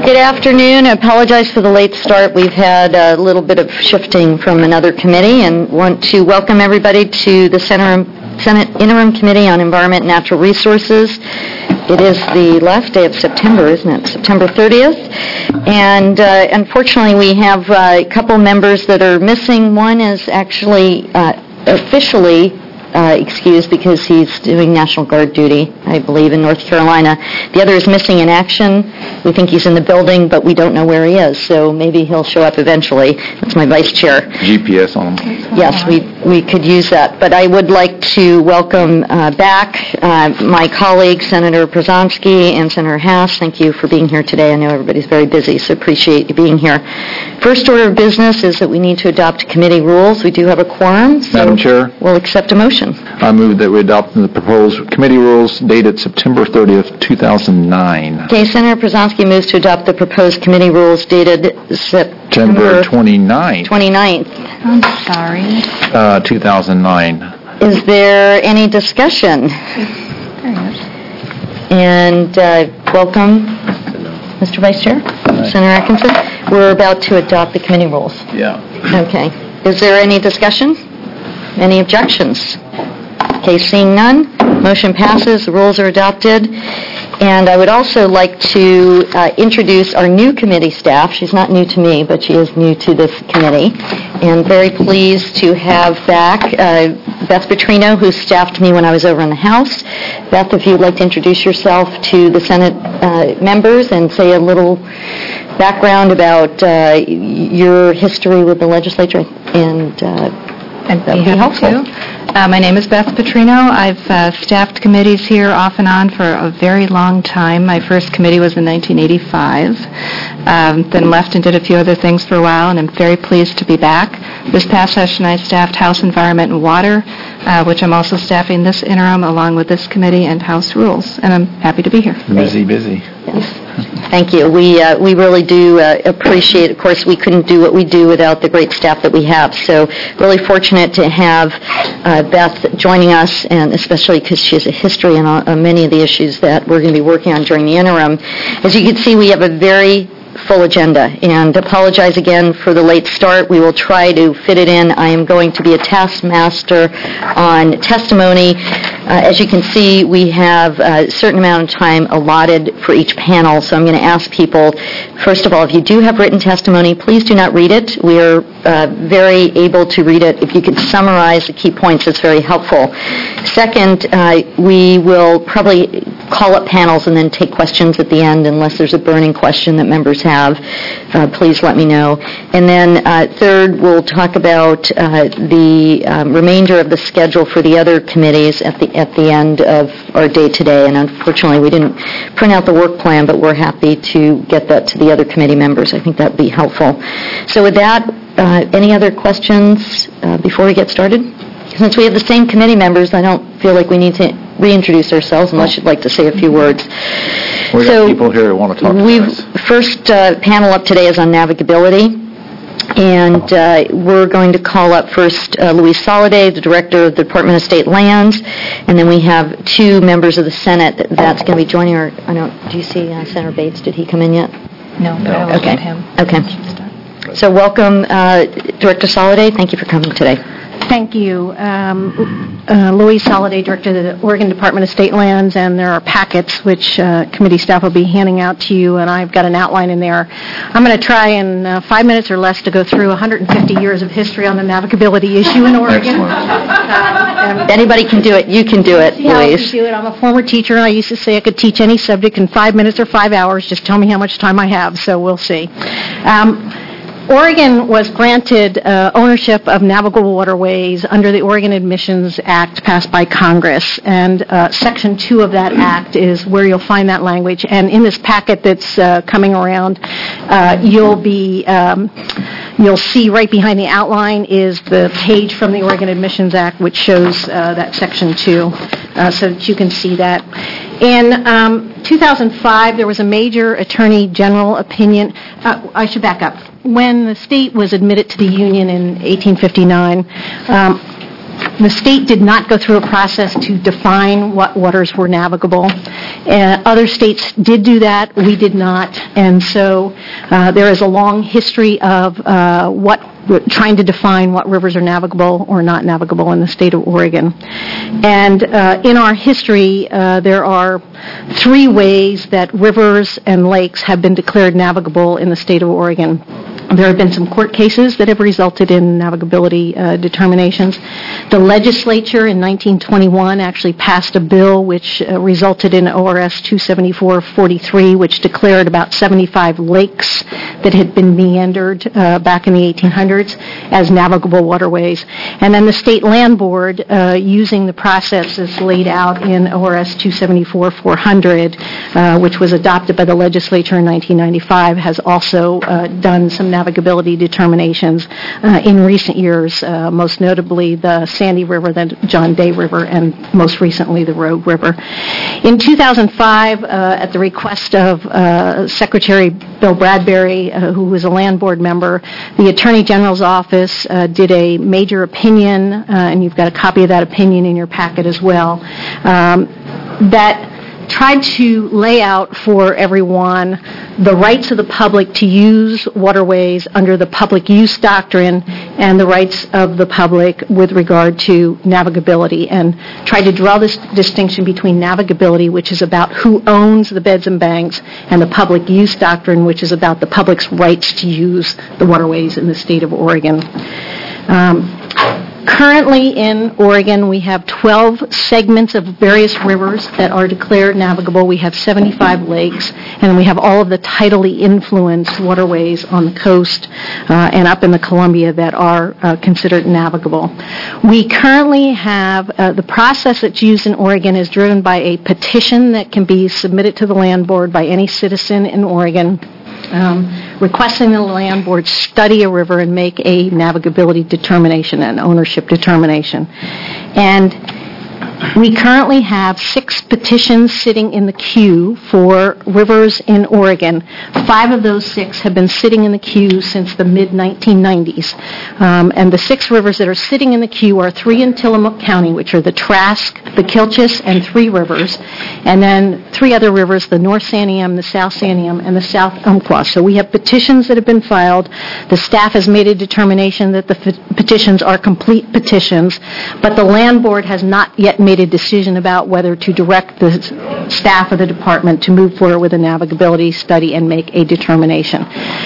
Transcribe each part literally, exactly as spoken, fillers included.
Good afternoon. I apologize for the late start. We've had a little bit of shifting from another committee and want to welcome everybody to the Senate Interim Committee on Environment and Natural Resources. It is the last day of September, isn't it? September thirtieth. And uh, unfortunately, we have uh, a couple members that are missing. One is actually uh, officially Uh, excused because he's doing National Guard duty, I believe, in North Carolina. The other is missing in action. We think he's in the building, but we don't know where he is, so maybe he'll show up eventually. That's my vice chair. G P S on him. Yes, we we could use that. But I would like to welcome uh, back uh, my colleagues, Senator Przanski and Senator Haas. Thank you for being here today. I know everybody's very busy, so appreciate you being here. First order of business is that we need to adopt committee rules. We do have a quorum, so Madam Chair, we'll accept a motion. I move that we adopt the proposed committee rules dated September thirtieth, two thousand nine. Okay, Senator Przanski moves to adopt the proposed committee rules dated September twenty-ninth. twenty-ninth. I'm sorry. Uh, two thousand nine. Is there any discussion? There he is. And uh, welcome, Mister Vice Chair, Senator Atkinson. We're about to adopt the committee rules. Yeah. Okay. Is there any discussion? Any objections? Okay, seeing none, motion passes, the rules are adopted. And I would also like to uh, introduce our new committee staff. She's not new to me, but she is new to this committee. And very pleased to have back uh, Beth Petrino, who staffed me when I was over in the House. Beth, if you'd like to introduce yourself to the Senate uh, members and say a little background about uh, your history with the legislature and uh, I'd That would be be happy helpful. to. Uh, my name is Beth Petrino. I've uh, staffed committees here off and on for a very long time. My first committee was in nineteen eighty-five, um, then left and did a few other things for a while, and I'm very pleased to be back. This past session I staffed House Environment and Water, uh, which I'm also staffing this interim along with this committee and House Rules, and I'm happy to be here. Busy, busy. Yes. Thank you. We uh, we really do uh, appreciate. Of course, we couldn't do what we do without the great staff that we have. So, really fortunate to have uh, Beth joining us, and especially because she has a history on uh, many of the issues that we're going to be working on during the interim. As you can see, we have a very full agenda, and apologize again for the late start. We will try to fit it in. I am going to be a taskmaster on testimony. Uh, as you can see, we have a certain amount of time allotted for each panel, so I'm going to ask people, first of all, if you do have written testimony, please do not read it. We are uh, very able to read it. If you could summarize the key points, it's very helpful. Second, uh, we will probably call up panels and then take questions at the end unless there's a burning question that members have. Uh, please let me know. And then uh, third, we'll talk about uh, the um, remainder of the schedule for the other committees at the at the end of our day today. And unfortunately, we didn't print out the work plan, but we're happy to get that to the other committee members. I think that would be helpful. So with that, uh, any other questions uh, before we get started? Since we have the same committee members, I don't feel like we need to reintroduce ourselves unless you'd like to say a few words. We so got people here who want to talk to we've us. First uh, panel up today is on navigability. And uh, we're going to call up first uh, Louise Soliday, the Director of the Department of State Lands, and then we have two members of the Senate that's going to be joining our, I don't, do you see uh, Senator Bates? Did he come in yet? No, but I will Okay. get him. Okay. So welcome, uh, Director Soliday. Thank you for coming today. Thank you. Um, uh, Louise Soliday, Director of the Oregon Department of State Lands, and there are packets which uh, committee staff will be handing out to you, and I've got an outline in there. I'm going to try in uh, five minutes or less to go through one hundred fifty years of history on the navigability issue in Oregon. Um, if anybody can do it, you can do it, See how I Louise. can do it. I'm a former teacher, and I used to say I could teach any subject in five minutes or five hours. Just tell me how much time I have, so we'll see. Um, Oregon was granted uh, ownership of navigable waterways under the Oregon Admissions Act passed by Congress, and uh, Section two of that act is where you'll find that language. And in this packet that's uh, coming around, uh, you'll be um, you'll see right behind the outline is the page from the Oregon Admissions Act, which shows uh, that Section two, uh, so that you can see that. In um, two thousand five, there was a major Attorney General opinion. Uh, I should back up. When the state was admitted to the Union in eighteen fifty-nine, um, the state did not go through a process to define what waters were navigable. Uh, other states did do that. We did not. And so uh, there is a long history of uh, what trying to define what rivers are navigable or not navigable in the state of Oregon. And uh, in our history, uh, there are three ways that rivers and lakes have been declared navigable in the state of Oregon. There have been some court cases that have resulted in navigability uh, determinations. The legislature in nineteen twenty-one actually passed a bill which uh, resulted in O R S two seventy-four forty-three, which declared about seventy-five lakes that had been meandered uh, back in the eighteen hundreds as navigable waterways. And then the State Land Board, uh, using the processes laid out in O R S two seventy-four four hundred, uh, which was adopted by the legislature in nineteen ninety-five, has also uh, done some navigability determinations uh, in recent years, uh, most notably the Sandy River, the John Day River, and most recently the Rogue River. In two thousand five, uh, at the request of uh, Secretary Bill Bradbury, uh, who was a land board member, the Attorney General's office uh, did a major opinion, uh, and you've got a copy of that opinion in your packet as well, um, that tried to lay out for everyone the rights of the public to use waterways under the public use doctrine and the rights of the public with regard to navigability, and tried to draw this distinction between navigability, which is about who owns the beds and banks, and the public use doctrine, which is about the public's rights to use the waterways in the state of Oregon. Um, Currently in Oregon, we have twelve segments of various rivers that are declared navigable. We have seventy-five lakes, and we have all of the tidally influenced waterways on the coast uh, and up in the Columbia that are uh, considered navigable. We currently have, uh, the process that's used in Oregon is driven by a petition that can be submitted to the land board by any citizen in Oregon, Um, requesting the land board study a river and make a navigability determination, an ownership determination. And we currently have six petitions sitting in the queue for rivers in Oregon. Five of those six have been sitting in the queue since the mid nineteen nineties. Um, and the six rivers that are sitting in the queue are three in Tillamook County, which are the Trask, the Kilchis, and Three Rivers. And then three other rivers, the North Santiam, the South Santiam, and the South Umpqua. So we have petitions that have been filed. The staff has made a determination that the f- petitions are complete petitions, but the land board has not yet made a decision about whether to direct the staff of the department to move forward with a navigability study and make a determination.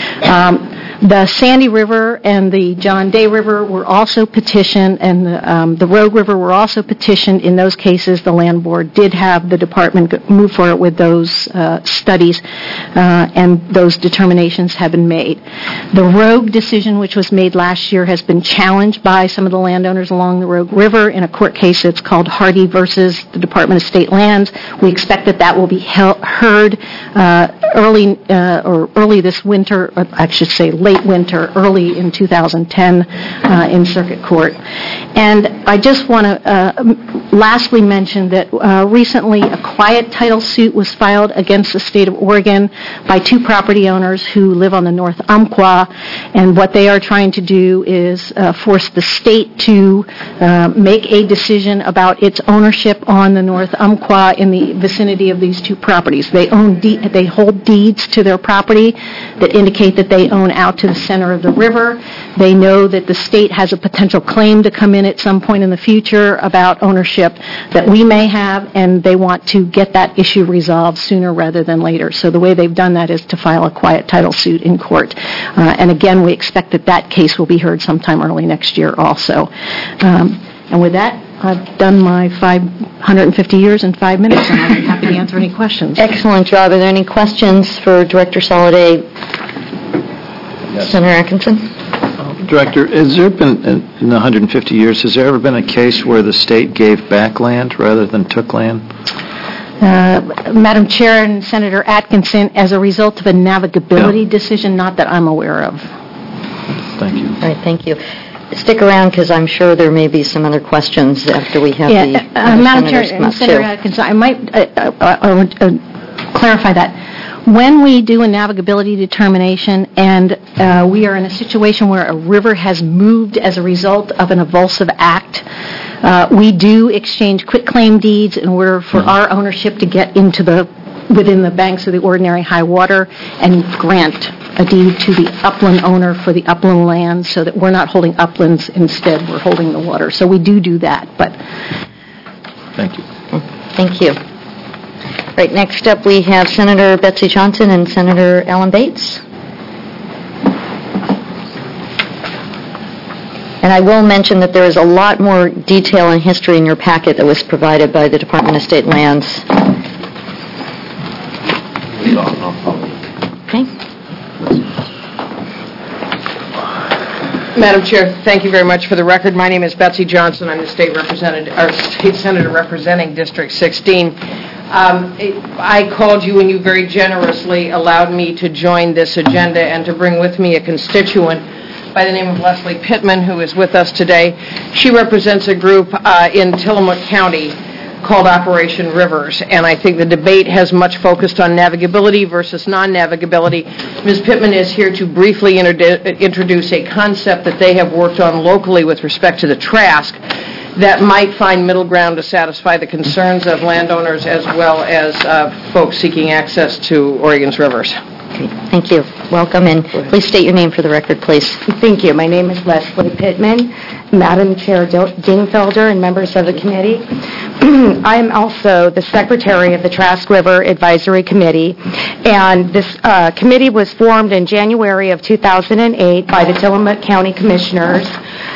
Um, The Sandy River and the John Day River were also petitioned, and the, um, the Rogue River were also petitioned. In those cases, the land board did have the department move forward with those uh, studies, uh, and those determinations have been made. The Rogue decision, which was made last year, has been challenged by some of the landowners along the Rogue River in a court case that's called Hardy versus the Department of State Lands. We expect that that will be held, heard uh, early uh, or early this winter, or I should say late winter, early in two thousand ten uh, in circuit court. And I just want to uh, lastly mention that uh, recently a quiet title suit was filed against the state of Oregon by two property owners who live on the North Umpqua, and what they are trying to do is uh, force the state to uh, make a decision about its ownership on the North Umpqua in the vicinity of these two properties. They own de- they hold deeds to their property that indicate that they own out to the center of the river. They know that the state has a potential claim to come in at some point in the future about ownership that we may have, and they want to get that issue resolved sooner rather than later. So the way they've done that is to file a quiet title suit in court. Uh, and again, we expect that that case will be heard sometime early next year also. Um, and with that, I've done my five hundred fifty years in five minutes, and I'll be happy to answer any questions. Excellent job. Are there any questions for Director Soliday? Yes. Senator Atkinson? Director, has there been, in the one hundred fifty years, has there ever been a case where the state gave back land rather than took land? Uh, Madam Chair and Senator Atkinson, as a result of a navigability yeah. decision, not that I'm aware of. Thank you. All right, thank you. Stick around, because I'm sure there may be some other questions after we have yeah, the uh, Madam Chair and Senator too. Atkinson, I might uh, uh, uh, uh, clarify that. When we do a navigability determination and uh, we are in a situation where a river has moved as a result of an evulsive act, Uh, We do exchange quitclaim deeds in order for our ownership to get into the, within the banks of the ordinary high water, and grant a deed to the upland owner for the upland land, so that we're not holding uplands, instead we're holding the water. So we do do that, but Thank you. Thank you. Right, next up, we have Senator Betsy Johnson and Senator Alan Bates. And I will mention that there is a lot more detail and history in your packet that was provided by the Department of State Lands. Okay. Madam Chair, thank you very much. For the record, my name is Betsy Johnson. I'm the state representative, or state senator representing District sixteen. Um, it, I called you and you very generously allowed me to join this agenda and to bring with me a constituent by the name of Leslie Pittman, who is with us today. She represents a group uh, in Tillamook County called Operation Rivers, and I think the debate has much focused on navigability versus non-navigability. Miz Pittman is here to briefly introdu- introduce a concept that they have worked on locally with respect to the Trask that might find middle ground to satisfy the concerns of landowners as well as uh, folks seeking access to Oregon's rivers. Okay, thank you. Welcome, and please state your name for the record, please. Thank you. My name is Leslie Pittman, Madam Chair Dingfelder, and members of the committee. I am also the secretary of the Trask River Advisory Committee, and this uh, committee was formed in January of two thousand eight by the Tillamook County Commissioners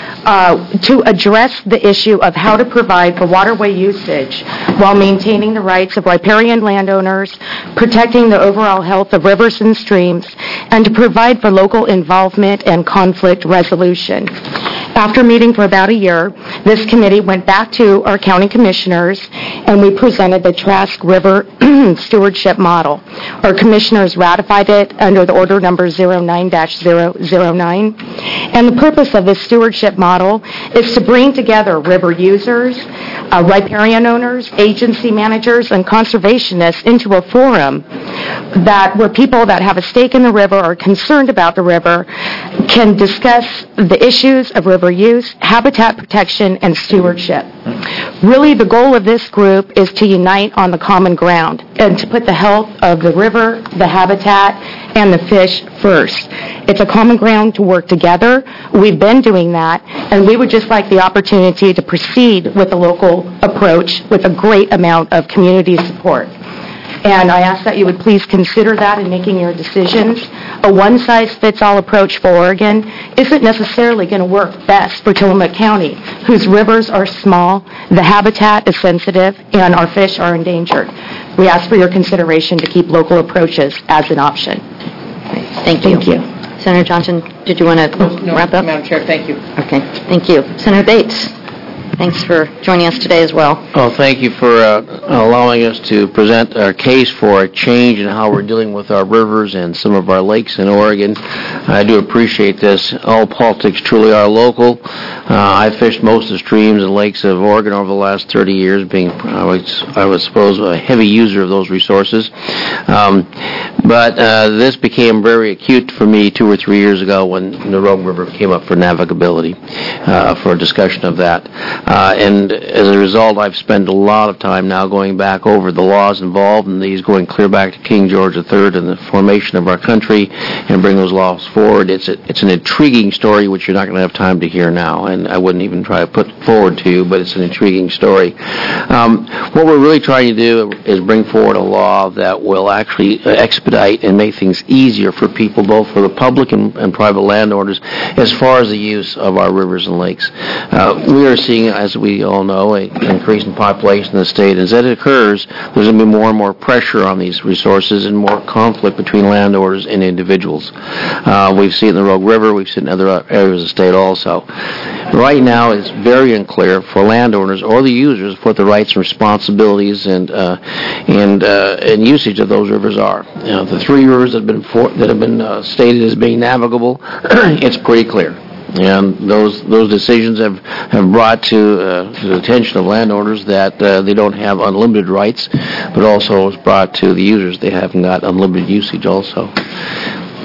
Uh, to address the issue of how to provide for waterway usage while maintaining the rights of riparian landowners, protecting the overall health of rivers and streams, and to provide for local involvement and conflict resolution. After meeting for about a year, this committee went back to our county commissioners and we presented the Trask River stewardship model. Our commissioners ratified it under the order number zero nine dash zero zero nine. And the purpose of this stewardship model is to bring together river users, uh, riparian owners, agency managers, and conservationists into a forum that where people that have a stake in the river or are concerned about the river can discuss the issues of river use, habitat protection, and stewardship. Really, the goal of this group is to unite on the common ground and to put the health of the river, the habitat, and the fish first. It's a common ground to work together. We've been doing that, and we would just like the opportunity to proceed with the local approach with a great amount of community support. And I ask that you would please consider that in making your decisions. A one-size-fits-all approach for Oregon isn't necessarily going to work best for Tillamook County, whose rivers are small, the habitat is sensitive, and our fish are endangered. We ask for your consideration to keep local approaches as an option. Thank you. Thank you. Senator Johnson, did you want to No, wrap up? Madam Chair, thank you. Okay, thank you. Senator Bates, thanks for joining us today as well. Well, thank you for uh, allowing us to present our case for a change in how we're dealing with our rivers and some of our lakes in Oregon. I do appreciate this. All politics truly are local. Uh, I've fished most of the streams and lakes of Oregon over the last thirty years, being, I was, I was suppose, a heavy user of those resources. Um, but uh, this became very acute for me two or three years ago when the Rogue River came up for navigability, uh, for a discussion of that. Uh, and as a result, I've spent a lot of time now going back over the laws involved in these, going clear back to King George the Third and the formation of our country, and bring those laws forward. It's a, it's an intriguing story, which you're not going to have time to hear now, and I wouldn't even try to put forward to you, but it's an intriguing story. Um, what we're really trying to do is bring forward a law that will actually expedite and make things easier for people, both for the public and, and private landowners, as far as the use of our rivers and lakes. Uh, we are seeing, as we all know, an increase in population in the state. As that occurs, there's going to be more and more pressure on these resources and more conflict between landowners and individuals. Uh, we've seen it in the Rogue River. We've seen it in other areas of the state also. Right now, it's very unclear for landowners or the users what the rights and responsibilities and uh, and uh, and usage of those rivers are. You know, the three rivers that have been for, that have been uh, stated as being navigable, it's pretty clear. And those those decisions have, have brought to, uh, to the attention of landowners that uh, they don't have unlimited rights, but also it's brought to the users they haven't got unlimited usage also.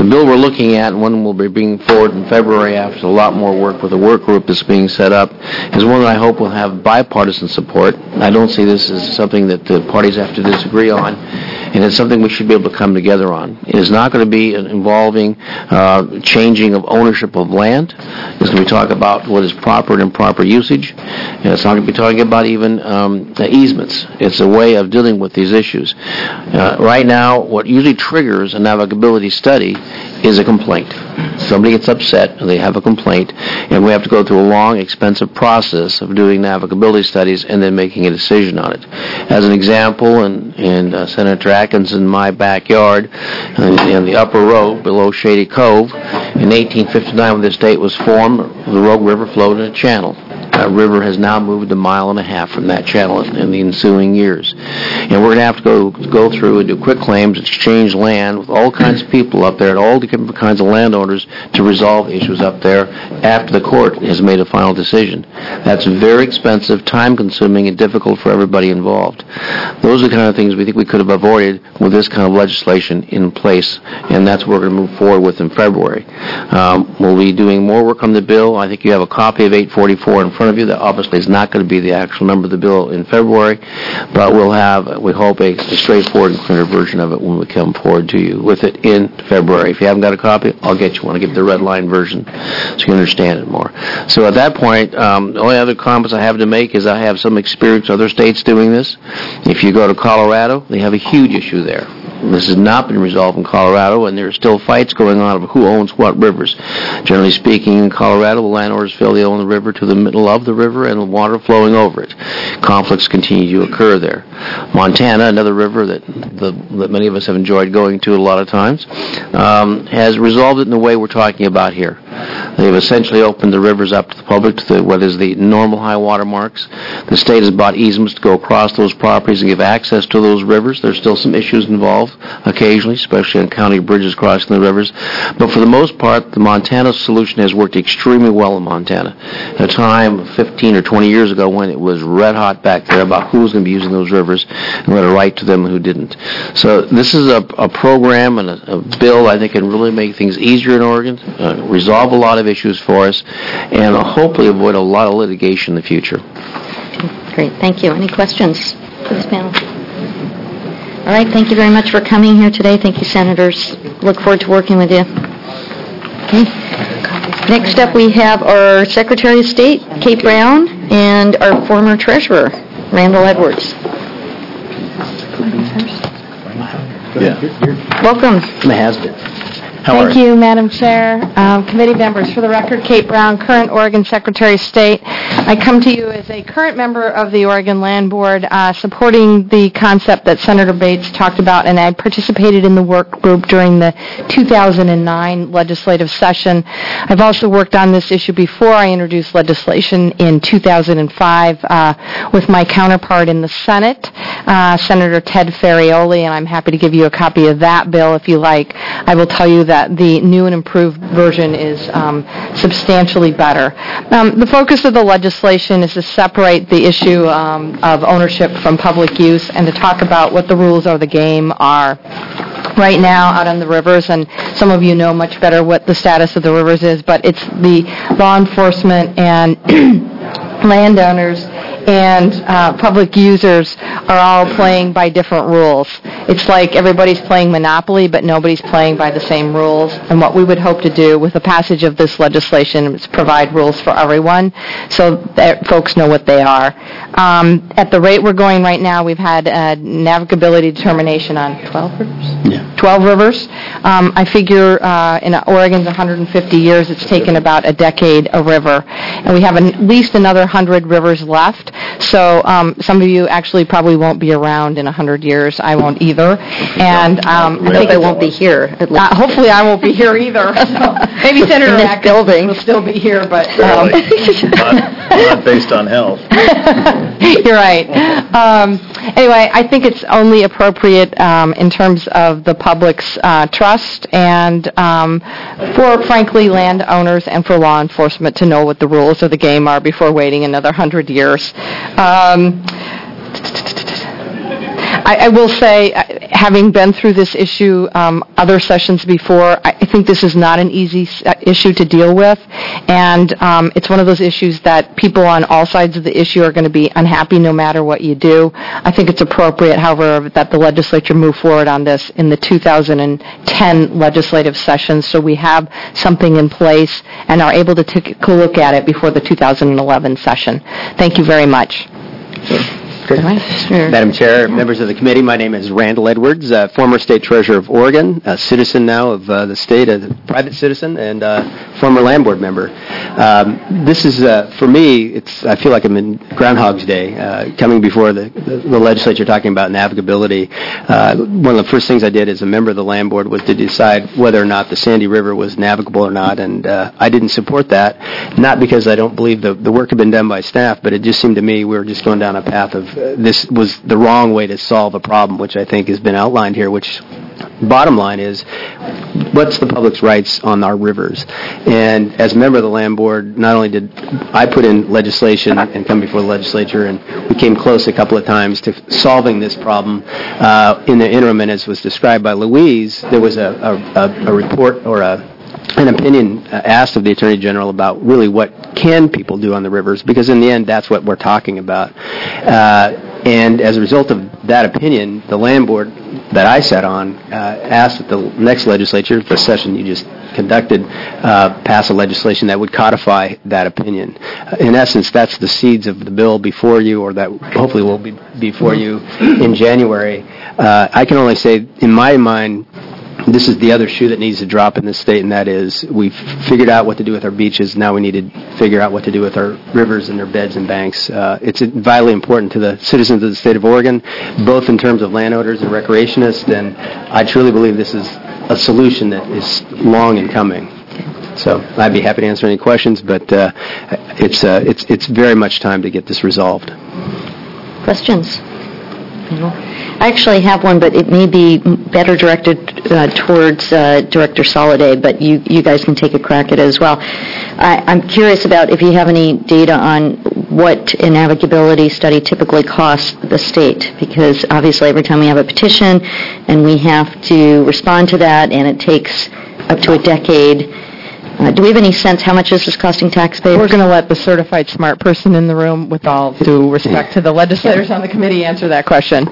The bill we're looking at, and one we'll be bringing forward in February after a lot more work with a work group that's being set up, is one that I hope will have bipartisan support. I don't see this as something that the parties have to disagree on, and it's something we should be able to come together on. It is not going to be involving uh, changing of ownership of land. It's going to be talking about what is proper and improper usage, and it's not going to be talking about even um, easements. It's a way of dealing with these issues. Uh, right now, what usually triggers a navigability study is a complaint. Somebody gets upset, and they have a complaint, and we have to go through a long, expensive process of doing navigability studies and then making a decision on it. As an example, in, in uh, Senator Atkins in my backyard, in, in the upper road below Shady Cove, in eighteen fifty-nine when this state was formed, the Rogue River flowed in a channel. That river has now moved a mile and a half from that channel in the ensuing years. And we're going to have to go go through and do quick claims, exchange land with all kinds of people up there and all different kinds of landowners to resolve issues up there after the court has made a final decision. That's very expensive, time-consuming, and difficult for everybody involved. Those are the kind of things we think we could have avoided with this kind of legislation in place, and that's what we're going to move forward with in February. Um, we'll be doing more work on the bill. I think you have a copy of eight forty-four in front of you. That obviously is not going to be the actual number of the bill in February, but we'll have, we hope, a, a straightforward and clearer version of it when we come forward to you with it in February. If you haven't got a copy, I'll get you one. I'll give you the red line version so you can understand it more. So at that point, um, the only other comments I have to make is I have some experience in other states doing this. If you go to Colorado, they have a huge issue there. This has not been resolved in Colorado, and there are still fights going on of who owns what rivers. Generally speaking, in Colorado, the landowners feel they own the river to the middle of the river and the water flowing over it. Conflicts continue to occur there. Montana, another river that the, that many of us have enjoyed going to a lot of times, um, has resolved it in the way we're talking about here. They've essentially opened the rivers up to the public, to the, what is the normal high water marks. The state has bought easements to go across those properties and give access to those rivers. There's still some issues involved occasionally, especially on county bridges crossing the rivers. But for the most part, the Montana solution has worked extremely well in Montana. At a time fifteen or twenty years ago when it was red hot back there about who was going to be using those rivers and let it right to them and who didn't. So this is a, a program and a, a bill I think can really make things easier in Oregon, uh, resolve a lot of issues for us, and hopefully avoid a lot of litigation in the future. Great, thank you. Any questions for this panel? All right, thank you very much for coming here today. Thank you, Senators. Look forward to working with you. Okay. Next up, we have our Secretary of State, Kate Brown, and our former Treasurer, Randall Edwards. Yeah. Welcome. Has been. How Thank you, Madam Chair. Um, committee members, for the record, Kate Brown, current Oregon Secretary of State. I come to you as a current member of the Oregon Land Board, uh, supporting the concept that Senator Bates talked about, and I participated in the work group during the two thousand nine legislative session. I've also worked on this issue before. I introduced legislation in two thousand five uh, with my counterpart in the Senate, uh, Senator Ted Ferrioli, and I'm happy to give you a copy of that bill if you like. I will tell you that that the new and improved version is um, substantially better. Um, the focus of the legislation is to separate the issue um, of ownership from public use and to talk about what the rules of the game are right now out on the rivers, and some of you know much better what the status of the rivers is, but it's the law enforcement and landowners and uh, public users are all playing by different rules. It's like everybody's playing Monopoly, but nobody's playing by the same rules. And what we would hope to do with the passage of this legislation is provide rules for everyone so that folks know what they are. Um, at the rate we're going right now, we've had a navigability determination on twelve rivers? Yeah. twelve rivers. Um, I figure uh, in Oregon's one hundred fifty years, it's taken about a decade a river. And we have at least another one hundred rivers left. So um, some of you actually probably won't be around in one hundred years. I won't either. And um, I hope I won't be here. At least. Uh, hopefully I won't be here either. So maybe Senator In this Atkins building. will still be here, but... Um, not, not based on health. You're right. Um, anyway, I think it's only appropriate um, in terms of the public's uh, trust and um, for, frankly, landowners and for law enforcement to know what the rules of the game are before waiting another one hundred years. Um, I, I will say, uh, having been through this issue um, other sessions before, I I think this is not an easy s- uh, issue to deal with, and um, it's one of those issues that people on all sides of the issue are going to be unhappy no matter what you do. I think it's appropriate, however, that the legislature move forward on this in the two thousand ten legislative session, so we have something in place and are able to take a look at it before the two thousand eleven session. Thank you very much. Madam Chair, members of the committee, my name is Randall Edwards, uh, former state treasurer of Oregon, a citizen now of uh, the state, a private citizen, and uh, former land board member. Um, this is, uh, for me, it's. I feel like I'm in Groundhog's Day, uh, coming before the, the, the legislature talking about navigability. Uh, one of the first things I did as a member of the land board was to decide whether or not the Sandy River was navigable or not, and uh, I didn't support that, not because I don't believe the, the work had been done by staff, but it just seemed to me we were just going down a path of Uh, this was the wrong way to solve a problem, which I think has been outlined here, which bottom line is, what's the public's rights on our rivers? And as a member of the land board, not only did I put in legislation and come before the legislature, and we came close a couple of times to solving this problem. Uh, in the interim, and as was described by Louise, there was a, a, a report or a an opinion uh, asked of the Attorney General about really what can people do on the rivers, because in the end, that's what we're talking about. Uh, and as a result of that opinion, the land board that I sat on uh, asked that the next legislature, the session you just conducted, uh, pass a legislation that would codify that opinion. Uh, in essence, that's the seeds of the bill before you, or that hopefully will be before you in January. Uh, I can only say, in my mind, this is the other shoe that needs to drop in this state, and that is we've figured out what to do with our beaches. Now we need to figure out what to do with our rivers and their beds and banks. Uh, it's vitally important to the citizens of the state of Oregon, both in terms of landowners and recreationists, and I truly believe this is a solution that is long in coming. So I'd be happy to answer any questions, but uh, it's, uh, it's, it's very much time to get this resolved. Questions? I actually have one, but it may be better directed uh, towards uh, Director Soliday, but you, you guys can take a crack at it as well. I, I'm curious about if you have any data on what a navigability study typically costs the state, because obviously every time we have a petition and we have to respond to that, and it takes up to a decade. Uh, do we have any sense how much this is costing taxpayers? We're going to let the certified smart person in the room, with all due respect to the legislators on the committee, answer that question.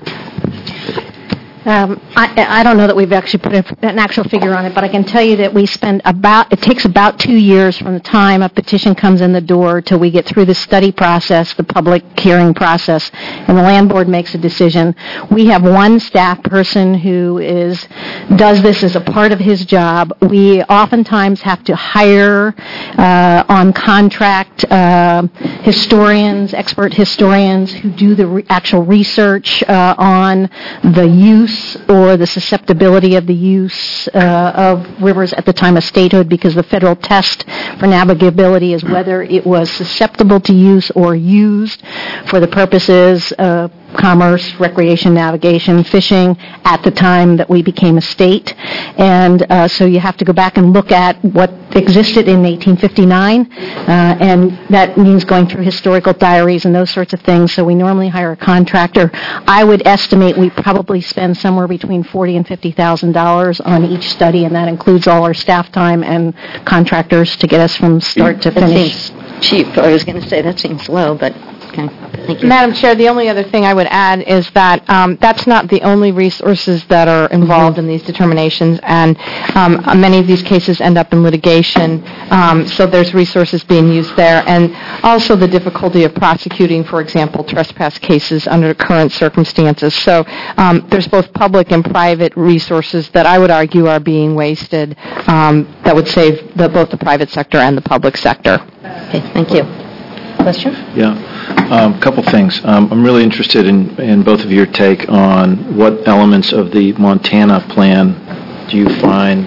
Um, I, I don't know that we've actually put an actual figure on it, but I can tell you that we spend about, it takes about two years from the time a petition comes in the door till we get through the study process, the public hearing process, and the land board makes a decision. We have one staff person who is, does this as a part of his job. We oftentimes have to hire uh, on contract uh, historians, expert historians who do the re- actual research uh, on the use or the susceptibility of the use uh, of rivers at the time of statehood, because the federal test for navigability is whether it was susceptible to use or used for the purposes of commerce, recreation, navigation, fishing at the time that we became a state. And uh, so you have to go back and look at what existed in eighteen fifty-nine, uh, and that means going through historical diaries and those sorts of things. So we normally hire a contractor. I would estimate we probably spend somewhere between forty thousand dollars and fifty thousand dollars on each study, and that includes all our staff time and contractors to get us from start to That finish. seems cheap. I was going to say that seems low, but okay. Thank you. Madam Chair, the only other thing I would add is that um, that's not the only resources that are involved mm-hmm. in these determinations, and um, many of these cases end up in litigation, um, so there's resources being used there, and also the difficulty of prosecuting, for example, trespass cases under current circumstances. So um, there's both public and private resources that I would argue are being wasted um, that would save the, both the private sector and the public sector. Okay, thank you. Question? Yeah, a um, couple things. Um, I'm really interested in, in both of your take on what elements of the Montana plan do you find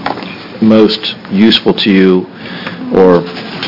most useful to you, or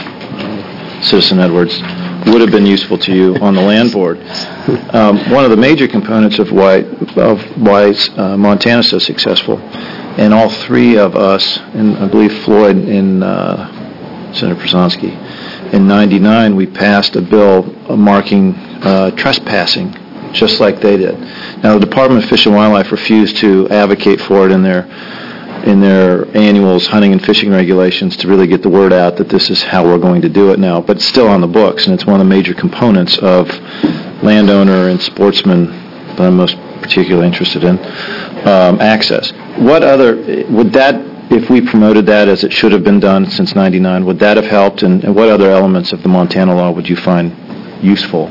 uh, Citizen Edwards, would have been useful to you on the land board. Um, one of the major components of why of why uh, Montana is so successful, and all three of us, and I believe Floyd and uh, Senator Przonski, in ninety-nine, we passed a bill marking uh, trespassing just like they did. Now, the Department of Fish and Wildlife refused to advocate for it in their in their annuals, hunting and fishing regulations, to really get the word out that this is how we're going to do it now. But it's still on the books, and it's one of the major components of landowner and sportsman that I'm most particularly interested in, um, access. What other, would that, if we promoted that as it should have been done since ninety-nine, would that have helped? And, and what other elements of the Montana law would you find useful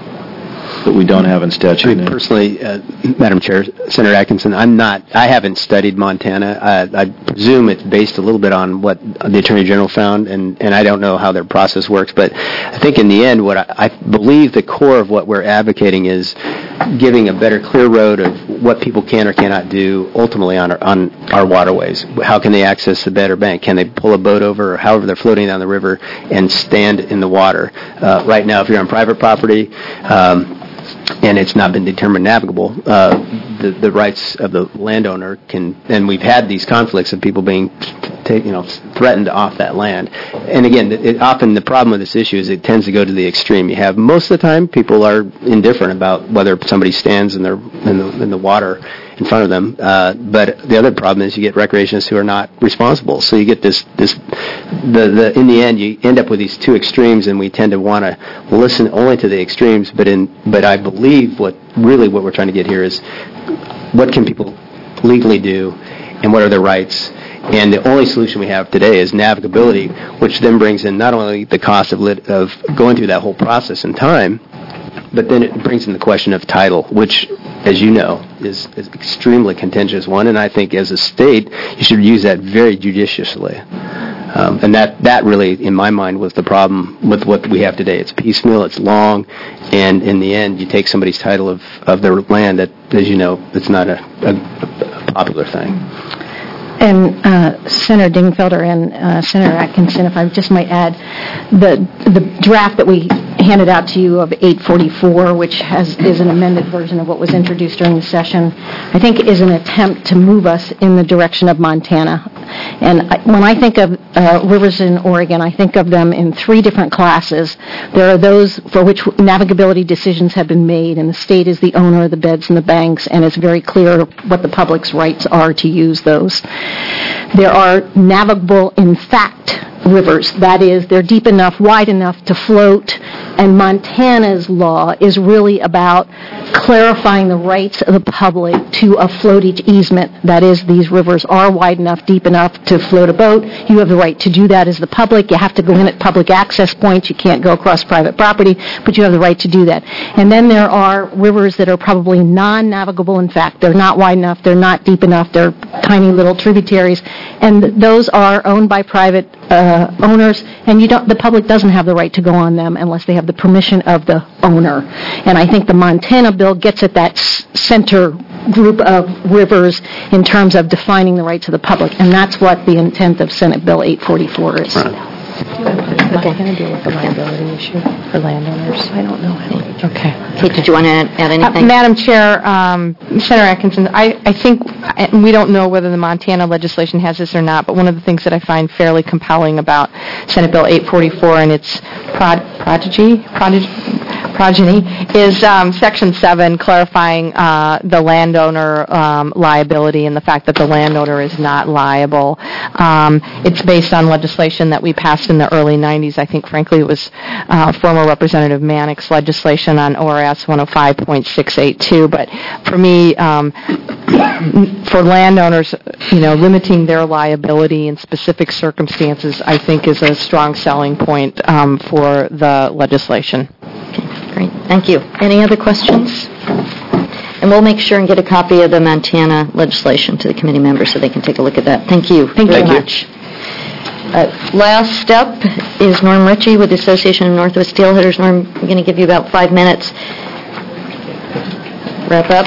that we don't have in statute I mean, now? personally, uh, Madam Chair, Senator Atkinson, I'm not, I haven't studied Montana. Uh, I presume it's based a little bit on what the Attorney General found, and, and I don't know how their process works, but I think in the end, what I, I believe the core of what we're advocating is giving a better, clear road of what people can or cannot do ultimately on our, on our waterways. How can they access the bed or bank? Can they pull a boat over, or however they're floating down the river, and stand in the water? Uh, right now, if you're on private property, um, and it's not been determined navigable, uh, the, the rights of the landowner can, and we've had these conflicts of people being, t- you know, threatened off that land. And again, it, often the problem with this issue is it tends to go to the extreme. You have, most of the time, people are indifferent about whether somebody stands in, their, in, the, in the water in front of them. Uh, but the other problem is you get recreationists who are not responsible. So you get this, this the, the, in the end, you end up with these two extremes, and we tend to want to listen only to the extremes. But in, but I believe what really what we're trying to get here is what can people legally do, and what are their rights. And the only solution we have today is navigability, which then brings in not only the cost of lit, of going through that whole process in time, but then it brings in the question of title, which, as you know, is is extremely contentious one, and I think as a state, you should use that very judiciously. Um, and that, that really, in my mind, was the problem with what we have today. It's piecemeal, it's long, and in the end, you take somebody's title of, of their land that, as you know, it's not a, a, a popular thing. And uh, Senator Dingfelder and uh, Senator Atkinson, if I just might add, the the draft that we handed out to you of eight forty-four, which has is an amended version of what was introduced during the session, I think is an attempt to move us in the direction of Montana. And I, when I think of uh, rivers in Oregon, I think of them in three different classes. There are those for which navigability decisions have been made, and the state is the owner of the beds and the banks, and it's very clear what the public's rights are to use those. There are navigable in fact rivers. That is, they're deep enough, wide enough to float, and Montana's law is really about clarifying the rights of the public to a floatage easement. That is, these rivers are wide enough, deep enough to float a boat. You have the right to do that as the public. You have to go in at public access points. You can't go across private property, but you have the right to do that. And then there are rivers that are probably non-navigable. In fact, they're not wide enough, they're not deep enough, they're tiny little tributaries, and those are owned by private uh, owners, and you don't, the public doesn't have the right to go on them unless they have the permission of the owner. And I think the Montana bill gets at that s- center group of rivers in terms of defining the rights of the public, and that's what the intent of Senate Bill eight forty-four is. Right. Okay. Going to deal with the liability issue for landowners. I don't know how. Okay. Kate, did you want to add add Uh, anything? Madam Chair, um, Senator Atkinson, I, I think, and we don't know whether the Montana legislation has this or not, but one of the things that I find fairly compelling about Senate Bill eight forty-four and its prod, prodigy, prodigy, progeny is um, Section seven clarifying uh, the landowner um, liability and the fact that the landowner is not liable. Um, it's based on legislation that we passed in the early nineties. I think, frankly, it was uh, former Representative Manick's legislation on O R S one oh five point six eight two. But for me, um, for landowners, you know, limiting their liability in specific circumstances, I think is a strong selling point um, for the legislation. Okay, great. Thank you. Any other questions? And we'll make sure and get a copy of the Montana legislation to the committee members so they can take a look at that. Thank you Thank very you. much. Uh, last step is Norm Ritchie with the Association of Northwest Steelheaders. Norm, I'm going to give you about five minutes. Wrap up.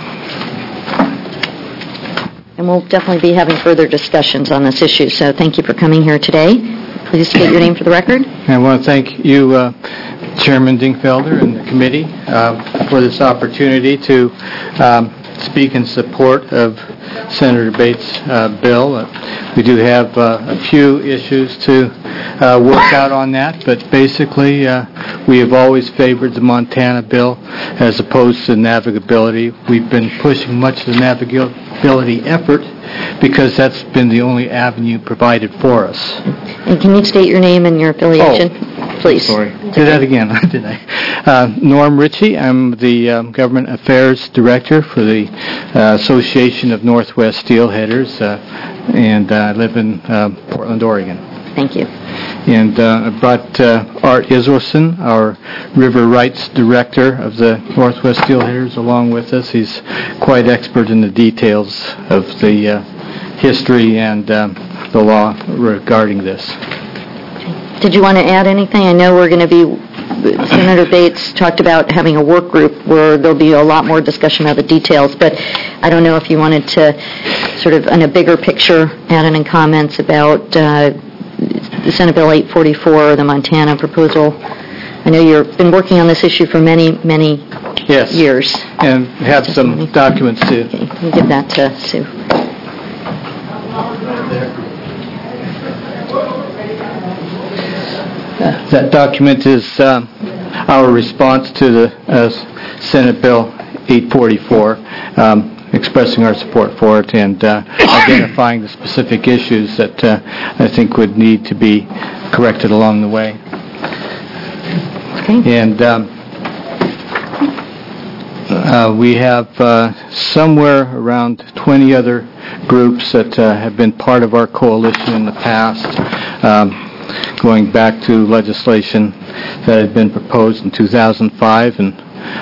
And we'll definitely be having further discussions on this issue. So thank you for coming here today. Please state your name for the record. I want to thank you, uh, Chairman Dingfelder, and the committee uh, for this opportunity to um, speak in support of Senator Bates' uh, bill. Uh, we do have uh, a few issues to uh, work out on that, but basically uh, we have always favored the Montana bill as opposed to navigability. We've been pushing much of the navigability effort because that's been the only avenue provided for us. And can you state your name and your affiliation, oh, please? Sorry. Did that again, did I? Uh, Norm Ritchie. I'm the um, Government Affairs Director for the uh, Association of Northwest Steelheaders, uh, and uh, I live in uh, Portland, Oregon. Thank you. And uh, I brought uh, Art Israelson, our River Rights Director of the Northwest Steelheaders, along with us. He's quite expert in the details of the uh, history and um, the law regarding this. Did you want to add anything? I know we're going to be, Senator Bates talked about having a work group where there'll be a lot more discussion of the details, but I don't know if you wanted to sort of, in a bigger picture, add any comments about uh, the Senate Bill eight forty-four, the Montana proposal. I know you've been working on this issue for many, many yes. years. And have some documents, too. Okay, we'll give that to Sue. That document is um, our response to the uh, Senate Bill eight forty-four, um, expressing our support for it and uh, identifying the specific issues that uh, I think would need to be corrected along the way. Okay. And um, uh, we have uh, somewhere around twenty other groups that uh, have been part of our coalition in the past. Um, going back to legislation that had been proposed in two thousand five, and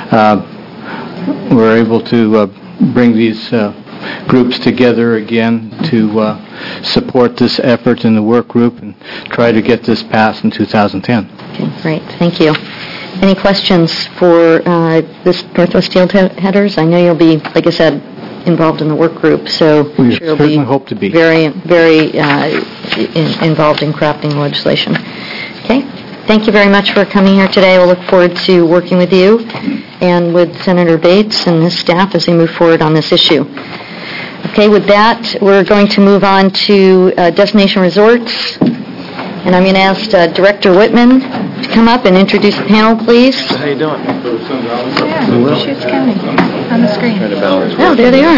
uh, we're able to uh, bring these uh, groups together again to uh, support this effort in the work group and try to get this passed in two thousand ten. Okay, great. Thank you. Any questions for uh, this Northwest Steelheaders? I know you'll be, like I said, involved in the work group, so we I'm sure you'll certainly be hope to be very, very uh, in, involved in crafting legislation. Okay. Thank you very much for coming here today. We'll look forward to working with you and with Senator Bates and his staff as we move forward on this issue. Okay, with that, we're going to move on to uh, Destination Resorts. And I'm going to ask uh, Director Whitman to come up and introduce the panel, please. How you doing? Yeah, she's coming on the screen. Oh, there they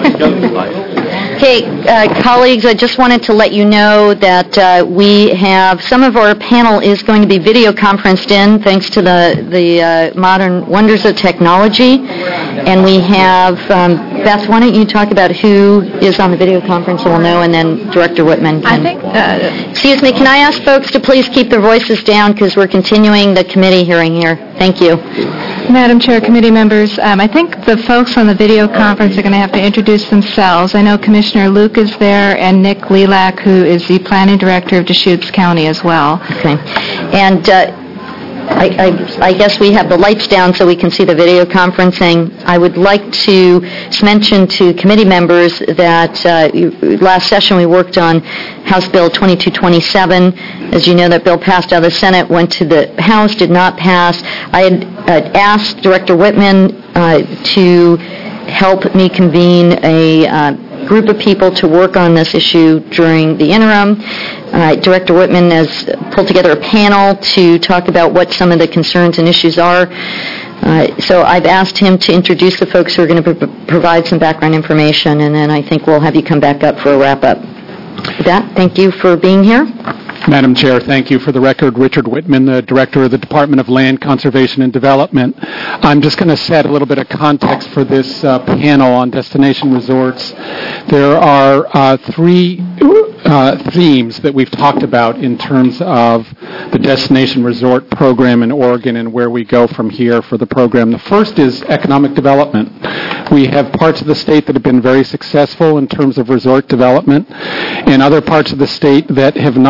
are. Okay, uh, colleagues, I just wanted to let you know that uh, we have, some of our panel is going to be video conferenced in thanks to the, the uh, modern wonders of technology. And we have, um, Beth, why don't you talk about who is on the video conference so we'll know, and then Director Whitman can... I think... Uh, Excuse me, can I ask folks to please keep their voices down because we're continuing the committee hearing here. Thank you. Madam Chair, committee members, um, I think the folks on the video conference are going to have to introduce themselves. I know Commissioner Luke is there and Nick Lelak, who is the Planning Director of Deschutes County as well. Okay. And uh, I, I, I guess we have the lights down so we can see the video conferencing. I would like to mention to committee members that uh, last session we worked on House Bill twenty-two twenty-seven. As you know, that bill passed out of the Senate, went to the House, did not pass. I had uh, asked Director Whitman uh, to help me convene a uh, group of people to work on this issue during the interim. Uh, Director Whitman has pulled together a panel to talk about what some of the concerns and issues are. Uh, so I've asked him to introduce the folks who are going to pro- provide some background information, and then I think we'll have you come back up for a wrap-up. With that, thank you for being here. Madam Chair, thank you. For the record, Richard Whitman, the Director of the Department of Land Conservation and Development. I'm just going to set a little bit of context for this uh, panel on destination resorts. There are uh, three uh, themes that we've talked about in terms of the destination resort program in Oregon and where we go from here for the program. The first is economic development. We have parts of the state that have been very successful in terms of resort development and other parts of the state that have not been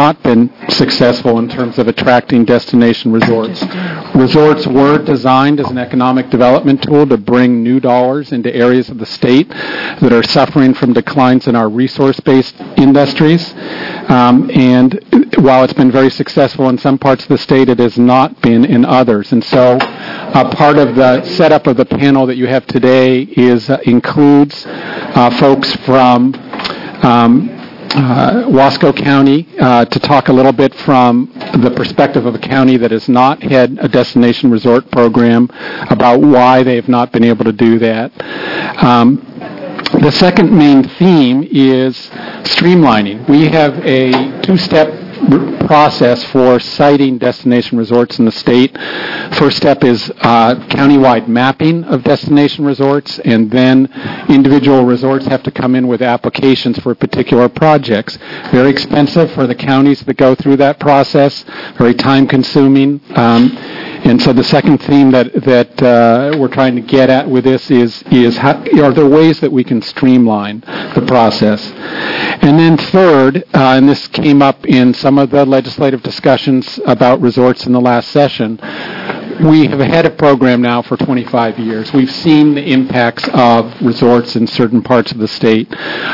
been successful in terms of attracting destination resorts. Resorts were designed as an economic development tool to bring new dollars into areas of the state that are suffering from declines in our resource-based industries. Um, and while it's been very successful in some parts of the state, it has not been in others. And so uh, part of the setup of the panel that you have today is uh, includes uh, folks from um, uh, Wasco County uh, to talk a little bit from the perspective of a county that has not had a destination resort program about why they have not been able to do that. Um, The second main theme is streamlining. We have a two-step r- process for citing destination resorts in the state. First step is uh, countywide mapping of destination resorts, and then individual resorts have to come in with applications for particular projects. Very expensive for the counties that go through that process, very time-consuming. Um, And so the second theme that that uh, we're trying to get at with this is is how, are there ways that we can streamline the process? And then third, uh, and this came up in some of the legislative discussions about resorts in the last session, we have had a program now for twenty-five years. We've seen the impacts of resorts in certain parts of the state.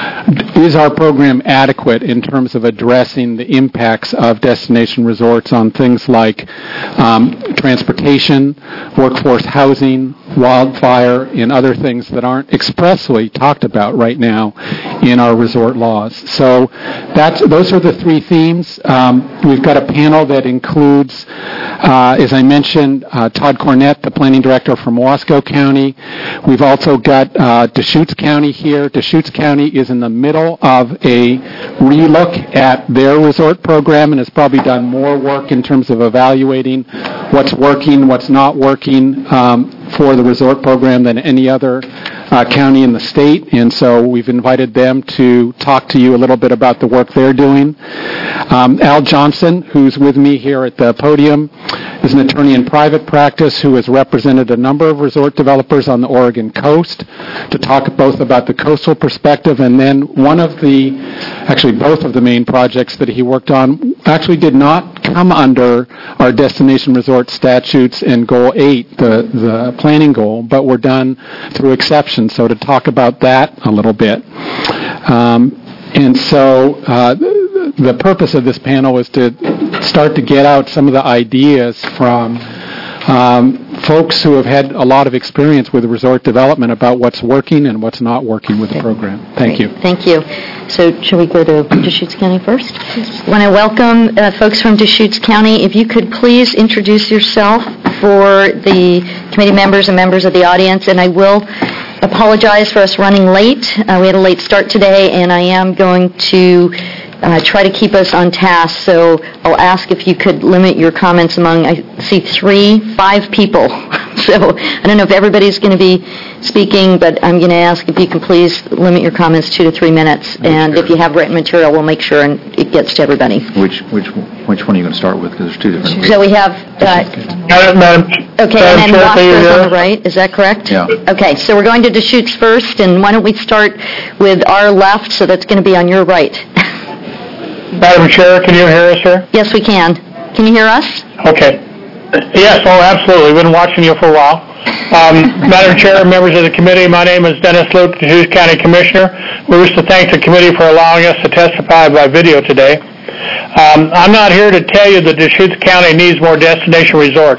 Is our program adequate in terms of addressing the impacts of destination resorts on things like um, transportation, workforce housing, wildfire, and other things that aren't expressly talked about right now in our resort laws? So that's, those are the three themes. Um, we've got a panel that includes, uh, as I mentioned, Uh, Todd Cornett, the planning director from Wasco County. We've also got uh, Deschutes County here. Deschutes County is in the middle of a relook at their resort program and has probably done more work in terms of evaluating what's working, what's not working um, for the resort program than any other uh, county in the state. And so we've invited them to talk to you a little bit about the work they're doing. Um, Al Johnson, who's with me here at the podium, is an attorney in private practice who has represented a number of resort developers on the Oregon coast to talk both about the coastal perspective, and then one of the, actually both of the main projects that he worked on actually did not come under our destination resort statutes in Goal eight, the, the planning goal, but were done through exception. So to talk about that a little bit. Um, and so uh, the purpose of this panel is to start to get out some of the ideas from um, folks who have had a lot of experience with resort development about what's working and what's not working with the program. Thank you. Thank you. So shall we go to Deschutes County first? I want to welcome uh, folks from Deschutes County. If you could please introduce yourself for the committee members and members of the audience, and I will apologize for us running late. Uh, we had a late start today, and I am going to Uh, try to keep us on task, so I'll ask if you could limit your comments among, I see three, five people. So I don't know if everybody's going to be speaking, but I'm going to ask if you can please limit your comments two to three minutes, and if you have written material, we'll make sure and it gets to everybody. Which which which one are you going to start with? Because there's two different. So we have, uh, Madam, okay, and then Wasco's on the right, is that correct? Yeah. Okay, so we're going to Deschutes first, and why don't we start with our left, so that's going to be on your right. Madam Chair, can you hear us, sir? Yes, we can. Can you hear us? Okay. Yes, oh, absolutely. Been watching you for a while. Um, Madam Chair, members of the committee, my name is Dennis Luke, Deschutes County Commissioner. We wish to thank the committee for allowing us to testify by video today. Um, I'm not here to tell you that Deschutes County needs more destination resorts.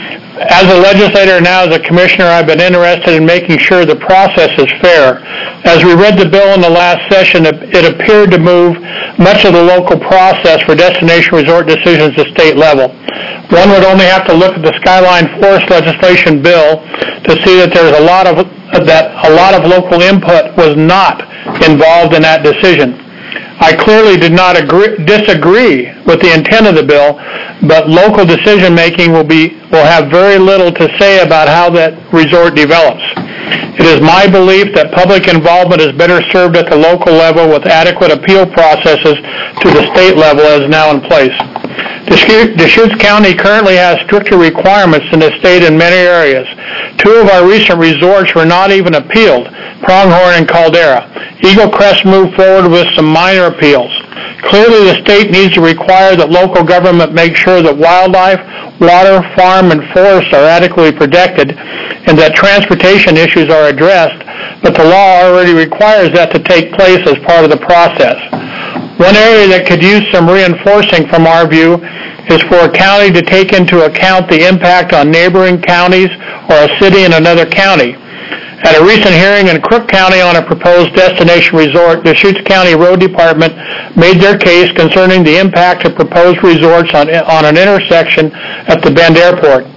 As a legislator and now as a commissioner, I've been interested in making sure the process is fair. As we read the bill in the last session, it appeared to move much of the local process for destination resort decisions to state level. One would only have to look at the Skyline Forest legislation bill to see that there's a lot of that a lot of local input was not involved in that decision. I clearly did not agree, disagree with the intent of the bill, but local decision-making will be will have very little to say about how that resort develops. It is my belief that public involvement is better served at the local level with adequate appeal processes to the state level as now in place. Deschutes County currently has stricter requirements than the state in many areas. Two of our recent resorts were not even appealed, Pronghorn and Caldera. Eagle Crest moved forward with some minor appeals. Clearly, the state needs to require that local government make sure that wildlife, water, farm, and forests are adequately protected and that transportation issues are addressed, but the law already requires that to take place as part of the process. One area that could use some reinforcing from our view is for a county to take into account the impact on neighboring counties or a city in another county. At a recent hearing in Crook County on a proposed destination resort, the Deschutes County Road Department made their case concerning the impact of proposed resorts on, on an intersection at the Bend Airport.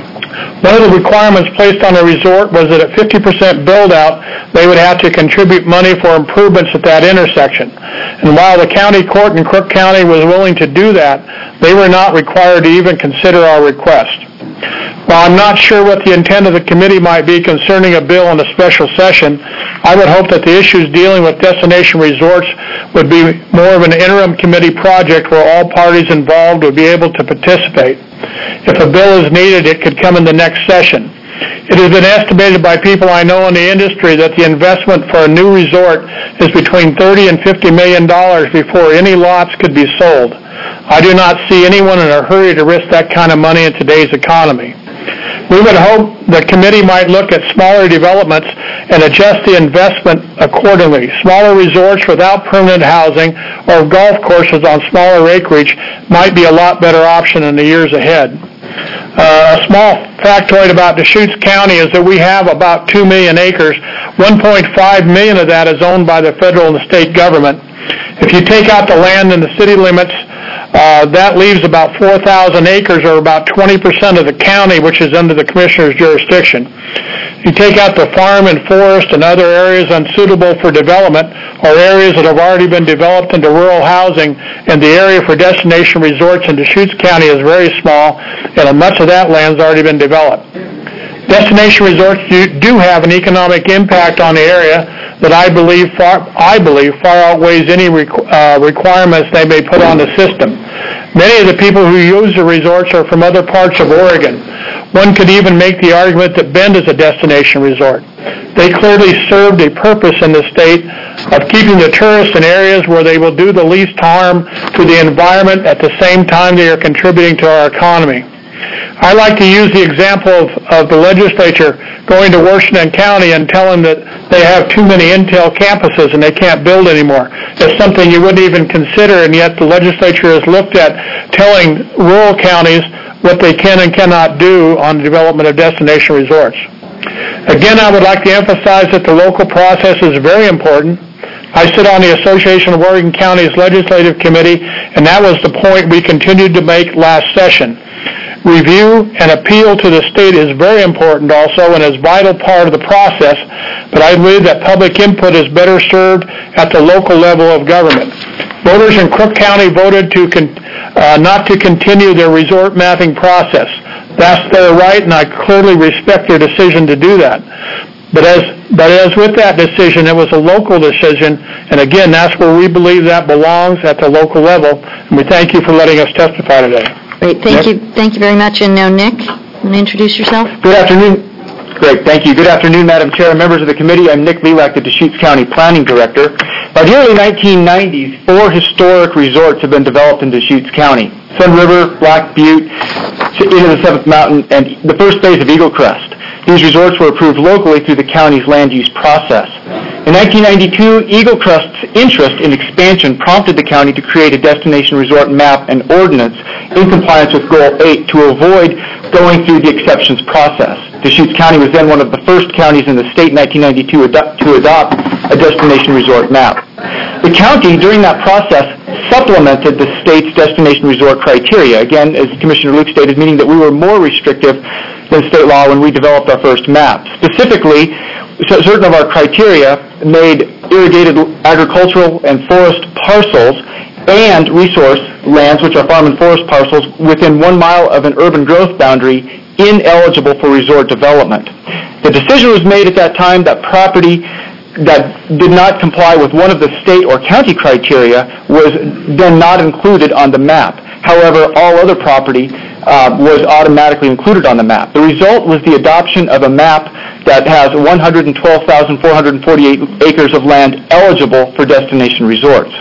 One of the requirements placed on the resort was that at fifty percent build-out, they would have to contribute money for improvements at that intersection. And while the county court in Crook County was willing to do that, they were not required to even consider our request. While I'm not sure what the intent of the committee might be concerning a bill in a special session, I would hope that the issues dealing with destination resorts would be more of an interim committee project where all parties involved would be able to participate. If a bill is needed, it could come in the next session. It has been estimated by people I know in the industry that the investment for a new resort is between thirty and fifty million dollars before any lots could be sold. I do not see anyone in a hurry to risk that kind of money in today's economy. We would hope the committee might look at smaller developments and adjust the investment accordingly. Smaller resorts without permanent housing or golf courses on smaller acreage might be a lot better option in the years ahead. Uh, a small factoid about Deschutes County is that we have about two million acres. one point five million of that is owned by the federal and the state government. If you take out the land in the city limits, uh, that leaves about four thousand acres, or about twenty percent of the county, which is under the commissioner's jurisdiction. You take out the farm and forest and other areas unsuitable for development, or areas that have already been developed into rural housing, and the area for destination resorts in Deschutes County is very small, and much of that land has already been developed. Destination resorts do have an economic impact on the area that I believe far, I believe far outweighs any requ- uh, requirements they may put on the system. Many of the people who use the resorts are from other parts of Oregon. One could even make the argument that Bend is a destination resort. They clearly served a purpose in the state of keeping the tourists in areas where they will do the least harm to the environment at the same time they are contributing to our economy. I like to use the example of, of the legislature going to Washington County and telling them that they have too many Intel campuses and they can't build anymore. It's something you wouldn't even consider, and yet the legislature has looked at telling rural counties what they can and cannot do on the development of destination resorts. Again, I would like to emphasize that the local process is very important. I sit on the Association of Oregon Counties Legislative Committee, and that was the point we continued to make last session. Review and appeal to the state is very important also and is a vital part of the process, but I believe that public input is better served at the local level of government. Voters in Crook County voted to con- uh, not to continue their resort mapping process. That's their right, and I clearly respect their decision to do that. But as but as with that decision, it was a local decision, and again, that's where we believe that belongs, at the local level, and we thank you for letting us testify today. Great, thank Nick? you, thank you very much. And now, Nick, want to introduce yourself? Good afternoon. Great, thank you. Good afternoon, Madam Chair and members of the committee. I'm Nick Lelak, the Deschutes County Planning Director. By the early nineteen nineties, four historic resorts have been developed in Deschutes County: Sun River, Black Butte, into the Seventh Mountain, and the first phase of Eagle Crest. These resorts were approved locally through the county's land use process. In nineteen ninety-two, Eagle Crest's interest in expansion prompted the county to create a destination resort map and ordinance in compliance with Goal eight to avoid going through the exceptions process. Deschutes County was then one of the first counties in the state in nineteen ninety-two ado- to adopt a destination resort map. The county, during that process, supplemented the state's destination resort criteria, again, as Commissioner Luke stated, meaning that we were more restrictive than state law when we developed our first map. Specifically, certain of our criteria made irrigated agricultural and forest parcels and resource lands, which are farm and forest parcels, within one mile of an urban growth boundary ineligible for resort development. The decision was made at that time that property that did not comply with one of the state or county criteria was then not included on the map. However, all other property uh, was automatically included on the map. The result was the adoption of a map that has one hundred twelve thousand four hundred forty-eight acres of land eligible for destination resorts.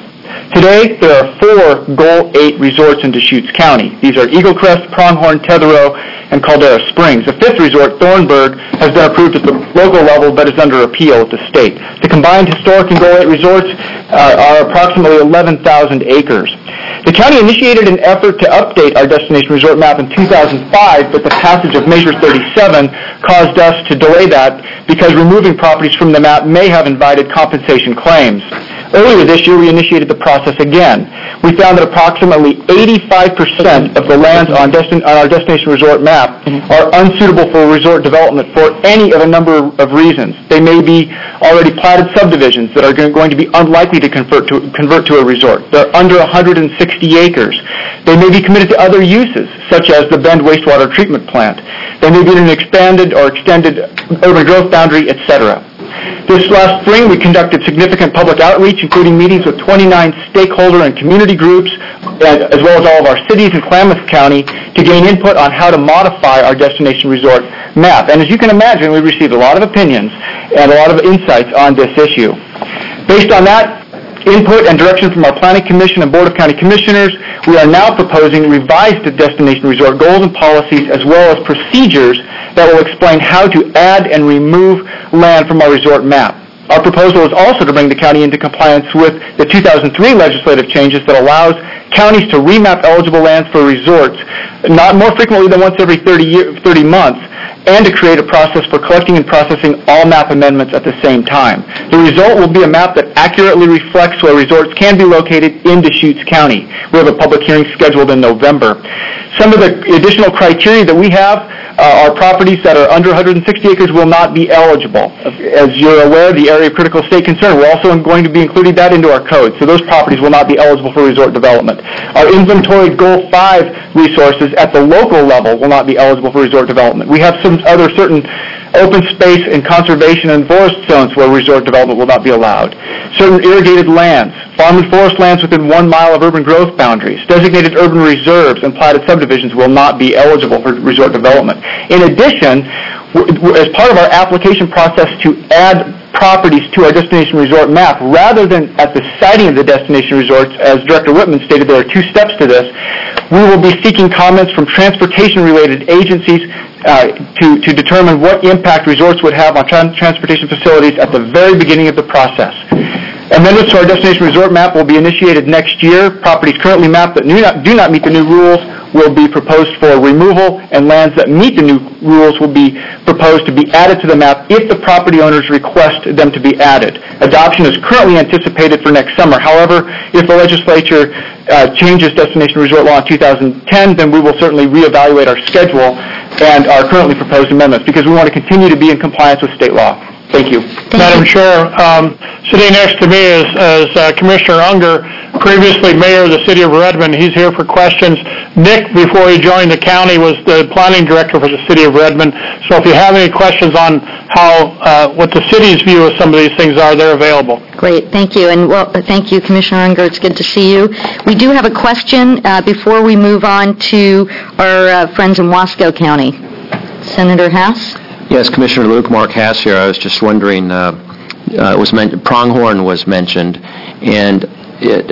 Today, there are four Goal eight resorts in Deschutes County. These are Eagle Crest, Pronghorn, Tetherow, and Caldera Springs. The fifth resort, Thornburg, has been approved at the local level but is under appeal at the state. The combined historic and Goal eight resorts uh, are approximately eleven thousand acres. The county initiated an effort to update our destination resort map in two thousand five, but the passage of Measure thirty-seven caused us to delay that because removing properties from the map may have invited compensation claims. Earlier this year, we initiated the process again. We found that approximately eighty-five percent of the lands on, destin- on our destination resort map are unsuitable for resort development for any of a number of reasons. They may be already platted subdivisions that are going to be unlikely to convert to, convert to a resort. They're under one hundred sixty acres. They may be committed to other uses, such as the Bend wastewater treatment plant. They may be in an expanded or extended urban growth boundary, et cetera. This last spring, we conducted significant public outreach, including meetings with twenty-nine stakeholder and community groups, as well as all of our cities in Klamath County, to gain input on how to modify our destination resort map. And as you can imagine, we received a lot of opinions and a lot of insights on this issue. Based on that input and direction from our Planning Commission and Board of County Commissioners, we are now proposing revised destination resort goals and policies, as well as procedures that will explain how to add and remove land from our resort map. Our proposal is also to bring the county into compliance with the two thousand three legislative changes that allows counties to remap eligible lands for resorts, not more frequently than once every thirty, year, thirty months, and to create a process for collecting and processing all map amendments at the same time. The result will be a map that accurately reflects where resorts can be located in Deschutes County. We have a public hearing scheduled in November. Some of the additional criteria that we have uh, are properties that are under one hundred sixty acres will not be eligible. As you're aware, the area of critical state concern, we're also going to be including that into our code, so those properties will not be eligible for resort development. Our inventoried Goal five resources at the local level will not be eligible for resort development. We have some other certain open space and conservation and forest zones where resort development will not be allowed. Certain irrigated lands, farm and forest lands within one mile of urban growth boundaries, designated urban reserves, and platted subdivisions will not be eligible for resort development. In addition, as part of our application process to add properties to our destination resort map, rather than at the siting of the destination resorts, as Director Whitman stated, there are two steps to this. We will be seeking comments from transportation-related agencies uh, to, to determine what impact resorts would have on tra- transportation facilities at the very beginning of the process. Amendments to our destination resort map will be initiated next year. Properties currently mapped that do not, do not meet the new rules will be proposed for removal, and lands that meet the new rules will be proposed to be added to the map if the property owners request them to be added. Adoption is currently anticipated for next summer. However, if the legislature uh, changes destination resort law in two thousand ten, then we will certainly reevaluate our schedule and our currently proposed amendments, because we want to continue to be in compliance with state law. Thank you. Thank Madam you. Chair, um, sitting next to me is, is uh, Commissioner Unger, previously mayor of the city of Redmond. He's here for questions. Nick, before he joined the county, was the planning director for the city of Redmond. So if you have any questions on how, uh, what the city's view of some of these things are, they're available. Great, thank you, and well, thank you, Commissioner Unger. It's good to see you. We do have a question uh, before we move on to our uh, friends in Wasco County. Senator Hass? Yes, Commissioner Luke, Mark Hass here. I was just wondering, uh, uh, it was men- Pronghorn was mentioned, and it,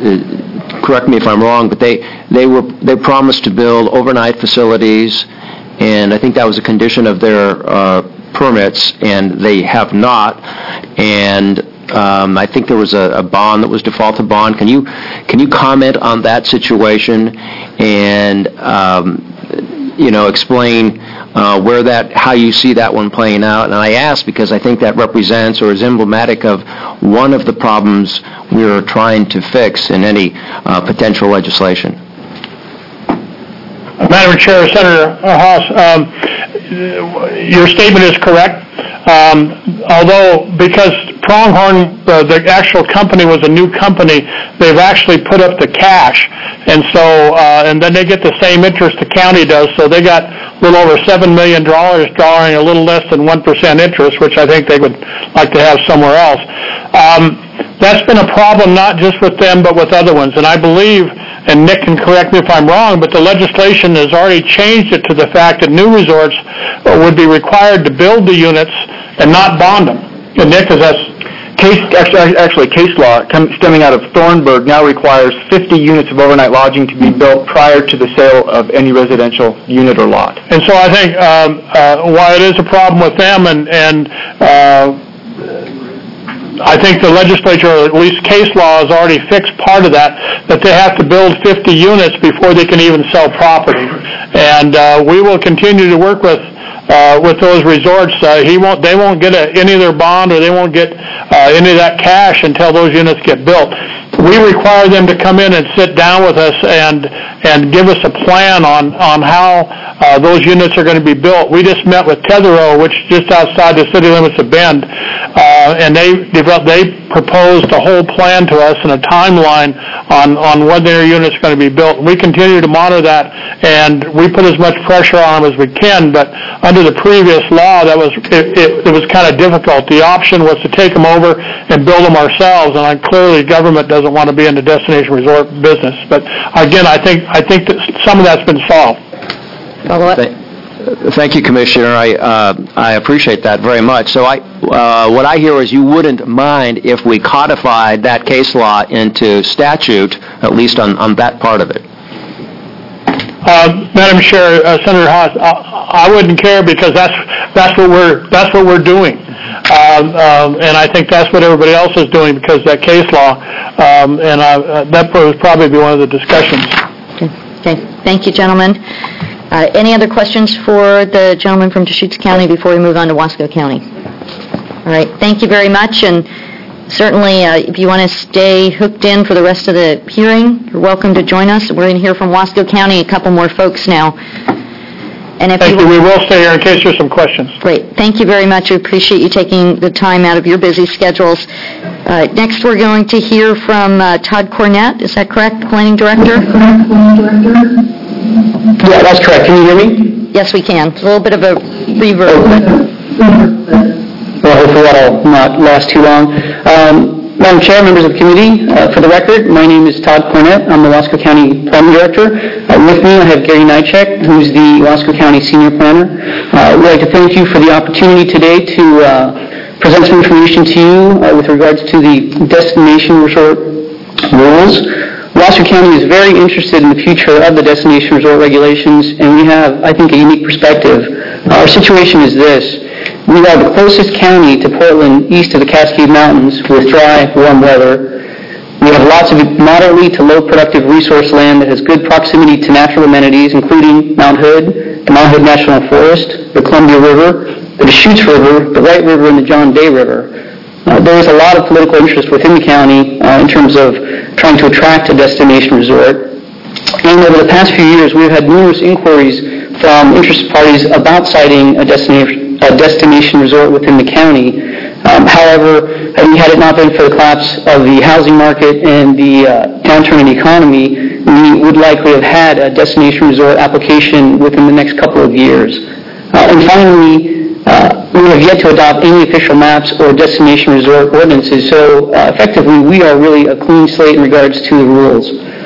it, correct me if I'm wrong, but they they were they promised to build overnight facilities, and I think that was a condition of their uh, permits, and they have not. And um, I think there was a, a bond that was defaulted bond. Can you can you comment on that situation and um, you know explain? Uh, where that, how you see that one playing out. And I ask because I think that represents or is emblematic of one of the problems we are trying to fix in any uh, potential legislation. Madam Chair, Senator Haas, um, your statement is correct. Um, although, because Pronghorn, uh, the actual company was a new company, they've actually put up the cash, and so, uh, and then they get the same interest the county does, so they got a little over seven million dollars, drawing a little less than one percent interest, which I think they would like to have somewhere else. Um, that's been a problem not just with them, but with other ones, and I believe, and Nick can correct me if I'm wrong, but the legislation has already changed it to the fact that new resorts would be required to build the units and not bond them. And Nick, is that... case, actually, actually case law com- stemming out of Thornburg now requires fifty units of overnight lodging to be built prior to the sale of any residential unit or lot. And so I think um, uh, while it is a problem with them, and, and uh, I think the legislature, or at least case law, has already fixed part of that, that they have to build fifty units before they can even sell property. And uh, we will continue to work with uh, with those resorts. Uh, he won't, they won't get a, any of their bond, or they won't get uh, any of that cash until those units get built. We require them to come in and sit down with us and and give us a plan on on how uh, those units are going to be built. We just met with Tetherow, which is just outside the city limits of Bend, uh, and they developed, they proposed a whole plan to us and a timeline on on when their units are going to be built. We continue to monitor that, and we put as much pressure on them as we can. But under the previous law, that was it, it, it was kind of difficult. The option was to take them over and build them ourselves, and I, clearly government doesn't want to be in the destination resort business. But again, I think I think that some of that's been solved. Thank you, Commissioner. I uh, I appreciate that very much. So I uh, what I hear is you wouldn't mind if we codified that case law into statute, at least on, on that part of it. Uh, Madam Chair, uh, Senator Haas, I, I wouldn't care, because that's that's what we're that's what we're doing, um, um, and I think that's what everybody else is doing, because that case law, um, and uh, that would probably be one of the discussions. Okay. Thank you, gentlemen. Uh, any other questions for the gentleman from Deschutes County before we move on to Wasco County? All right. Thank you very much, and certainly, uh, if you want to stay hooked in for the rest of the hearing, you're welcome to join us. We're going to hear from Wasco County, a couple more folks now. And if Thank you. you, we will stay here in case there's some questions. Great. Thank you very much. We appreciate you taking the time out of your busy schedules. Uh, next, we're going to hear from uh, Todd Cornett. Is that correct, Planning Director? Yeah, that's correct. Can you hear me? Yes, we can. A little bit of a reverb. But well, hopefully that'll not last too long. Um, Madam Chair, members of the committee, uh, for the record, my name is Todd Cornett. I'm the Wasco County Planning Director. Uh, with me, I have Gary Nychek, who's the Wasco County Senior Planner. Uh, we'd like to thank you for the opportunity today to uh, present some information to you uh, with regards to the destination resort rules. Wasco County is very interested in the future of the destination resort regulations, and we have, I think, a unique perspective. Uh, our situation is this. We are the closest county to Portland east of the Cascade Mountains with dry, warm weather. We have lots of moderately to low productive resource land that has good proximity to natural amenities, including Mount Hood, the Mount Hood National Forest, the Columbia River, the Deschutes River, the Wright River, and the John Day River. Uh, there is a lot of political interest within the county uh, in terms of trying to attract a destination resort. And over the past few years, we've had numerous inquiries from interested parties about siting a destination a destination resort within the county. Um, however, had it not been for the collapse of the housing market and the uh, downturn in the economy, we would likely have had a destination resort application within the next couple of years. Uh, and finally, uh, we have yet to adopt any official maps or destination resort ordinances, so uh, effectively we are really a clean slate in regards to the rules.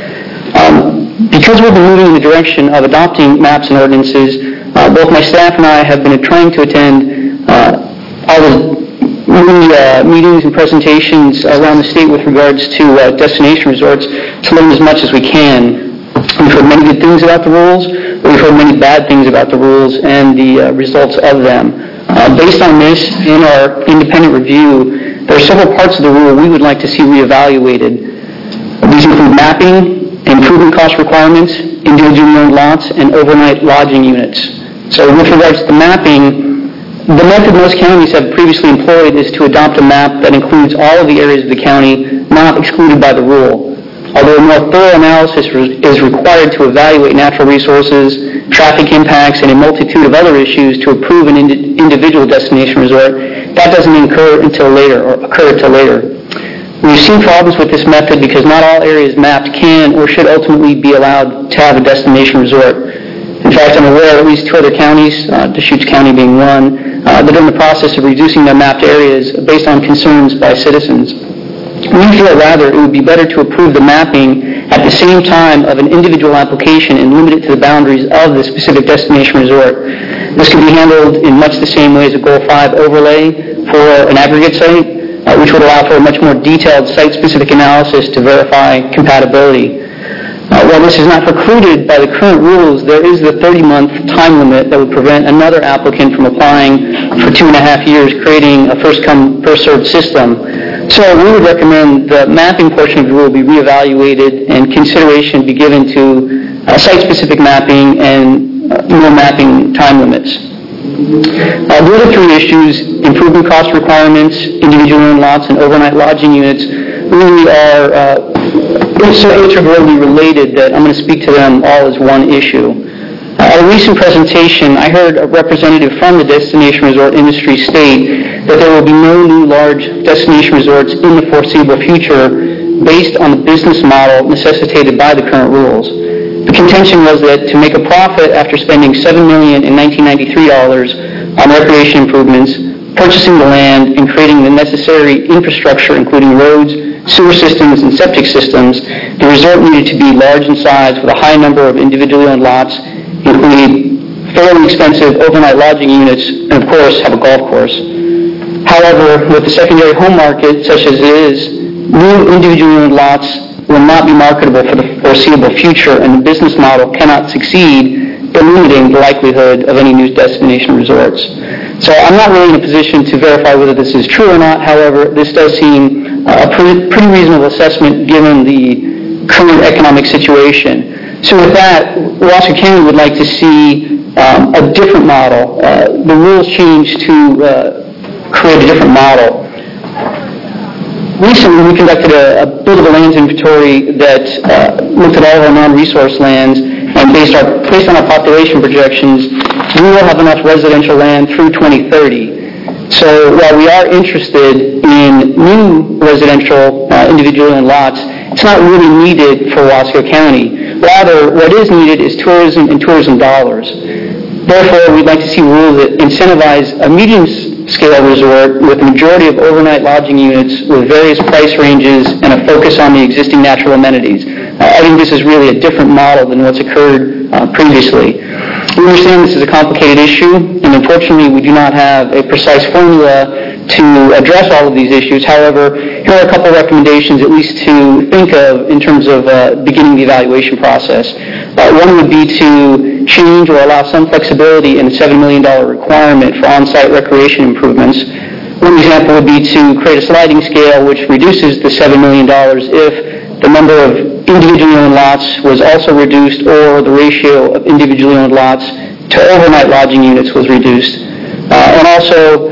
Um, because we've been moving in the direction of adopting maps and ordinances, Uh, both my staff and I have been trying to attend uh, all the many, uh, meetings and presentations around the state with regards to uh, destination resorts to learn as much as we can. We've heard many good things about the rules, but we've heard many bad things about the rules and the uh, results of them. Uh, based on this, in our independent review, there are several parts of the rule we would like to see reevaluated. These include mapping, improvement cost requirements, individually owned lots, and overnight lodging units. So with regards to mapping, the method most counties have previously employed is to adopt a map that includes all of the areas of the county not excluded by the rule. Although a more thorough analysis is required to evaluate natural resources, traffic impacts, and a multitude of other issues to approve an ind- individual destination resort, that doesn't incur until later or occur until later. We've seen problems with this method because not all areas mapped can or should ultimately be allowed to have a destination resort. In fact, I'm aware of at least two other counties, uh, Deschutes County being one, uh, that are in the process of reducing their mapped areas based on concerns by citizens. We feel rather it would be better to approve the mapping at the same time of an individual application and limit it to the boundaries of the specific destination resort. This can be handled in much the same way as a Goal five overlay for an aggregate site. Uh, uh, which would allow for a much more detailed site-specific analysis to verify compatibility. Uh, while this is not precluded by the current rules, there is the thirty-month time limit that would prevent another applicant from applying for two and a half years, creating a first-come, first-served system. So we would recommend the mapping portion of the rule be reevaluated and consideration be given to uh, site-specific mapping and uh, more mapping time limits. Uh, the other three issues, improvement cost requirements, individual owned lots, and overnight lodging units, really are uh, so integrally related that I'm going to speak to them all as one issue. Uh, at a recent presentation, I heard a representative from the destination resort industry state that there will be no new large destination resorts in the foreseeable future based on the business model necessitated by the current rules. The contention was that to make a profit after spending seven million dollars in nineteen ninety-three dollars on recreation improvements, purchasing the land, and creating the necessary infrastructure, including roads, sewer systems, and septic systems, the resort needed to be large in size with a high number of individually owned lots, including fairly expensive overnight lodging units, and of course have a golf course. However, with the secondary home market such as it is, new individually owned lots will not be marketable for the foreseeable future, and the business model cannot succeed, eliminating the likelihood of any new destination resorts. So I'm not really in a position to verify whether this is true or not. However, this does seem a pretty, pretty reasonable assessment given the current economic situation. So with that, Wasco County would like to see um, a different model. Uh, the rules changed to uh, create a different model. Recently, we conducted a, a buildable lands inventory that uh, looked at all of our non-resource lands, and based, our, based on our population projections, we will have enough residential land through twenty thirty. So while we are interested in new residential uh, individual owned lots, it's not really needed for Wasco County. Rather, what is needed is tourism and tourism dollars. Therefore, we'd like to see rules that incentivize a medium-scale resort with a majority of overnight lodging units with various price ranges and a focus on the existing natural amenities. Uh, I think this is really a different model than what's occurred uh, previously. We understand this is a complicated issue, and unfortunately we do not have a precise formula to address all of these issues. However, here are a couple of recommendations at least to think of in terms of uh, beginning the evaluation process. Uh, one would be to change or allow some flexibility in the seven million dollars requirement for on-site recreation improvements. One example would be to create a sliding scale which reduces the seven million dollars if the number of individually owned lots was also reduced or the ratio of individually owned lots to overnight lodging units was reduced. Uh, and also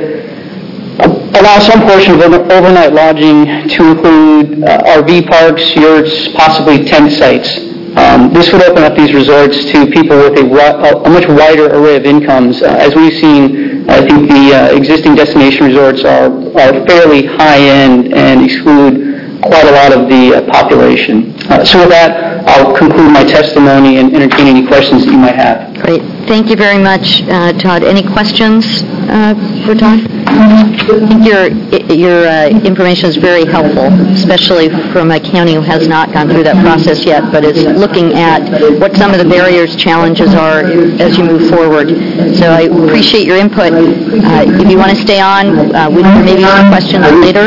uh, allow some portion of overnight lodging to include uh, R V parks, yurts, possibly tent sites. Um, this would open up these resorts to people with a, a much wider array of incomes. Uh, as we've seen, I think the uh, existing destination resorts are, are fairly high-end and exclude quite a lot of the uh, population. Uh, so with that, I'll conclude my testimony and entertain any questions that you might have. Great. Thank you very much, uh, Todd. Any questions uh, for Todd? I think your your uh, information is very helpful, especially from a county who has not gone through that process yet, but is looking at what some of the barriers, challenges are as you move forward. So I appreciate your input. Uh, if you want to stay on, uh, we can maybe ask questions later.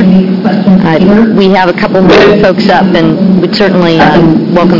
Uh, we have a couple more folks up, and we'd certainly uh, welcome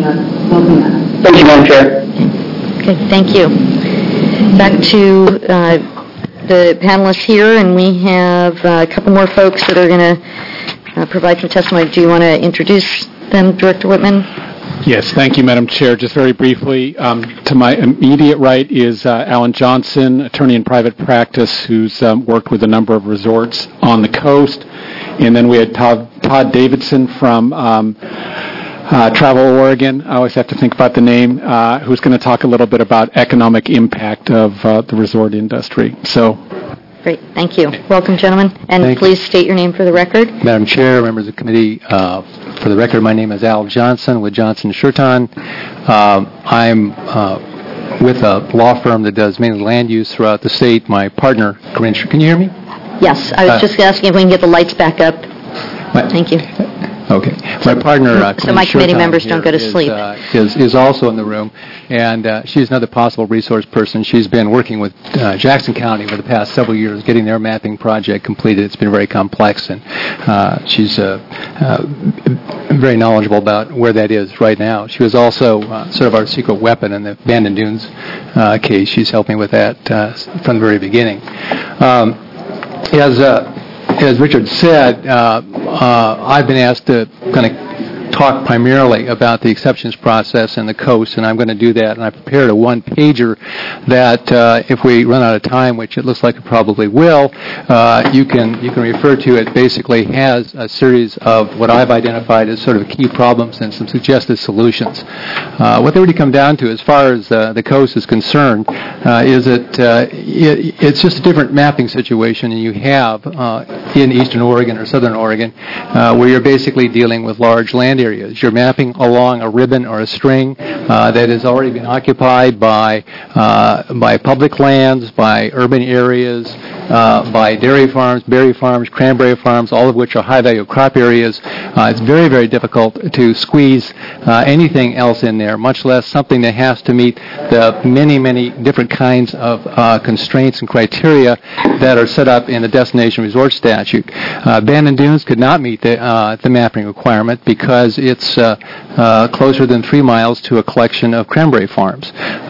them. Thank you, Madam Chair. Okay, thank you. Back to uh, the panelists here, and we have uh, a couple more folks that are going to uh, provide some testimony. Do you want to introduce them, Director Whitman? Yes, thank you, Madam Chair. Just very briefly, um, to my immediate right is uh, Alan Johnson, attorney in private practice, who's um, worked with a number of resorts on the coast. And then we had Todd, Todd Davidson from um, uh, Travel Oregon. I always have to think about the name, uh, who's going to talk a little bit about economic impact of uh, the resort industry. So, great, thank you. Welcome, gentlemen. And Thank please state your name for the record. Madam Chair, members of the committee, uh, for the record, my name is Al Johnson with Johnson Shurton. Um, I'm uh, with a law firm that does mainly land use throughout the state. My partner, Corinne, can you hear me? Yes, I was Uh, just asking if we can get the lights back up. My, Thank you. Okay. My partner, uh, So my Quinn committee Shurton members don't go here to is, sleep. uh, is, is also in the room, and uh, she's another possible resource person. She's been working with uh, Jackson County for the past several years, getting their mapping project completed. It's been very complex, and uh, she's uh, uh, very knowledgeable about where that is right now. She was also uh, sort of our secret weapon in the Bandon Dunes uh, case. She's helping with that uh, from the very beginning. Um, as uh, As Richard said, uh, uh, I've been asked to kind of talk primarily about the exceptions process and the coast, and I'm going to do that. And I prepared a one-pager that, uh, if we run out of time, which it looks like it probably will, uh, you can you can refer to. It basically has a series of what I've identified as sort of key problems and some suggested solutions. Uh, what they really come down to, as far as uh, the coast is concerned, uh, is that uh, it, it's just a different mapping situation than you have uh, in eastern Oregon or southern Oregon, uh, where you're basically dealing with large land areas. You're mapping along a ribbon or a string uh, that has already been occupied by uh, by public lands, by urban areas, uh, by dairy farms, berry farms, cranberry farms, all of which are high-value crop areas. Uh, it's very, very difficult to squeeze uh, anything else in there, much less something that has to meet the many, many different kinds of uh, constraints and criteria that are set up in the Destination Resort Statute. Uh, Bandon Dunes could not meet the, uh, the mapping requirement because it's uh, uh, closer than three miles to a collection of cranberry farms.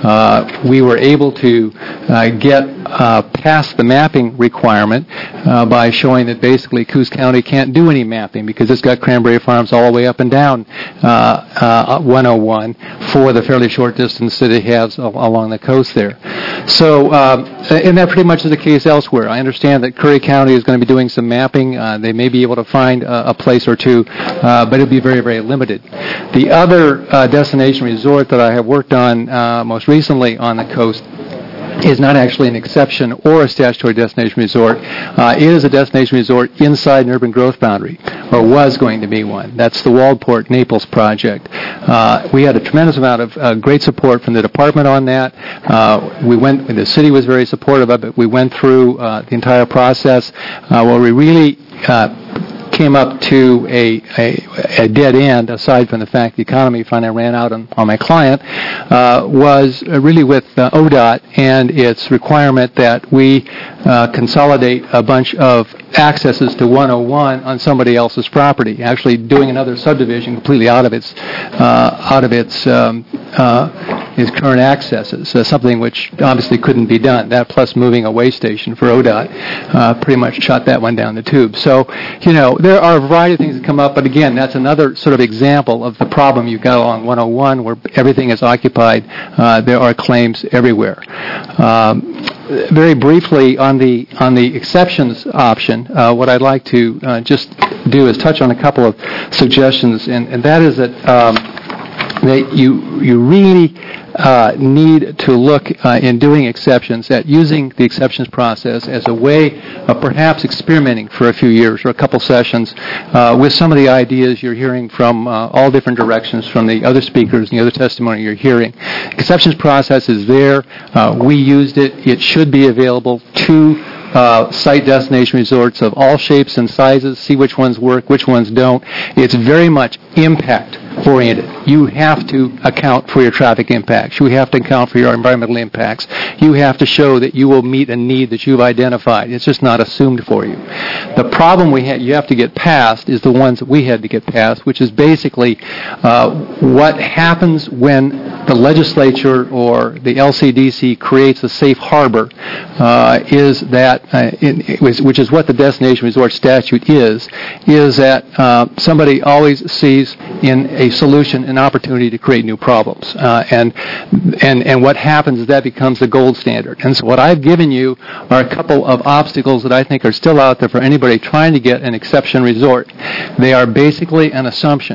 Uh, we were able to uh, get uh, past the mapping requirement uh, by showing that basically Coos County can't do any mapping because it's got cranberry farms all the way up and down uh, uh, one oh one for the fairly short distance that it has along the coast there. So, um, and that pretty much is the case elsewhere. I understand that Curry County is going to be doing some mapping. Uh, they may be able to find a, a place or two, uh, but it'll be very, very limited. The other uh, destination resort that I have worked on uh, most recently on the coast is not actually an exception or a statutory destination resort. Uh, it is a destination resort inside an urban growth boundary, or was going to be one. That's the Waldport Naples project. Uh, we had a tremendous amount of uh, great support from the department on that. Uh, we went, the city was very supportive of it. We went through uh, the entire process uh, where we really uh, came up to a, a, a dead end, aside from the fact the economy finally ran out on, on my client, uh, was really with uh, O D O T and its requirement that we uh, consolidate a bunch of accesses to one oh one on somebody else's property, actually doing another subdivision completely out of its uh, out of its um, uh, its current accesses, uh, something which obviously couldn't be done. That plus moving a way station for O D O T uh, pretty much shot that one down the tube. So, you know, there are a variety of things that come up, but again, that's another sort of example of the problem you've got along one oh one where everything is occupied. Uh, there are claims everywhere. Um, very briefly on the on the exceptions option, uh, what I'd like to uh, just do is touch on a couple of suggestions, and, and that is that um, that you you really uh, need to look uh, in doing exceptions at using the exceptions process as a way of perhaps experimenting for a few years or a couple sessions uh, with some of the ideas you're hearing from uh, all different directions from the other speakers and the other testimony you're hearing. Exceptions process is there. Uh, we used it. It should be available to Uh, site destination resorts of all shapes and sizes, see which ones work, which ones don't. It's very much impact oriented. You have to account for your traffic impacts. You have to account for your environmental impacts. You have to show that you will meet a need that you've identified. It's just not assumed for you. The problem we ha- you have to get past is the ones that we had to get past, which is basically uh, what happens when the legislature or the L C D C creates a safe harbor uh, is that, uh, in, which is what the Destination Resort Statute is, is that uh, somebody always sees in a solution an opportunity to create new problems. Uh, and, and, and what happens is that becomes the gold standard. And so what I've given you are a couple of obstacles that I think are still out there for anybody trying to get an exception resort. They are basically an assumption.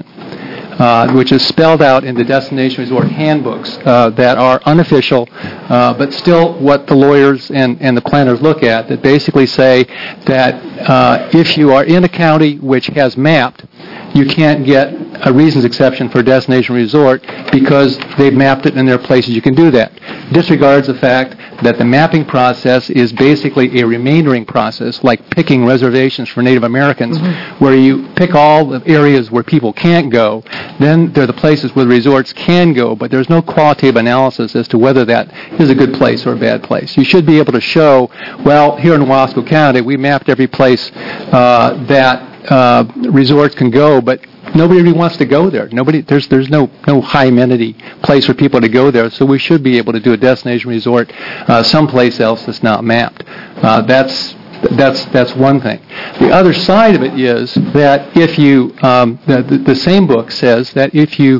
Uh, which is spelled out in the Destination Resort handbooks uh, that are unofficial, uh, but still what the lawyers and, and the planners look at, that basically say that uh, if you are in a county which has mapped, you can't get a reasons exception for a destination resort because they've mapped it and there are places you can do that. Disregards the fact that the mapping process is basically a remaindering process, like picking reservations for Native Americans, mm-hmm. where you pick all the areas where people can't go. Then there are the places where the resorts can go, but there's no qualitative analysis as to whether that is a good place or a bad place. You should be able to show, well, here in Wasco County, we mapped every place uh, that uh, resorts can go, but nobody really wants to go there. Nobody, there's there's no no high amenity place for people to go there. So we should be able to do a destination resort uh, someplace else that's not mapped. Uh, that's that's that's one thing. The other side of it is that if you um, the, the the same book says that if you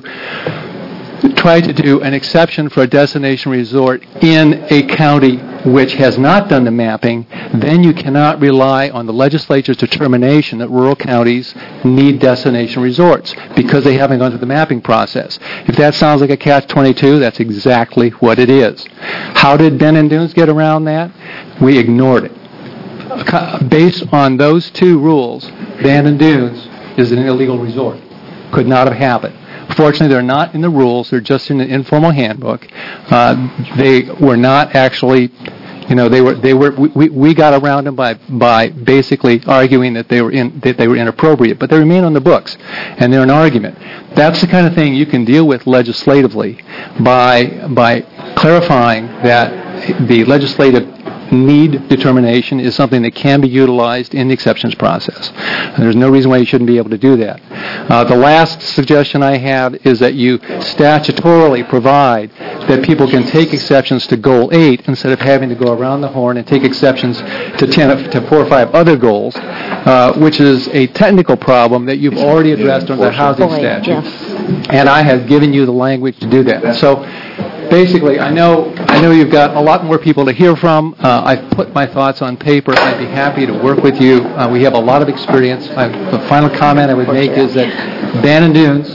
try to do an exception for a destination resort in a county which has not done the mapping, then you cannot rely on the legislature's determination that rural counties need destination resorts because they haven't gone through the mapping process. If that sounds like a catch twenty-two, that's exactly what it is. How did Ben and Dunes get around that? We ignored it. Based on those two rules, Ben and Dunes is an illegal resort. Could not have happened. Fortunately, they're not in the rules. They're just in an informal handbook. Uh, they were not actually, you know, they were. They were. We, we got around them by by basically arguing that they were in that they were inappropriate, but they remain on the books, and they're an argument. That's the kind of thing you can deal with legislatively by by clarifying that the legislative need determination is something that can be utilized in the exceptions process. And there's no reason why you shouldn't be able to do that. Uh, the last suggestion I have is that you statutorily provide that people can take exceptions to Goal eight instead of having to go around the horn and take exceptions to ten, to four or five other goals, uh, which is a technical problem that you've already addressed under the housing statute. Yes. And I have given you the language to do that. So basically, I know I know you've got a lot more people to hear from. Uh, I've put my thoughts on paper. I'd be happy to work with you. Uh, we have a lot of experience. I, the final comment I would make is that Ben and Dunes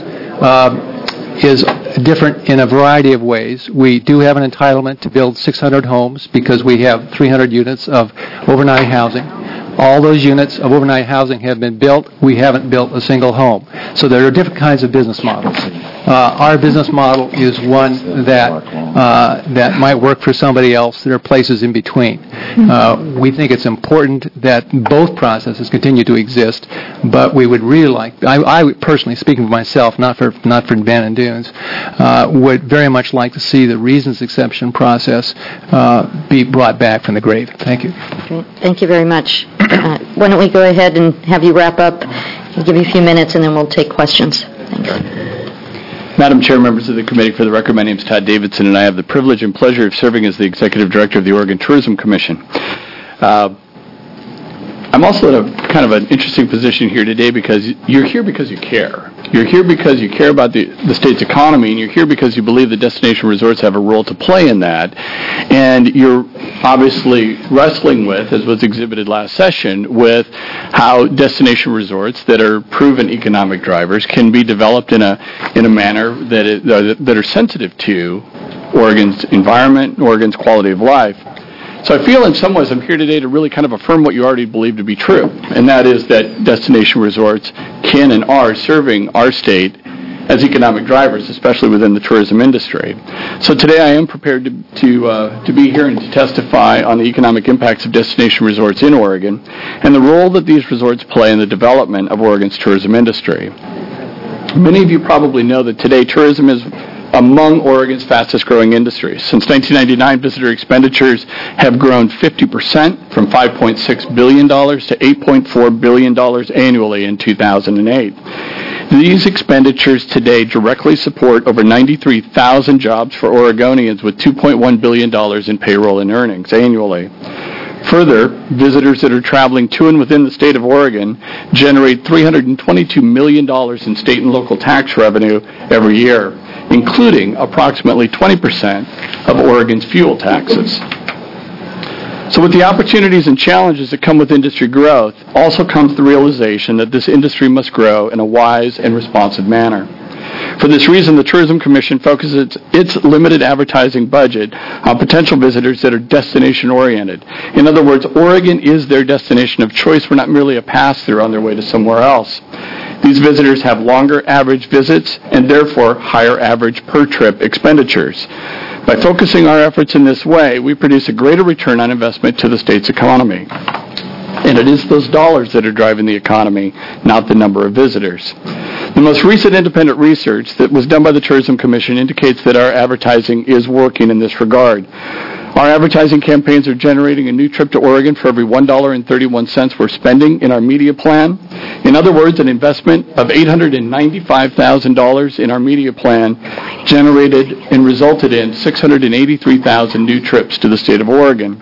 uh, is different in a variety of ways. We do have an entitlement to build six hundred homes because we have three hundred units of overnight housing. All those units of overnight housing have been built. We haven't built a single home. So there are different kinds of business models. Uh, our business model is one that uh, that might work for somebody else. There are places in between. Uh, we think it's important that both processes continue to exist, but we would really like, I, I would personally, speaking for myself, not for not for Ben and Dunes, uh, would very much like to see the reasons exception process uh, be brought back from the grave. Thank you. Great. Thank you very much. Uh, why don't we go ahead and have you wrap up? I'll give you a few minutes, and then we'll take questions. Thanks. Madam Chair, members of the committee, for the record, my name is Todd Davidson, and I have the privilege and pleasure of serving as the Executive Director of the Oregon Tourism Commission. Uh, I'm also in a kind of an interesting position here today because you're here because you care. You're here because you care about the, the state's economy, and you're here because you believe that destination resorts have a role to play in that. And you're obviously wrestling with, as was exhibited last session, with how destination resorts that are proven economic drivers can be developed in a in a manner that it, uh, that are sensitive to Oregon's environment, Oregon's quality of life. So I feel in some ways I'm here today to really kind of affirm what you already believe to be true, and that is that destination resorts can and are serving our state as economic drivers, especially within the tourism industry. So today I am prepared to to, uh, to be here and to testify on the economic impacts of destination resorts in Oregon and the role that these resorts play in the development of Oregon's tourism industry. Many of you probably know that today tourism is among Oregon's fastest growing industries. Since nineteen ninety-nine, visitor expenditures have grown fifty percent from five point six billion dollars to eight point four billion dollars annually in two thousand eight. These expenditures today directly support over ninety-three thousand jobs for Oregonians with two point one billion dollars in payroll and earnings annually. Further, visitors that are traveling to and within the state of Oregon generate three hundred twenty-two million dollars in state and local tax revenue every year, including approximately twenty percent of Oregon's fuel taxes. So with the opportunities and challenges that come with industry growth, also comes the realization that this industry must grow in a wise and responsive manner. For this reason, the Tourism Commission focuses its, its limited advertising budget on potential visitors that are destination-oriented. In other words, Oregon is their destination of choice. We're not merely a pass-through on their way to somewhere else. These visitors have longer average visits and therefore higher average per-trip expenditures. By focusing our efforts in this way, we produce a greater return on investment to the state's economy. And it is those dollars that are driving the economy, not the number of visitors. The most recent independent research that was done by the Tourism Commission indicates that our advertising is working in this regard. Our advertising campaigns are generating a new trip to Oregon for every one dollar and thirty-one cents we're spending in our media plan. In other words, an investment of eight hundred ninety-five thousand dollars in our media plan generated and resulted in six hundred eighty-three thousand new trips to the state of Oregon.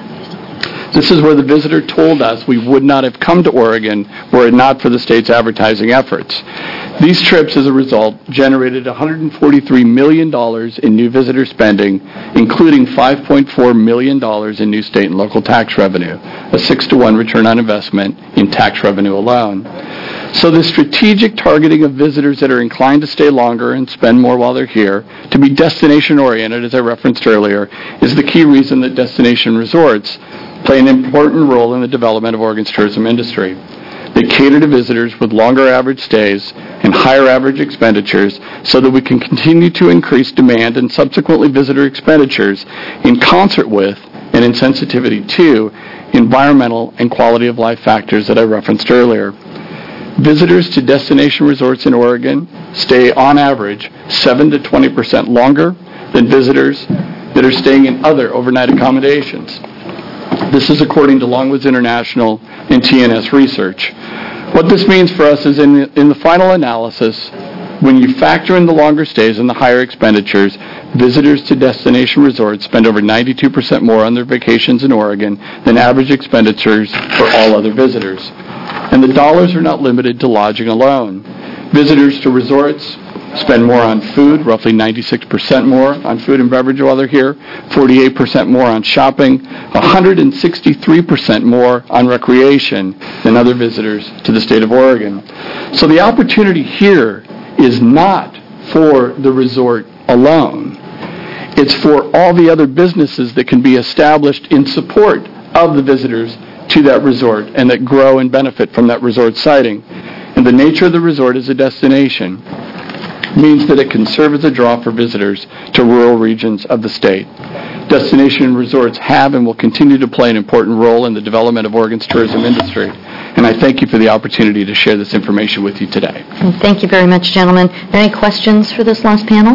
This is where the visitor told us we would not have come to Oregon were it not for the state's advertising efforts. These trips, as a result, generated one hundred forty-three million dollars in new visitor spending, including five point four million dollars in new state and local tax revenue, a six to one return on investment in tax revenue alone. So the strategic targeting of visitors that are inclined to stay longer and spend more while they're here, to be destination-oriented, as I referenced earlier, is the key reason that destination resorts play an important role in the development of Oregon's tourism industry. They cater to visitors with longer average stays and higher average expenditures so that we can continue to increase demand and subsequently visitor expenditures in concert with and in sensitivity to environmental and quality of life factors that I referenced earlier. Visitors to destination resorts in Oregon stay on average seven to twenty percent longer than visitors that are staying in other overnight accommodations. This is according to Longwoods International and T N S research. What this means for us is in the, in the final analysis, when you factor in the longer stays and the higher expenditures, visitors to destination resorts spend over ninety-two percent more on their vacations in Oregon than average expenditures for all other visitors. And the dollars are not limited to lodging alone. Visitors to resorts spend more on food, roughly ninety-six percent more on food and beverage while they're here, forty-eight percent more on shopping, one hundred sixty-three percent more on recreation than other visitors to the state of Oregon. So the opportunity here is not for the resort alone. It's for all the other businesses that can be established in support of the visitors to that resort and that grow and benefit from that resort siting. And the nature of the resort as a destination means that it can serve as a draw for visitors to rural regions of the state. Destination resorts have and will continue to play an important role in the development of Oregon's tourism industry. And I thank you for the opportunity to share this information with you today. Thank you very much, gentlemen. Are there any questions for this last panel?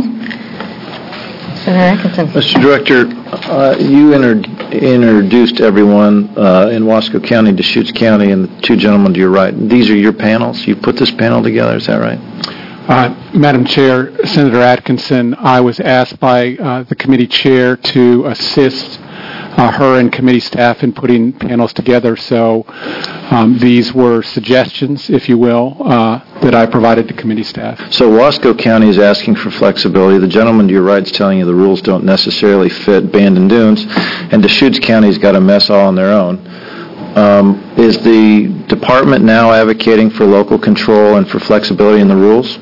Senator Atkinson. Mister Director, uh, you inter- introduced everyone uh, in Wasco County, Deschutes County, and the two gentlemen to your right. These are your panels? You put this panel together, is that right? Uh, Madam Chair, Senator Atkinson, I was asked by uh, the committee chair to assist uh, her and committee staff in putting panels together. So um, these were suggestions, if you will, uh, that I provided to committee staff. So Wasco County is asking for flexibility. The gentleman to your right is telling you the rules don't necessarily fit Bandon Dunes, and Deschutes County's got a mess all on their own. Um, is the department now advocating for local control and for flexibility in the rules?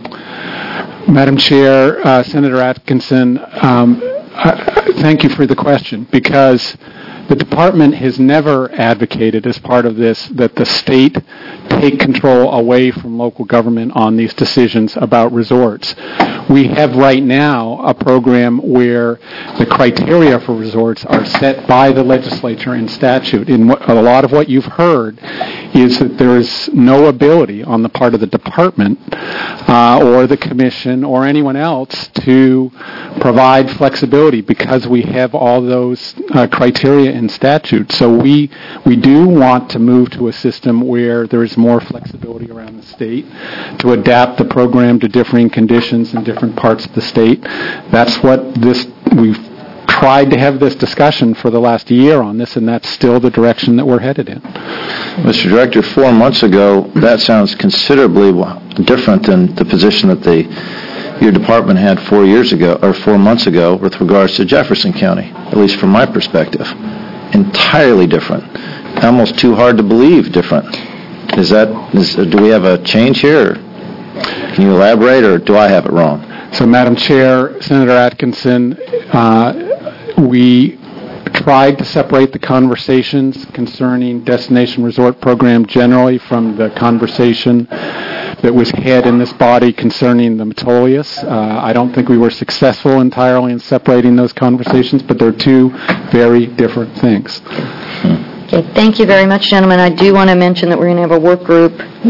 Madam Chair, uh, Senator Atkinson, um, I, I thank you for the question, because the department has never advocated as part of this that the state take control away from local government on these decisions about resorts. We have right now a program where the criteria for resorts are set by the legislature in statute. In what, a lot of what you've heard is that there is no ability on the part of the department uh, or the commission or anyone else to provide flexibility because we have all those uh, criteria in statute. So we we do want to move to a system where there is more flexibility around the state to adapt the program to differing conditions in different parts of the state. That's what this we've tried to have this discussion for the last year on this, and that's still the direction that we're headed in. Mister Director, four months ago, that sounds considerably different than the position that the your department had four years ago, or four months ago, with regards to Jefferson County, at least from my perspective. Entirely different. Almost too hard to believe different. Is that, is, do we have a change here? Can you elaborate, or do I have it wrong? So, Madam Chair, Senator Atkinson, uh, we tried to separate the conversations concerning Destination Resort Program generally from the conversation that was had in this body concerning the Metolius. Uh, I don't think we were successful entirely in separating those conversations, but they're two very different things. Okay, thank you very much, gentlemen. I do want to mention that we're going to have a work group.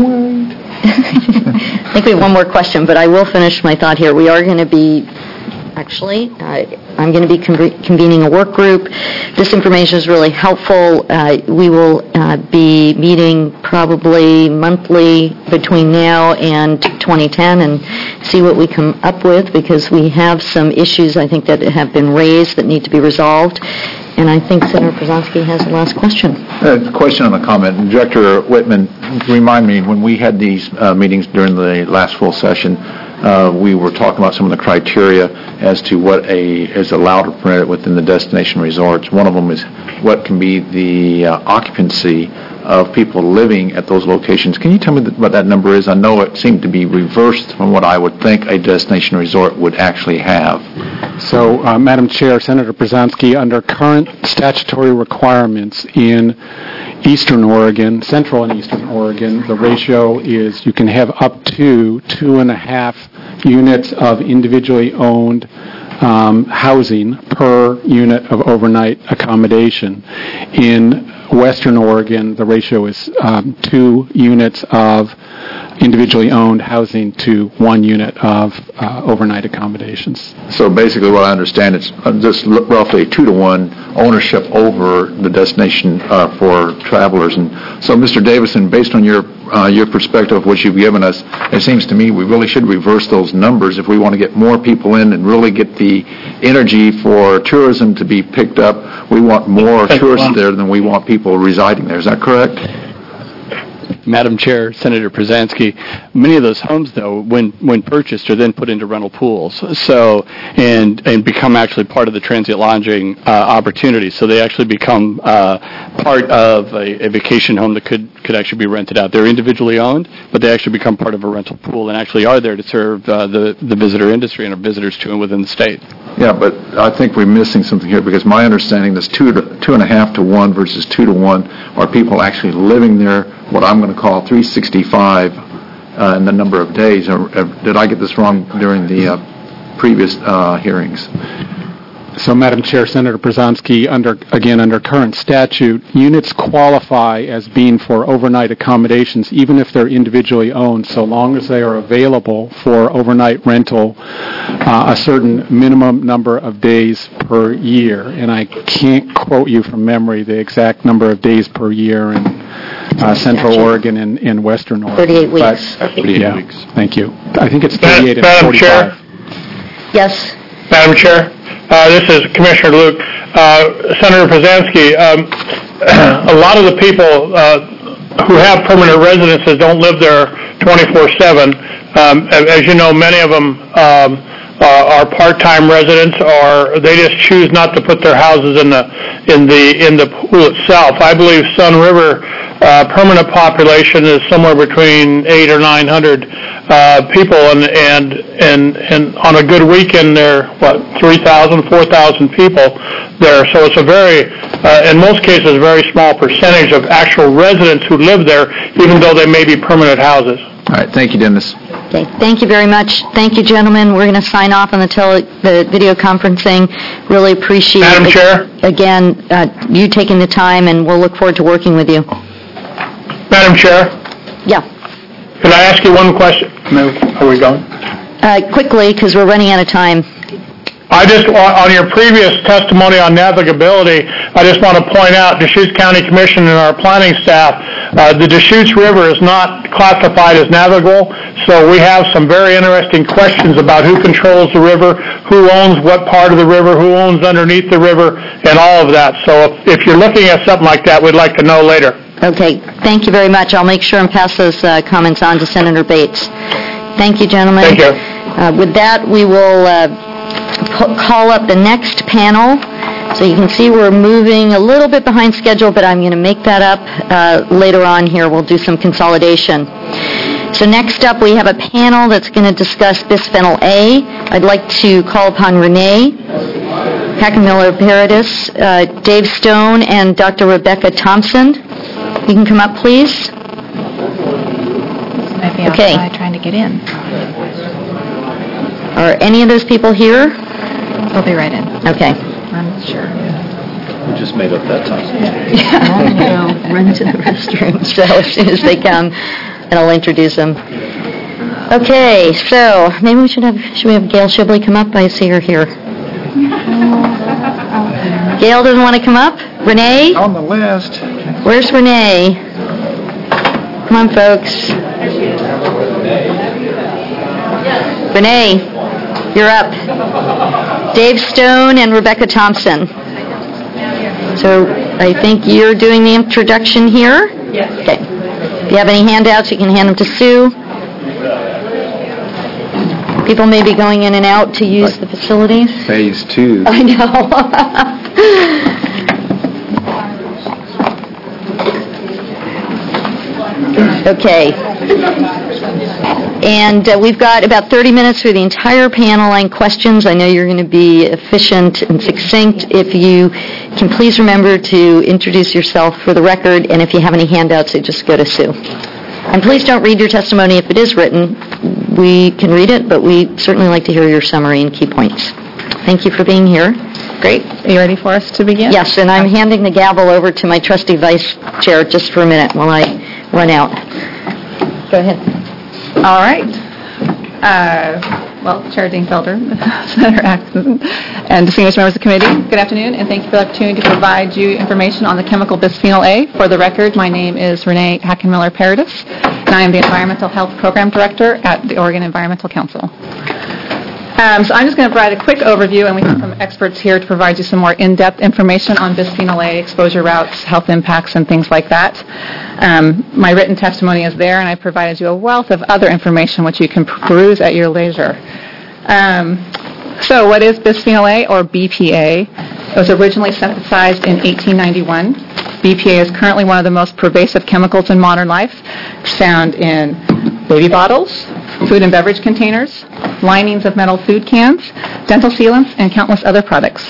I think we have one more question, but I will finish my thought here. We are going to be, actually, uh, I'm going to be conve- convening a work group. This information is really helpful. Uh, we will uh, be meeting probably monthly between now and twenty ten and see what we come up with, because we have some issues, I think, that have been raised that need to be resolved. And I think Senator Przanski has the last question. A question and a comment. Director Whitman, remind me, when we had these uh, meetings during the last full session, uh, we were talking about some of the criteria as to what a is allowed or permitted within the destination resorts. One of them is what can be the uh, occupancy of people living at those locations. Can you tell me th- what that number is? I know it seemed to be reversed from what I would think a destination resort would actually have. So, uh, Madam Chair, Senator Przanski, under current statutory requirements in Eastern Oregon, Central and Eastern Oregon, the ratio is you can have up to two and a half units of individually owned um, housing per unit of overnight accommodation. In Western Oregon, the ratio is um, two units of individually owned housing to one unit of uh, overnight accommodations. So basically what I understand is uh, just l- roughly two to one ownership over the destination uh, for travelers. And so, Mister Davison, based on your uh, your perspective of what you've given us, it seems to me we really should reverse those numbers if we want to get more people in and really get the energy for tourism to be picked up. We want more tourists there than we want people residing there. Is that correct? Madam Chair, Senator Przanski, many of those homes, though, when when purchased, are then put into rental pools. So and and become actually part of the transient lodging uh, opportunity. So they actually become uh, part of a, a vacation home that could could actually be rented out. They're individually owned, but they actually become part of a rental pool and actually are there to serve uh, the the visitor industry and our visitors to and within the state. Yeah, but I think we're missing something here, because my understanding is two to two and a half to one versus two to one are people actually living there, what I'm going to call three sixty-five uh, in the number of days. Or, uh, did I get this wrong during the uh, previous uh, hearings? So, Madam Chair, Senator Przanski, under, again, under current statute, units qualify as being for overnight accommodations, even if they're individually owned, so long as they are available for overnight rental uh, a certain minimum number of days per year. And I can't quote you from memory the exact number of days per year in uh, Central Oregon and, and Western Oregon. thirty-eight weeks. But, thirty-eight yeah, weeks. Thank you. I think it's thirty-eight and Madam forty-five. Chair? Yes. Madam Chair, uh, this is Commissioner Luke. Uh, Senator Przanski, um, a lot of the people uh, who have permanent residences don't live there twenty-four seven. Um, as you know, many of them um, uh, are part-time residents, or they just choose not to put their houses in the in the in the pool itself. I believe Sun River uh, permanent population is somewhere between eight or nine hundred uh, people, and and and and on a good weekend, there what three thousand, four thousand people there. So it's a very, uh, in most cases, a very small percentage of actual residents who live there, even though they may be permanent houses. All right. Thank you, Dennis. Okay, thank you very much. Thank you, gentlemen. We're going to sign off on the tele, the video conferencing. Really appreciate Madam it. Chair? Again, uh, you taking the time, and we'll look forward to working with you. Madam Chair? Yeah. Can I ask you one question? No. Are we going? Uh, quickly, because we're running out of time. I just, on your previous testimony on navigability, I just want to point out, Deschutes County Commission and our planning staff, uh, the Deschutes River is not classified as navigable, so we have some very interesting questions about who controls the river, who owns what part of the river, who owns underneath the river, and all of that. So if, if you're looking at something like that, we'd like to know later. Okay, thank you very much. I'll make sure and pass those uh, comments on to Senator Bates. Thank you, gentlemen. Thank you. Uh, with that, we will uh, p- call up the next panel. So you can see we're moving a little bit behind schedule, but I'm going to make that up uh, later on here. We'll do some consolidation. So next up, we have a panel that's going to discuss bisphenol A. I'd like to call upon Renee Hackenmiller Paradis, uh, Dave Stone, and Doctor Rebecca Thompson. You can come up, please. Might be Okay. outside trying to get in. Are any of those people here? They'll be right in. Okay. I'm not sure. We just made up that time. I'll run to the restroom, so as soon as they come, and I'll introduce them. Okay, so maybe we should have, should we have Gail Shibley come up? I see her here. Gail doesn't want to come up? Renee? On the list. Where's Renee? Come on, folks. Renee, you're up. Dave Stone and Rebecca Thompson. So I think you're doing the introduction here? Yes. Okay. If you have any handouts, you can hand them to Sue. People may be going in and out to use the facilities. Phase two. I know. Okay. And uh, we've got about thirty minutes for the entire panel on questions. I know you're going to be efficient and succinct. If you can please remember to introduce yourself for the record, and if you have any handouts, so just go to Sue. And please don't read your testimony if it is written. We can read it, but we certainly like to hear your summary and key points. Thank you for being here. Great. Are you ready for us to begin? Yes, and I'm handing the gavel over to my trusty vice chair just for a minute while I run out. Go ahead. All right. Uh, well, Chair Dingfelder, Senator Atkinson, and distinguished members of the committee, good afternoon, and thank you for the opportunity to provide you information on the chemical bisphenol A. For the record, my name is Renee Hackenmiller Paradis, and I am the Environmental Health Program Director at the Oregon Environmental Council. Um, so I'm just going to provide a quick overview, and we have some experts here to provide you some more in-depth information on bisphenol A, exposure routes, health impacts, and things like that. Um, my written testimony is there, and I provided you a wealth of other information which you can peruse at your leisure. Um, so what is bisphenol A, or B P A? It was originally synthesized in eighteen ninety-one. B P A is currently one of the most pervasive chemicals in modern life. It's found in baby bottles, food and beverage containers, linings of metal food cans, dental sealants, and countless other products.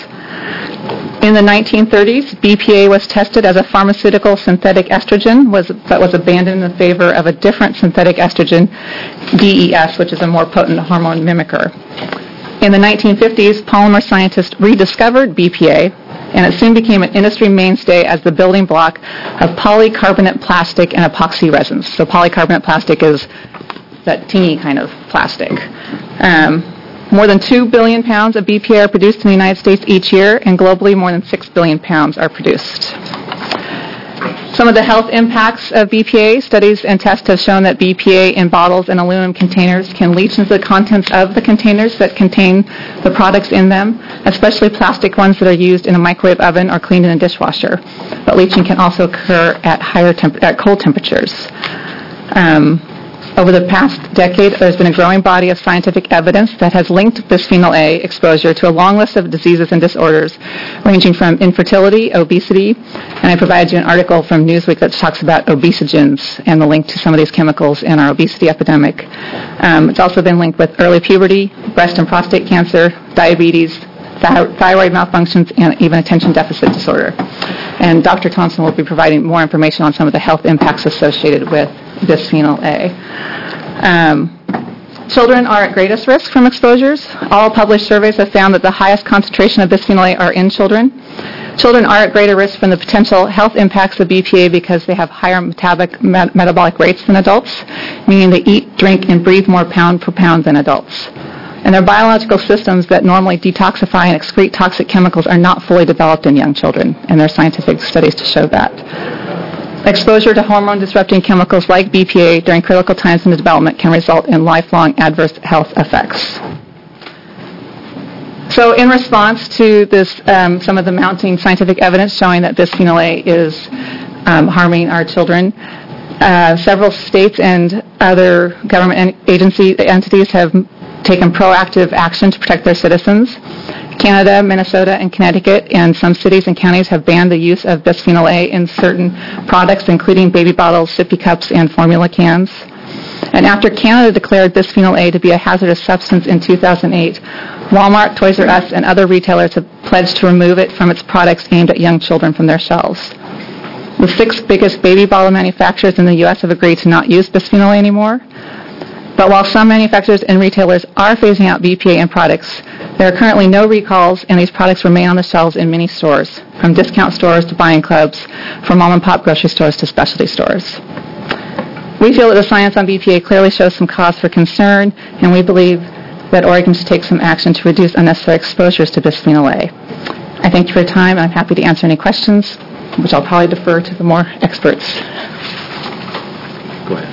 In the nineteen thirties, B P A was tested as a pharmaceutical synthetic estrogen, was, but was abandoned in favor of a different synthetic estrogen, D E S, which is a more potent hormone mimicker. In the nineteen fifties, polymer scientists rediscovered B P A, and it soon became an industry mainstay as the building block of polycarbonate plastic and epoxy resins. So polycarbonate plastic is that teeny kind of plastic. Um, more than two billion pounds of B P A are produced in the United States each year, and globally more than six billion pounds are produced. Some of the health impacts of B P A, studies and tests have shown that B P A in bottles and aluminum containers can leach into the contents of the containers that contain the products in them, especially plastic ones that are used in a microwave oven or cleaned in a dishwasher. But leaching can also occur at higher temp- at cold temperatures. Um, Over the past decade, there's been a growing body of scientific evidence that has linked bisphenol A exposure to a long list of diseases and disorders, ranging from infertility, obesity, and I provided you an article from Newsweek that talks about obesogens and the link to some of these chemicals in our obesity epidemic. Um, it's also been linked with early puberty, breast and prostate cancer, diabetes, thyroid malfunctions, and even attention deficit disorder. And Doctor Thompson will be providing more information on some of the health impacts associated with bisphenol A. Um, children are at greatest risk from exposures. All published surveys have found that the highest concentration of bisphenol A are in children. Children are at greater risk from the potential health impacts of B P A because they have higher metabolic, met- metabolic rates than adults, meaning they eat, drink, and breathe more pound per pound than adults. And their biological systems that normally detoxify and excrete toxic chemicals are not fully developed in young children, and there are scientific studies to show that. Exposure to hormone-disrupting chemicals like B P A during critical times in the development can result in lifelong adverse health effects. So in response to this, um, some of the mounting scientific evidence showing that bisphenol A is um, harming our children, uh, several states and other government agency entities have taken proactive action to protect their citizens. Canada, Minnesota, and Connecticut, and some cities and counties have banned the use of bisphenol A in certain products, including baby bottles, sippy cups, and formula cans. And after Canada declared bisphenol A to be a hazardous substance in two thousand eight, Walmart, Toys R Us, and other retailers have pledged to remove it from its products aimed at young children from their shelves. The six biggest baby bottle manufacturers in the U S have agreed to not use bisphenol A anymore. But while some manufacturers and retailers are phasing out B P A in products, there are currently no recalls, and these products remain on the shelves in many stores, from discount stores to buying clubs, from mom-and-pop grocery stores to specialty stores. We feel that the science on B P A clearly shows some cause for concern, and we believe that Oregon should take some action to reduce unnecessary exposures to bisphenol A. I thank you for your time, and I'm happy to answer any questions, which I'll probably defer to the more experts. Go ahead.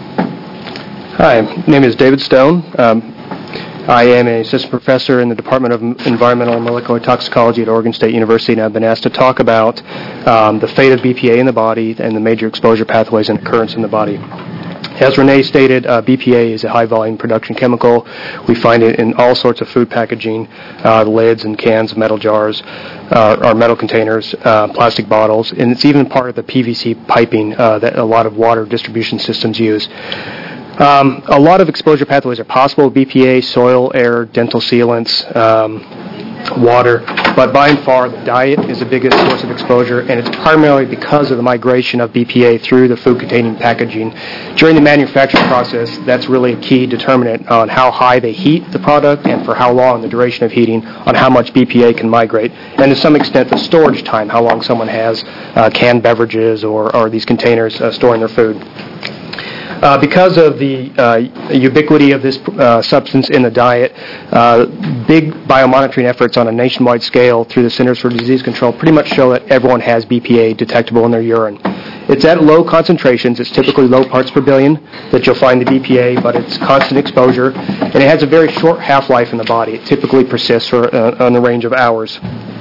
Hi, my name is David Stone. Um, I am an assistant professor in the Department of Environmental and Molecular Toxicology at Oregon State University, and I've been asked to talk about um, the fate of B P A in the body and the major exposure pathways and occurrence in the body. As Renee stated, uh, B P A is a high-volume production chemical. We find it in all sorts of food packaging, uh, lids and cans, metal jars, uh, or metal containers, uh, plastic bottles, and it's even part of the P V C piping uh, that a lot of water distribution systems use. Um, a lot of exposure pathways are possible: B P A, soil, air, dental sealants, um, water, but by and far the diet is the biggest source of exposure, and it's primarily because of the migration of B P A through the food-containing packaging. During the manufacturing process, that's really a key determinant on how high they heat the product and for how long the duration of heating on how much B P A can migrate, and to some extent the storage time, how long someone has uh, canned beverages or, or these containers uh, storing their food. Uh, because of the uh, ubiquity of this uh, substance in the diet, uh, big biomonitoring efforts on a nationwide scale through the Centers for Disease Control pretty much show that everyone has B P A detectable in their urine. It's at low concentrations. It's typically low parts per billion that you'll find the B P A, but it's constant exposure, and it has a very short half-life in the body. It typically persists for uh, on the range of hours.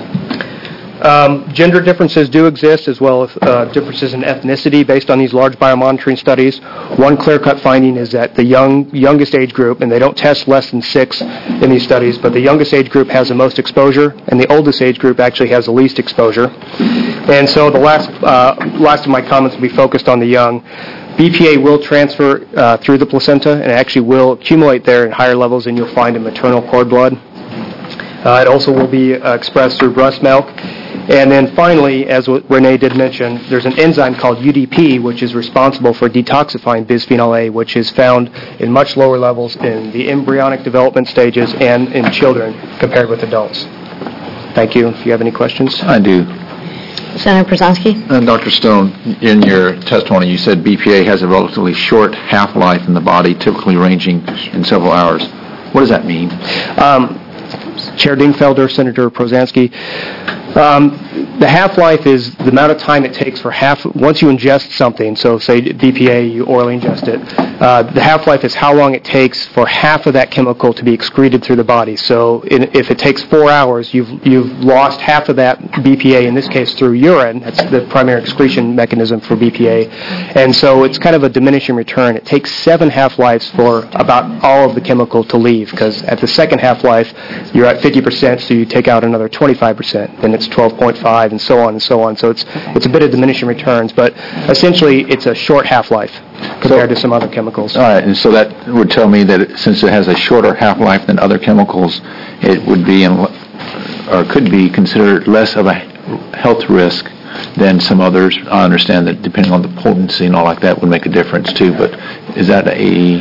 Um, gender differences do exist, as well as uh, differences in ethnicity based on these large biomonitoring studies. One clear-cut finding is that the young youngest age group, and they don't test less than six in these studies, but the youngest age group has the most exposure, and the oldest age group actually has the least exposure. And so the last uh, last of my comments will be focused on the young. B P A will transfer uh, through the placenta, and it actually will accumulate there in higher levels than you'll find in maternal cord blood. Uh, it also will be uh, expressed through breast milk. And then finally, as Renee did mention, there's an enzyme called U D P, which is responsible for detoxifying bisphenol A, which is found in much lower levels in the embryonic development stages and in children compared with adults. Thank you. If you have any questions. I do. Senator Przanski? Uh, Doctor Stone, in your testimony, you said B P A has a relatively short half-life in the body, typically ranging in several hours. What does that mean? Um, Chair Dingfelder, Senator Przanski, Um, the half-life is the amount of time it takes for half, once you ingest something, so say B P A, you orally ingest it, uh, the half-life is how long it takes for half of that chemical to be excreted through the body. So in, if it takes four hours, you've you've lost half of that B P A, in this case through urine. That's the primary excretion mechanism for B P A. And so it's kind of a diminishing return. It takes seven half-lives for about all of the chemical to leave, because at the second half-life, you're at fifty percent, so you take out another twenty-five percent. Then it's twelve point five, and so on and so on. So it's it's a bit of diminishing returns, but essentially it's a short half-life compared so, to some other chemicals. All right, and so that would tell me that it, since it has a shorter half-life than other chemicals, it would be, in, or could be, considered less of a health risk than some others. I understand that depending on the potency and all like that would make a difference too, but is that a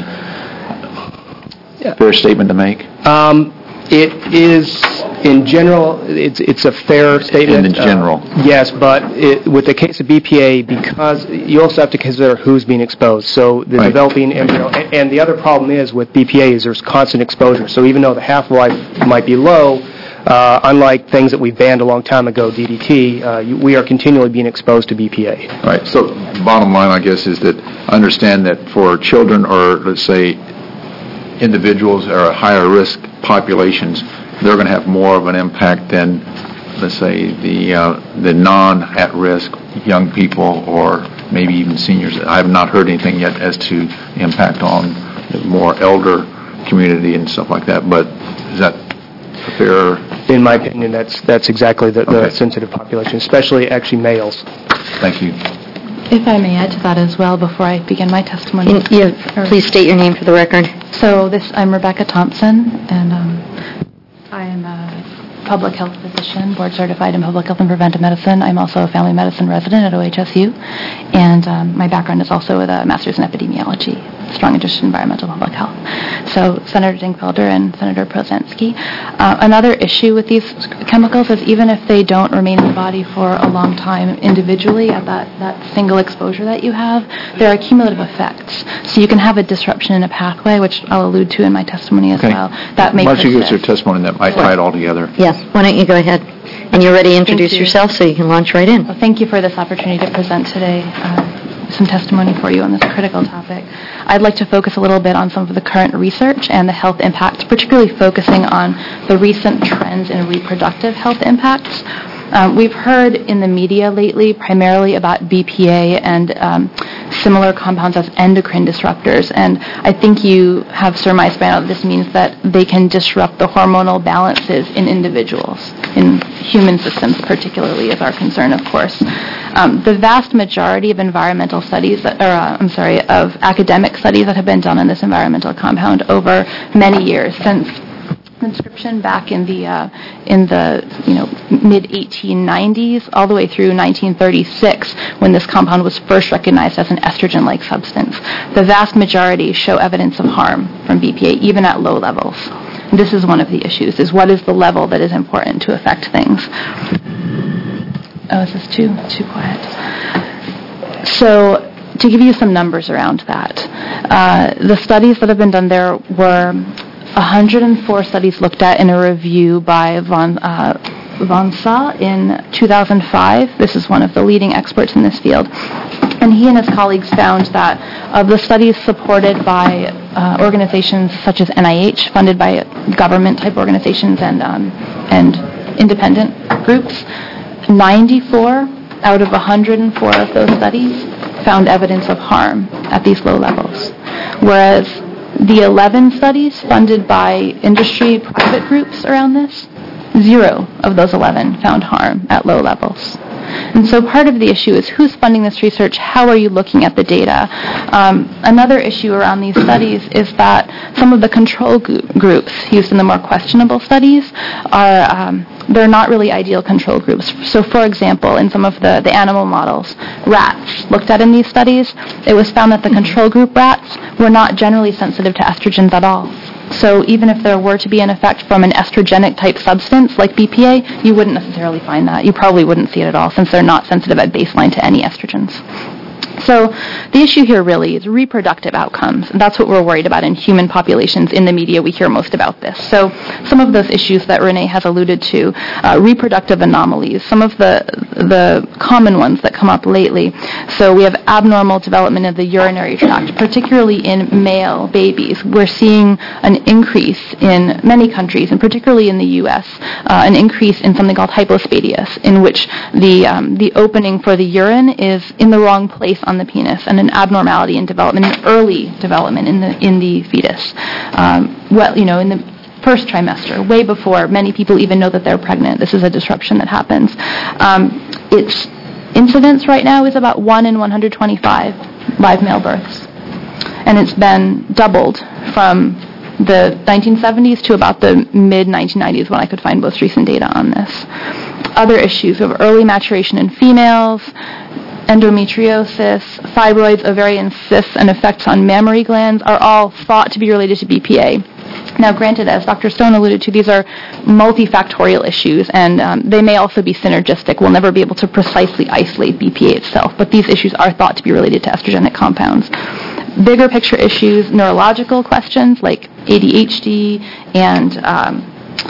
yeah. fair statement to make? Um, It is, in general, it's it's a fair statement. In general. Uh, yes, but it, with the case of B P A, because you also have to consider who's being exposed. So the right. developing embryo, and, and the other problem is with B P A is there's constant exposure. So even though the half-life might be low, uh, unlike things that we banned a long time ago, D D T, uh, you, we are continually being exposed to B P A. Right. So bottom line, I guess, is that I understand that for children or, let's say, individuals or are higher risk populations, they're going to have more of an impact than, let's say, the uh, the non-at-risk young people or maybe even seniors. I have not heard anything yet as to impact on the more elder community and stuff like that, but is that a fair? In my opinion, that's that's exactly the, the okay. sensitive population, especially actually males. Thank you. If I may add to that as well before I begin my testimony. In, yeah, please state your name for the record. So this, I'm Rebecca Thompson, and um, I am a public health physician, board certified in public health and preventive medicine. I'm also a family medicine resident at O H S U, and um, my background is also with a master's in epidemiology, strong interest in environmental public health. So Senator Dingfelder and Senator Prozanski. Uh, another issue with these chemicals is even if they don't remain in the body for a long time individually at that, that single exposure that you have, there are cumulative effects. So you can have a disruption in a pathway, which I'll allude to in my testimony as Okay. well, that may Why don't you give us persist. your testimony that might tie it all together? Yes, why don't you go ahead? And you're ready to introduce you. yourself, so you can launch right in. Well, thank you for this opportunity to present today uh, some testimony for you on this critical topic. I'd like to focus a little bit on some of the current research and the health impacts, particularly focusing on the recent trends in reproductive health impacts. Um, we've heard in the media lately primarily about B P A and um, similar compounds as endocrine disruptors, and I think you have surmised by now that this means that they can disrupt the hormonal balances in individuals, in human systems particularly is our concern, of course. Um, the vast majority of environmental studies, that, or uh, I'm sorry, of academic studies that have been done on this environmental compound over many years, since inscription back in the uh, in the you know mid eighteen nineties all the way through nineteen thirty-six, when this compound was first recognized as an estrogen-like substance. The vast majority show evidence of harm from B P A, even at low levels. This is one of the issues: is what is the level that is important to affect things. Oh, is this too too quiet? So, to give you some numbers around that, uh, the studies that have been done there were one hundred four studies looked at in a review by Von, uh, Von Sa in two thousand five. This is one of the leading experts in this field. And he and his colleagues found that of the studies supported by uh, organizations such as N I H, funded by government-type organizations and, um, and independent groups, ninety-four out of one hundred four of those studies found evidence of harm at these low levels. Whereas the eleven studies funded by industry private groups around this, zero of those eleven found harm at low levels. And so part of the issue is who's funding this research, how are you looking at the data? Um, another issue around these studies is that some of the control groups used in the more questionable studies are, um, they're not really ideal control groups. So for example, in some of the, the animal models, rats looked at in these studies, it was found that the control group rats were not generally sensitive to estrogens at all. So even if there were to be an effect from an estrogenic type substance like B P A, you wouldn't necessarily find that. You probably wouldn't see it at all since they're not sensitive at baseline to any estrogens. So the issue here really is reproductive outcomes, and that's what we're worried about in human populations. In the media, we hear most about this. So some of those issues that Renee has alluded to, uh, reproductive anomalies, some of the the common ones that come up lately. So we have abnormal development of the urinary tract, particularly in male babies. We're seeing an increase in many countries, and particularly in the U S, uh, an increase in something called hypospadias, in which the um, the opening for the urine is in the wrong place on the penis, and an abnormality in development, an early development in the in the fetus. Um, well, you know, in the first trimester, way before many people even know that they're pregnant. This is a disruption that happens. Um, its incidence right now is about one in one hundred twenty-five live male births, and it's been doubled from the nineteen seventies to about the mid nineteen nineties when I could find most recent data on this. Other issues of early maturation in females, endometriosis, fibroids, ovarian cysts, and effects on mammary glands are all thought to be related to B P A. Now, granted, as Doctor Stone alluded to, these are multifactorial issues, and um, they may also be synergistic. We'll never be able to precisely isolate B P A itself, but these issues are thought to be related to estrogenic compounds. Bigger picture issues, neurological questions like A D H D and um,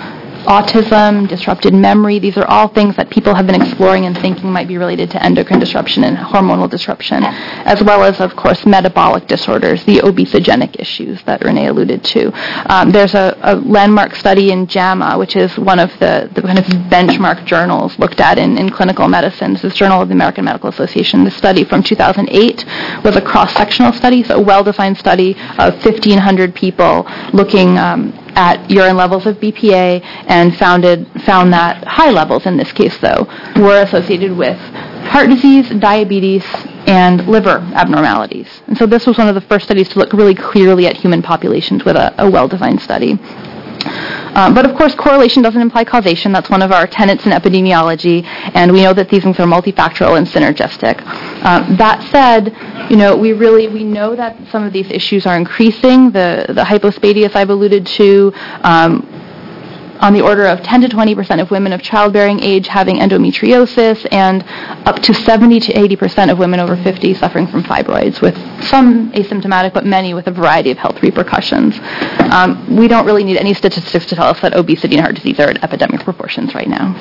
autism, disrupted memory, these are all things that people have been exploring and thinking might be related to endocrine disruption and hormonal disruption, as well as, of course, metabolic disorders, the obesogenic issues that Renee alluded to. Um, there's a, a landmark study in JAMA, which is one of the, the kind of benchmark journals looked at in, in clinical medicine. This is Journal of the American Medical Association. The study from two thousand eight was a cross-sectional study, so a well-designed study of fifteen hundred people looking um, at urine levels of B P A, and founded, found that high levels, in this case though, were associated with heart disease, diabetes, and liver abnormalities. And so this was one of the first studies to look really clearly at human populations with a, a well-designed study. Um, but of course, correlation doesn't imply causation. That's one of our tenets in epidemiology, and we know that these things are multifactorial and synergistic. Um, that said, you know, we really we know that some of these issues are increasing. The the hypospadias I've alluded to. Um, on the order of ten to twenty percent of women of childbearing age having endometriosis, and up to seventy to eighty percent of women over fifty suffering from fibroids, with some asymptomatic, but many with a variety of health repercussions. Um, we don't really need any statistics to tell us that obesity and heart disease are at epidemic proportions right now.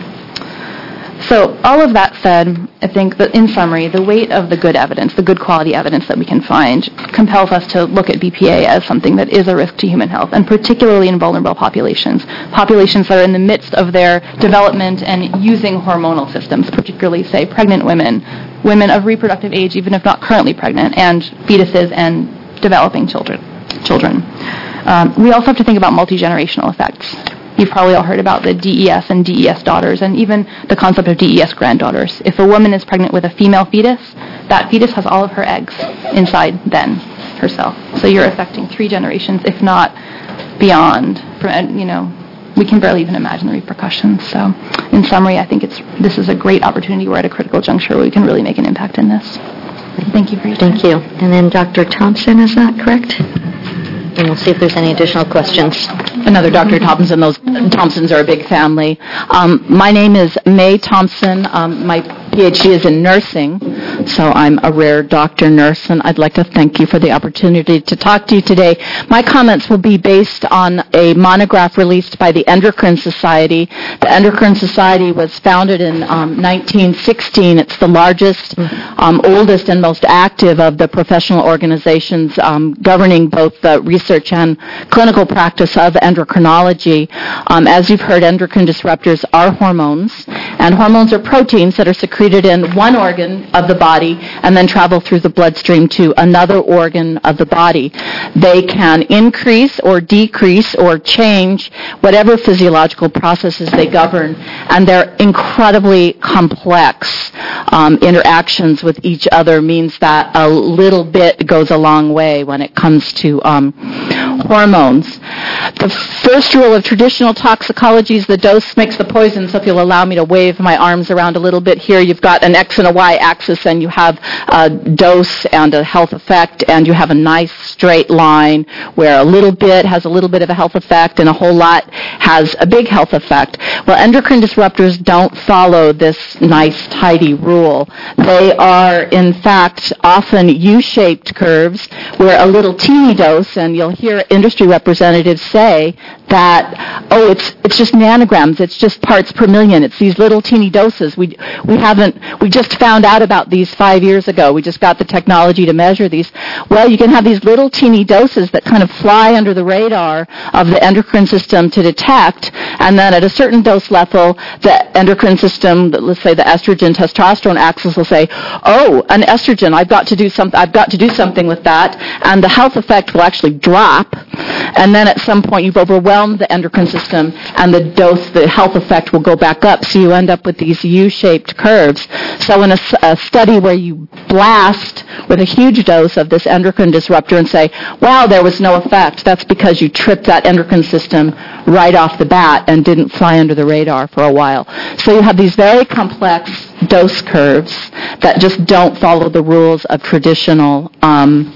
So all of that said, I think that in summary, the weight of the good evidence, the good quality evidence that we can find, compels us to look at B P A as something that is a risk to human health, and particularly in vulnerable populations, populations that are in the midst of their development and using hormonal systems, particularly, say, pregnant women, women of reproductive age, even if not currently pregnant, and fetuses and developing children. children. Um, we also have to think about multi-generational effects. You've probably all heard about the D E S and D E S daughters, and even the concept of D E S granddaughters. If a woman is pregnant with a female fetus, that fetus has all of her eggs inside then herself. So you're affecting three generations, if not beyond. From, you know, we can barely even imagine the repercussions. So, in summary, I think it's this is a great opportunity. We're at a critical juncture where we can really make an impact in this. Thank you for your time. Thank you. And then Doctor Thompson, is that correct? And we'll see if there's any additional questions. Another Doctor Thompson. Those Thompsons are a big family. Um, my name is Mae Thompson. Um, my P H D is in nursing, so I'm a rare doctor nurse, and I'd like to thank you for the opportunity to talk to you today. My comments will be based on a monograph released by the Endocrine Society. The Endocrine Society was founded in um, nineteen sixteen. It's the largest, um, oldest, and most active of the professional organizations um, governing both the research and clinical practice of endocrinology. Um, as you've heard, endocrine disruptors are hormones, and hormones are proteins that are secreted in one organ of the body and then travel through the bloodstream to another organ of the body. They can increase or decrease or change whatever physiological processes they govern, and their incredibly complex um, interactions with each other means that a little bit goes a long way when it comes to um, hormones. The first rule of traditional toxicology is the dose makes the poison, so if you'll allow me to wave my arms around a little bit here, you've got an X and a Y axis, and you have a dose and a health effect, and you have a nice straight line where a little bit has a little bit of a health effect and a whole lot has a big health effect. Well, endocrine disruptors don't follow this nice, tidy rule. They are, in fact, often U-shaped curves where a little teeny dose, and you'll hear industry representatives say that, oh, it's it's just nanograms, it's just parts per million, it's these little teeny doses. We we haven't, we just found out about these five years ago. We just got the technology to measure these. Well, you can have these little teeny doses that kind of fly under the radar of the endocrine system to detect, and then at a certain dose level, the endocrine system, let's say the estrogen testosterone axis, will say, oh, an estrogen, I've got to do something, I've got to do something with that, and the health effect will actually drop, and then at some point you've overwhelmed the endocrine system, and the dose, the health effect will go back up, so you end up with these U-shaped curves. So in a, a study where you blast with a huge dose of this endocrine disruptor and say, wow, there was no effect, that's because you tripped that endocrine system right off the bat and didn't fly under the radar for a while. So you have these very complex dose curves that just don't follow the rules of traditional um,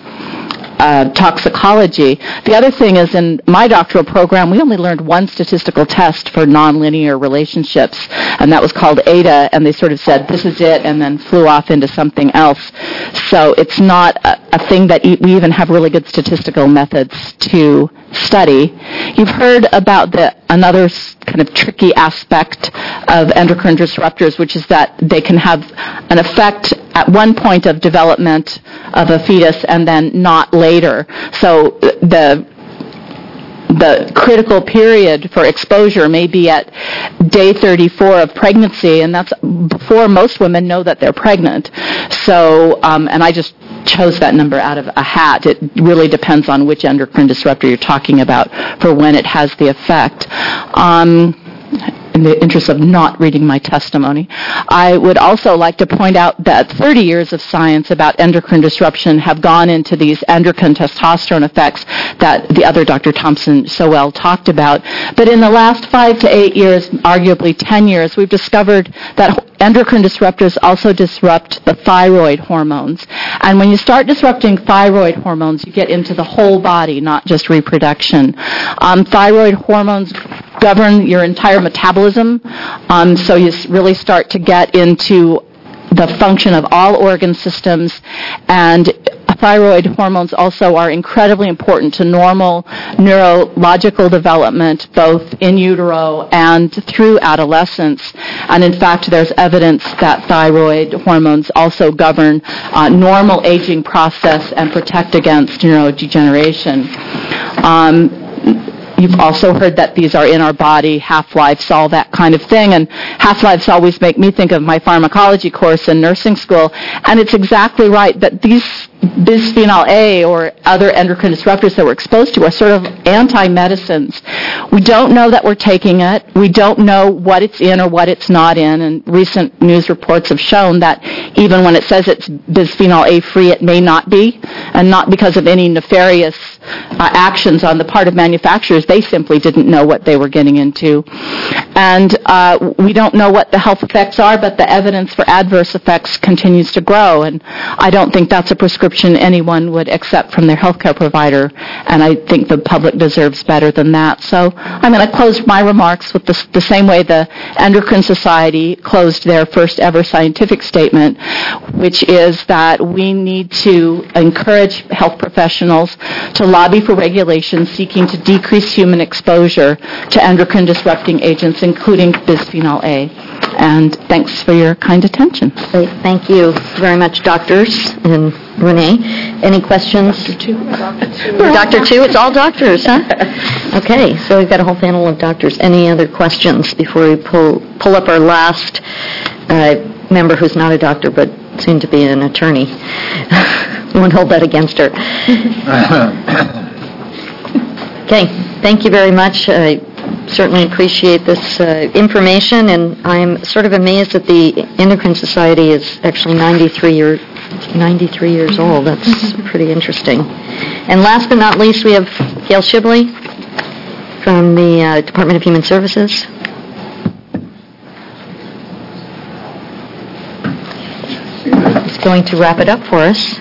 Uh, toxicology. The other thing is, in my doctoral program, we only learned one statistical test for nonlinear relationships, and that was called A D A, and they sort of said, this is it, and then flew off into something else. So it's not a, a thing that e- we even have really good statistical methods to study. You've heard about the another kind of tricky aspect of endocrine disruptors, which is that they can have an effect at one point of development of a fetus and then not later. So the the critical period for exposure may be at day thirty-four of pregnancy, and that's before most women know that they're pregnant. So, um, and I just chose that number out of a hat. It really depends on which endocrine disruptor you're talking about for when it has the effect. Um, in the interest of not reading my testimony. I would also like to point out that thirty years of science about endocrine disruption have gone into these endocrine testosterone effects that the other Doctor Thompson so well talked about. But in the last five to eight years, arguably ten years, we've discovered that endocrine disruptors also disrupt the thyroid hormones. And when you start disrupting thyroid hormones, you get into the whole body, not just reproduction. Um, thyroid hormones govern your entire metabolism, um, so you really start to get into the function of all organ systems, and thyroid hormones also are incredibly important to normal neurological development, both in utero and through adolescence. And in fact, there's evidence that thyroid hormones also govern uh, normal aging process and protect against neurodegeneration. Um, You've also heard that these are in our body, half-lives, all that kind of thing. And half-lives always make me think of my pharmacology course in nursing school. And it's exactly right that these bisphenol A or other endocrine disruptors that we're exposed to are sort of anti-medicines. We don't know that we're taking it. We don't know what it's in or what it's not in. And recent news reports have shown that even when it says it's bisphenol A free, it may not be. And not because of any nefarious uh, actions on the part of manufacturers. They simply didn't know what they were getting into. And uh, we don't know what the health effects are, but the evidence for adverse effects continues to grow. And I don't think that's a prescription anyone would accept from their healthcare provider. And I think the public deserves better than that. So I'm going to close my remarks with the, the same way the Endocrine Society closed their first ever scientific statement, which is that we need to encourage health professionals to lobby for regulations seeking to decrease human exposure to endocrine disrupting agents, including bisphenol A. And thanks for your kind attention. Great. Thank you very much, doctors and Renee. Any questions? Doctor Two. Doctor Two. It's all doctors, huh? Okay, so we've got a whole panel of doctors. Any other questions before we pull pull up our last uh, member who's not a doctor but soon to be an attorney? We won't hold that against her. Okay, thank you very much. I certainly appreciate this uh, information, and I'm sort of amazed that the Endocrine Society is actually ninety-three, year, ninety-three years old. That's pretty interesting. And last but not least, we have Gail Shibley from the uh, Department of Human Services. He's going to wrap it up for us.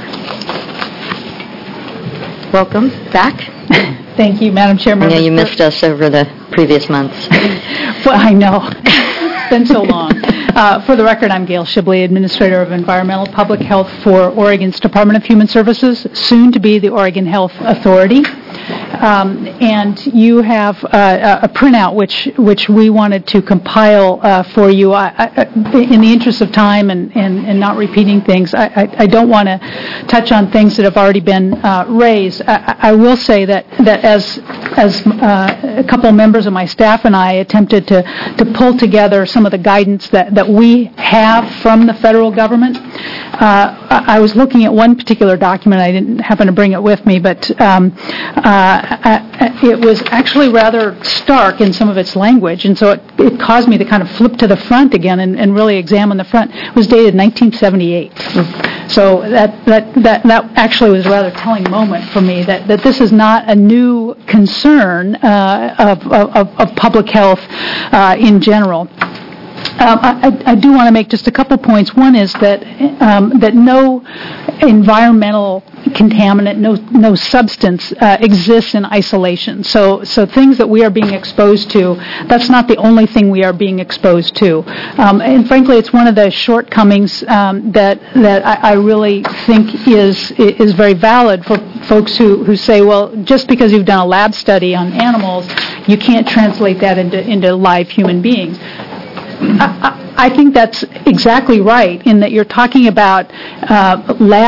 Welcome back. Thank you, Madam Chairman. Yeah, you missed us over the previous months. Well, I know. It's been so long. Uh, for the record, I'm Gail Shibley, Administrator of Environmental Public Health for Oregon's Department of Human Services, soon to be the Oregon Health Authority. Um, and you have uh, a printout which which we wanted to compile uh, for you. I, I, in the interest of time and, and, and not repeating things, I, I, I don't want to touch on things that have already been uh, raised. I, I will say that, that as as uh, a couple of members of my staff and I attempted to, to pull together some of the guidance that, that we have from the federal government, uh, I was looking at one particular document. I didn't happen to bring it with me, but um, uh, I, it was actually rather stark in some of its language, and so it, it caused me to kind of flip to the front again and, and really examine the front. It was dated nineteen seventy-eight. Mm-hmm. So that, that, that, that actually was a rather telling moment for me, that, that this is not a new concern uh, of, of, of public health uh, in general. Um, I, I do want to make just a couple points. One is that um, that no environmental contaminant, no no substance uh, exists in isolation. So so things that we are being exposed to, that's not the only thing we are being exposed to. Um, and frankly, it's one of the shortcomings um, that that I, I really think is is very valid for folks who, who say, well, just because you've done a lab study on animals, you can't translate that into into live human beings. I, I think that's exactly right, in that you're talking about uh, lab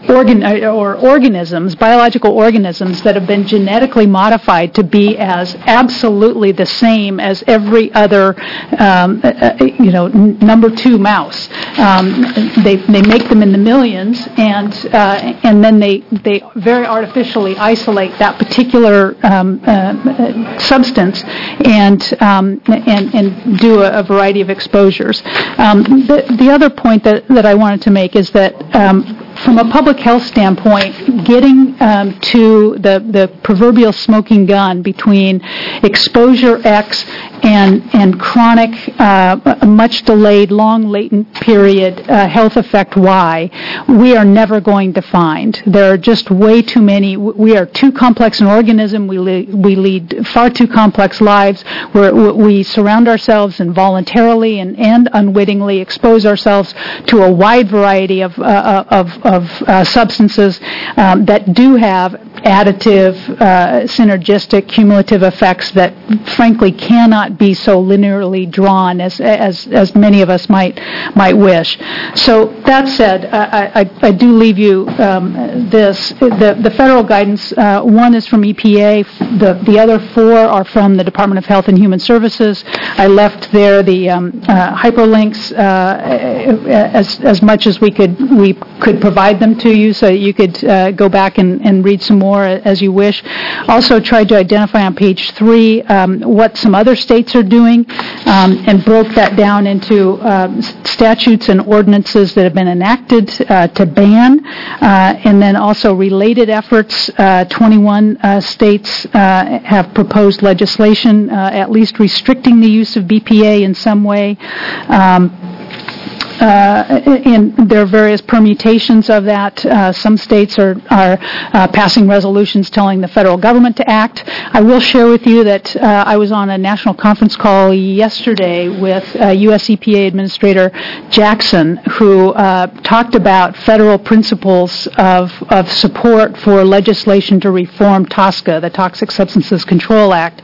organ or organisms, biological organisms that have been genetically modified to be as absolutely the same as every other, um, uh, you know, n- number two mouse. Um, they they make them in the millions, and uh, and then they they very artificially isolate that particular um, uh, substance and um, and and do a, a variety of exposures. Um, the the other point that that I wanted to make is that. Um, From a public health standpoint, getting um, to the, the proverbial smoking gun between exposure X and and chronic, uh, much delayed, long latent period uh, health effect Y, we are never going to find. There are just way too many. We are too complex an organism. We lead, we lead far too complex lives. Where we surround ourselves and voluntarily and, and unwittingly expose ourselves to a wide variety of uh, of of uh, substances um, that do have additive, uh, synergistic, cumulative effects that, frankly, cannot be so linearly drawn as as as many of us might might wish. So that said, I, I, I do leave you um, this: the the federal guidance. Uh, one is from E P A. The the other four are from the Department of Health and Human Services. I left there the um, uh, hyperlinks uh, as as much as we could we could provide them to you, so that you could uh, go back and, and read some more as you wish. Also tried to identify on page three um, what some other states are doing, um, and broke that down into um, statutes and ordinances that have been enacted uh, to ban, uh, and then also related efforts. Uh, twenty-one uh, states uh, have proposed legislation uh, at least restricting the use of B P A in some way. Um, Uh, and there are various permutations of that. Uh, some states are, are uh, passing resolutions telling the federal government to act. I will share with you that uh, I was on a national conference call yesterday with uh, U S E P A Administrator Jackson, who uh, talked about federal principles of, of support for legislation to reform TSCA, the Toxic Substances Control Act.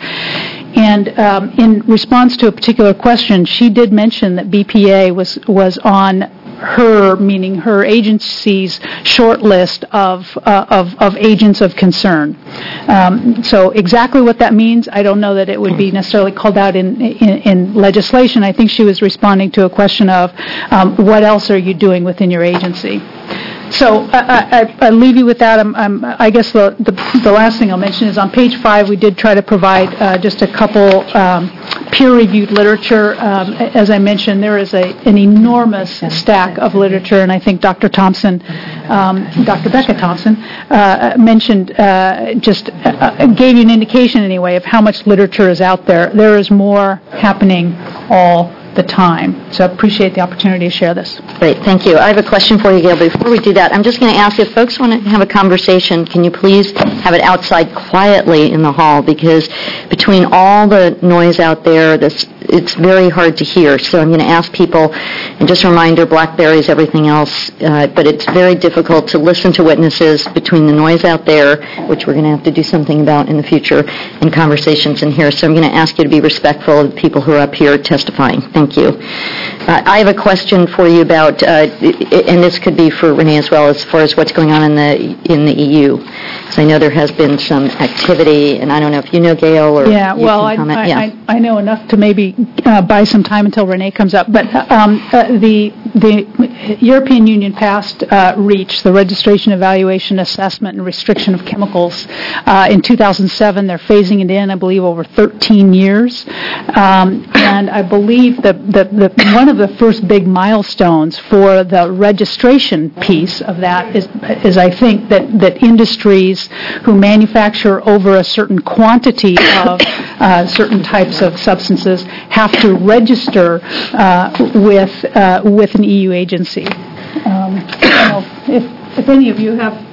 And um, in response to a particular question, she did mention that B P A was was on her, meaning her agency's short list of uh, of, of agents of concern. Um, so exactly what that means, I don't know that it would be necessarily called out in in, in legislation. I think she was responding to a question of um, what else are you doing within your agency. So I, I, I leave you with that. I'm, I'm, I guess the, the the last thing I'll mention is on page five we did try to provide uh, just a couple um, peer-reviewed literature. Um, as I mentioned, there is a an enormous stack of literature, and I think Doctor Thompson, um, Doctor Becca Thompson, uh, mentioned uh, just uh, gave you an indication anyway of how much literature is out there. There is more happening all the time. So I appreciate the opportunity to share this. Great, thank you. I have a question for you, Gail. Before we do that, I'm just going to ask if folks want to have a conversation, can you please have it outside quietly in the hall, because between all the noise out there, this it's very hard to hear. So I'm going to ask people, and just a reminder, BlackBerries, everything else, uh, but it's very difficult to listen to witnesses between the noise out there, which we're going to have to do something about in the future, and conversations in here. So I'm going to ask you to be respectful of the people who are up here testifying. Thank you. Uh, I have a question for you about, uh, and this could be for Renee as well, as far as what's going on in the in the E U. So I know there has been some activity, and I don't know if you know, Gail, or yeah, you well, can I, comment. I, Yeah. I, I know enough to maybe uh, buy some time until Renee comes up. But um, uh, the the European Union passed uh, REACH, the Registration, Evaluation, Assessment, and Restriction of Chemicals, uh, in two thousand seven. They're phasing it in, I believe, over thirteen years. Um, and I believe that the, the, one of the first big milestones for the registration piece of that is, is I think, that, that industries who manufacture over a certain quantity of uh, certain types of substances have to register uh, with uh, with an E U agency. Um, I don't know if, if any of you have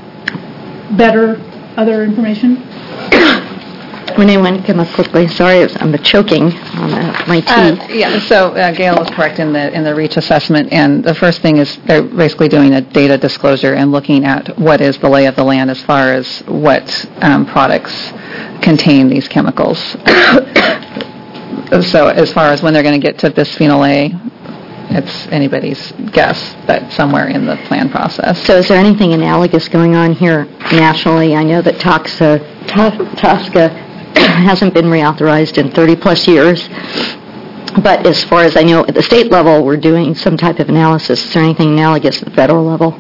better other information. Renee, want to come up quickly? Sorry, I'm choking on uh, my tea. Uh, yeah, so uh, Gail is correct in the in the REACH assessment, and the first thing is they're basically doing a data disclosure and looking at what is the lay of the land as far as what um, products contain these chemicals. So as far as when they're going to get to bisphenol A, it's anybody's guess, but somewhere in the plan process. So is there anything analogous going on here nationally? I know that Toxa, To- Tosca hasn't been reauthorized in thirty-plus years, but as far as I know, at the state level, we're doing some type of analysis. Is there anything analogous at the federal level?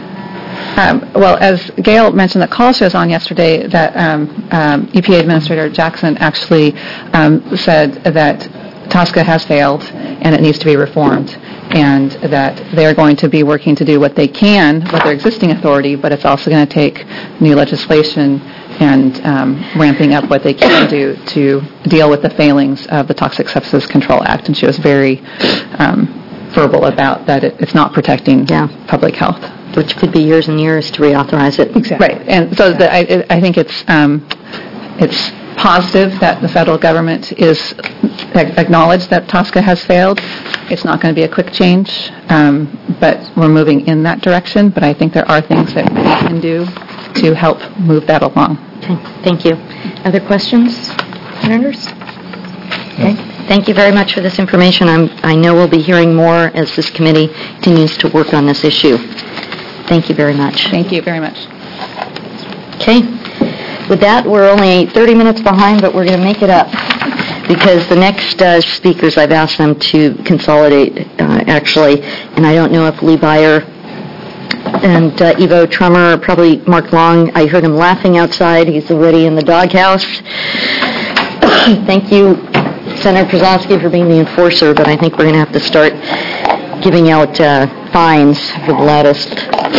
Um, well, as Gail mentioned, the call show was on yesterday that um, um, E P A Administrator Jackson actually um, said that Tosca has failed and it needs to be reformed, and that they're going to be working to do what they can with their existing authority, but it's also going to take new legislation and um, ramping up what they can do to deal with the failings of the Toxic Substances Control Act. And she was very um, verbal about that it, it's not protecting yeah. public health. Which could be years and years to reauthorize it. Exactly. Right. And so the, I, I think it's um, it's positive that the federal government is acknowledged that Tosca has failed. It's not going to be a quick change, um, but we're moving in that direction. But I think there are things that we can do to help move that along. Okay. Thank you. Other questions, senators? Okay. Thank you very much for this information. I'm, I know we'll be hearing more as this committee continues to work on this issue. Thank you very much. Thank you very much. Okay. With that, we're only thirty minutes behind, but we're going to make it up because the next uh, speakers, I've asked them to consolidate, uh, actually, and I don't know if Lee Byer and uh, Ivo Trummer, or probably Mark Long. I heard him laughing outside. He's already in the doghouse. Thank you, Senator Przanski, for being the enforcer, but I think we're going to have to start giving out uh, fines for the loudest.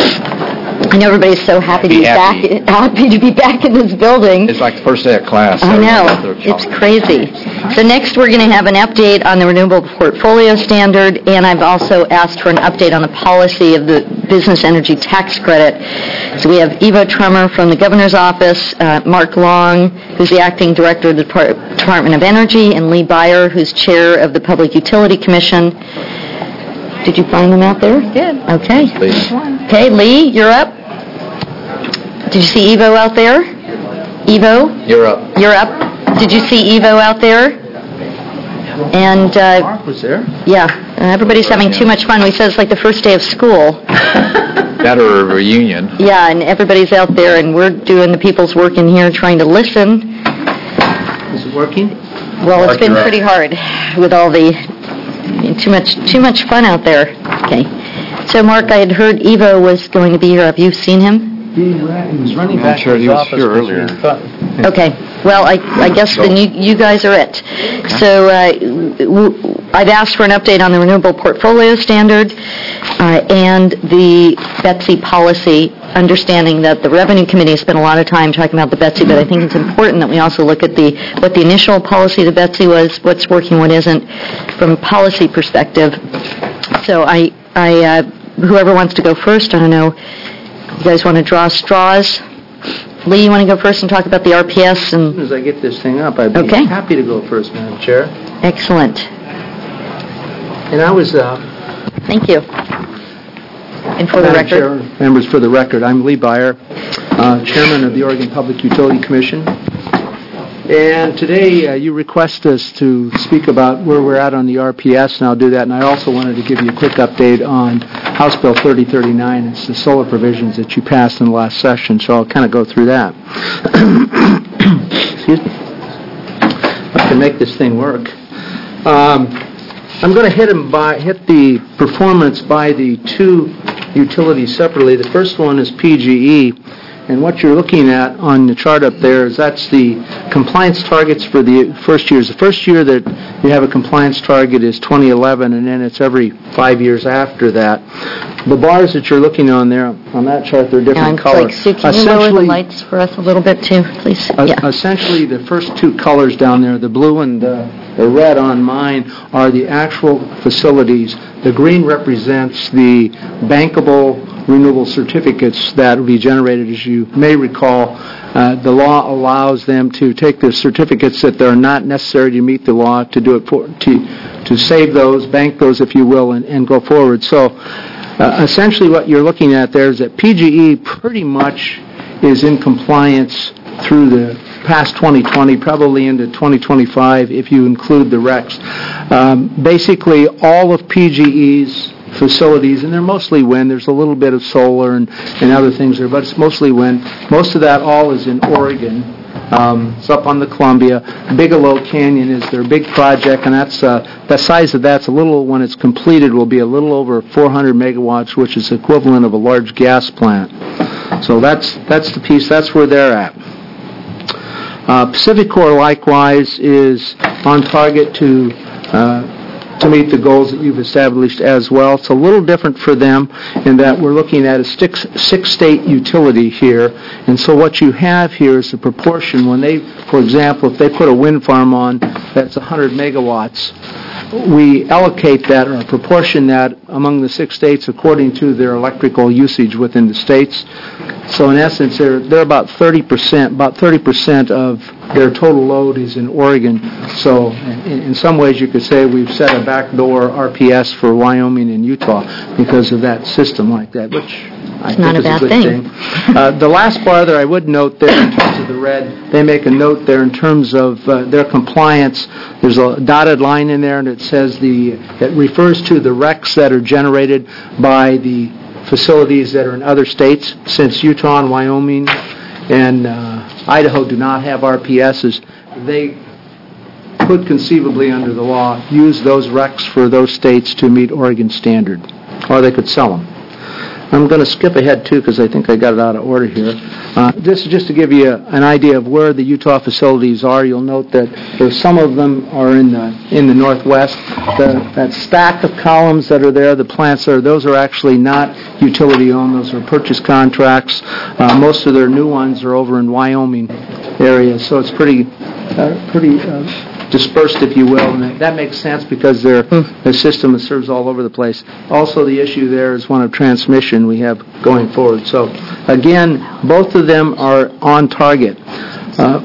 I know everybody's so happy to be, Be happy. back happy to be back in this building. It's like the first day of class. I know. It's crazy. So next we're going to have an update on the Renewable Portfolio Standard, and I've also asked for an update on the policy of the Business Energy Tax Credit. So we have Ivo Trummer from the Governor's Office, uh, Mark Long, who's the Acting Director of the Depart- Department of Energy, and Lee Byer, who's Chair of the Public Utility Commission. Did you find them out there? Did. Okay. Okay, Lee, you're up. Did you see Evo out there? Evo? You're up. You're up. Did you see Evo out there? And, uh... Mark was there? Yeah. Uh, everybody's having too much fun. We said it's like the first day of school. That or a reunion. Yeah, and everybody's out there, and we're doing the people's work in here trying to listen. Is it working? Well, Mark, it's been you're pretty up. hard with all the... Too much, too much fun out there. Okay. So, Mark, I had heard Evo was going to be here. Have you seen him? He, ran, he was running I'm back sure to his he was office here because earlier. we thought- Okay. Well, I, I guess then you, you guys are it. So uh, w- I've asked for an update on the Renewable Portfolio Standard uh, and the Betsy policy, understanding that the Revenue Committee spent a lot of time talking about the Betsy, but I think it's important that we also look at the what the initial policy of the Betsy was, what's working, what isn't, from a policy perspective. So I, I uh, whoever wants to go first, I don't know. You guys want to draw straws? Lee, you want to go first and talk about the R P S? And As soon as I get this thing up, I'd be Okay. happy to go first, Madam Chair. Excellent. And I was, uh, Thank you. And for the Madam record, Chair, members, for the record, I'm Lee Byer, uh, Chairman of the Oregon Public Utility Commission. And today uh, you request us to speak about where we're at on the R P S, and I'll do that. And I also wanted to give you a quick update on House Bill thirty thirty-nine. It's the solar provisions that you passed in the last session, so I'll kind of go through that. Excuse me. I can make this thing work. Um, I'm going to hit 'em by hit the performance by the two utilities separately. The first one is P G E. And what you're looking at on the chart up there is that's the compliance targets for the first years. The first year that you have a compliance target is twenty eleven, and then it's every five years after that. The bars that you're looking on there, on that chart, they're different and colors. like, Sue, can you lower the lights for us a little bit too, please? Uh, Yeah. Essentially, the first two colors down there, the blue and the, the red on mine, are the actual facilities. The green represents the bankable renewable certificates that will be generated. As you may recall, uh, the law allows them to take the certificates that are not necessary to meet the law, to do it for, to, to save those, bank those, if you will, and, and go forward. So uh, essentially what you're looking at there is that P G E pretty much is in compliance through the past twenty twenty, probably into twenty twenty-five if you include the RECs. Um, basically, all of P G E's facilities, and they're mostly wind. There's a little bit of solar and, and other things there, but it's mostly wind. Most of that all is in Oregon. Um, it's up on the Columbia. Bigelow Canyon is their big project, and that's uh, the size of that's a little, when it's completed, will be a little over four hundred megawatts, which is equivalent of a large gas plant. So that's that's the piece. That's where they're at. Uh, PacifiCorp, likewise, is on target to uh, to meet the goals that you've established as well. It's a little different for them in that we're looking at a six, six-state utility here, and so what you have here is a proportion. When they, for example, if they put a wind farm on that's one hundred megawatts, we allocate that or proportion that among the six states according to their electrical usage within the states. So in essence, they're, they're about thirty percent, about thirty percent of their total load is in Oregon. So in, in some ways you could say we've set a backdoor R P S for Wyoming and Utah because of that system like that, which I It's think not a is bad good thing. thing. Uh, the last bar there I would note there in terms of the red, they make a note there in terms of uh, their compliance. There's a dotted line in there and it says the, that refers to the RECs that are generated by the facilities that are in other states. Since Utah and Wyoming and uh, Idaho do not have R P S's, they could conceivably under the law use those RECs for those states to meet Oregon standard, or they could sell them. I'm going to skip ahead too because I think I got it out of order here. Uh, this is just to give you an idea of where the Utah facilities are. You'll note that there's some of them are in the in the northwest. The, that stack of columns that are there, the plants are those are actually not utility owned. Those are purchase contracts. Uh, most of their new ones are over in Wyoming area, so it's pretty uh, pretty. Uh, dispersed, if you will, and that makes sense because their their system serves all over the place. Also, the issue there is one of transmission we have going forward. So, again, both of them are on target. Uh,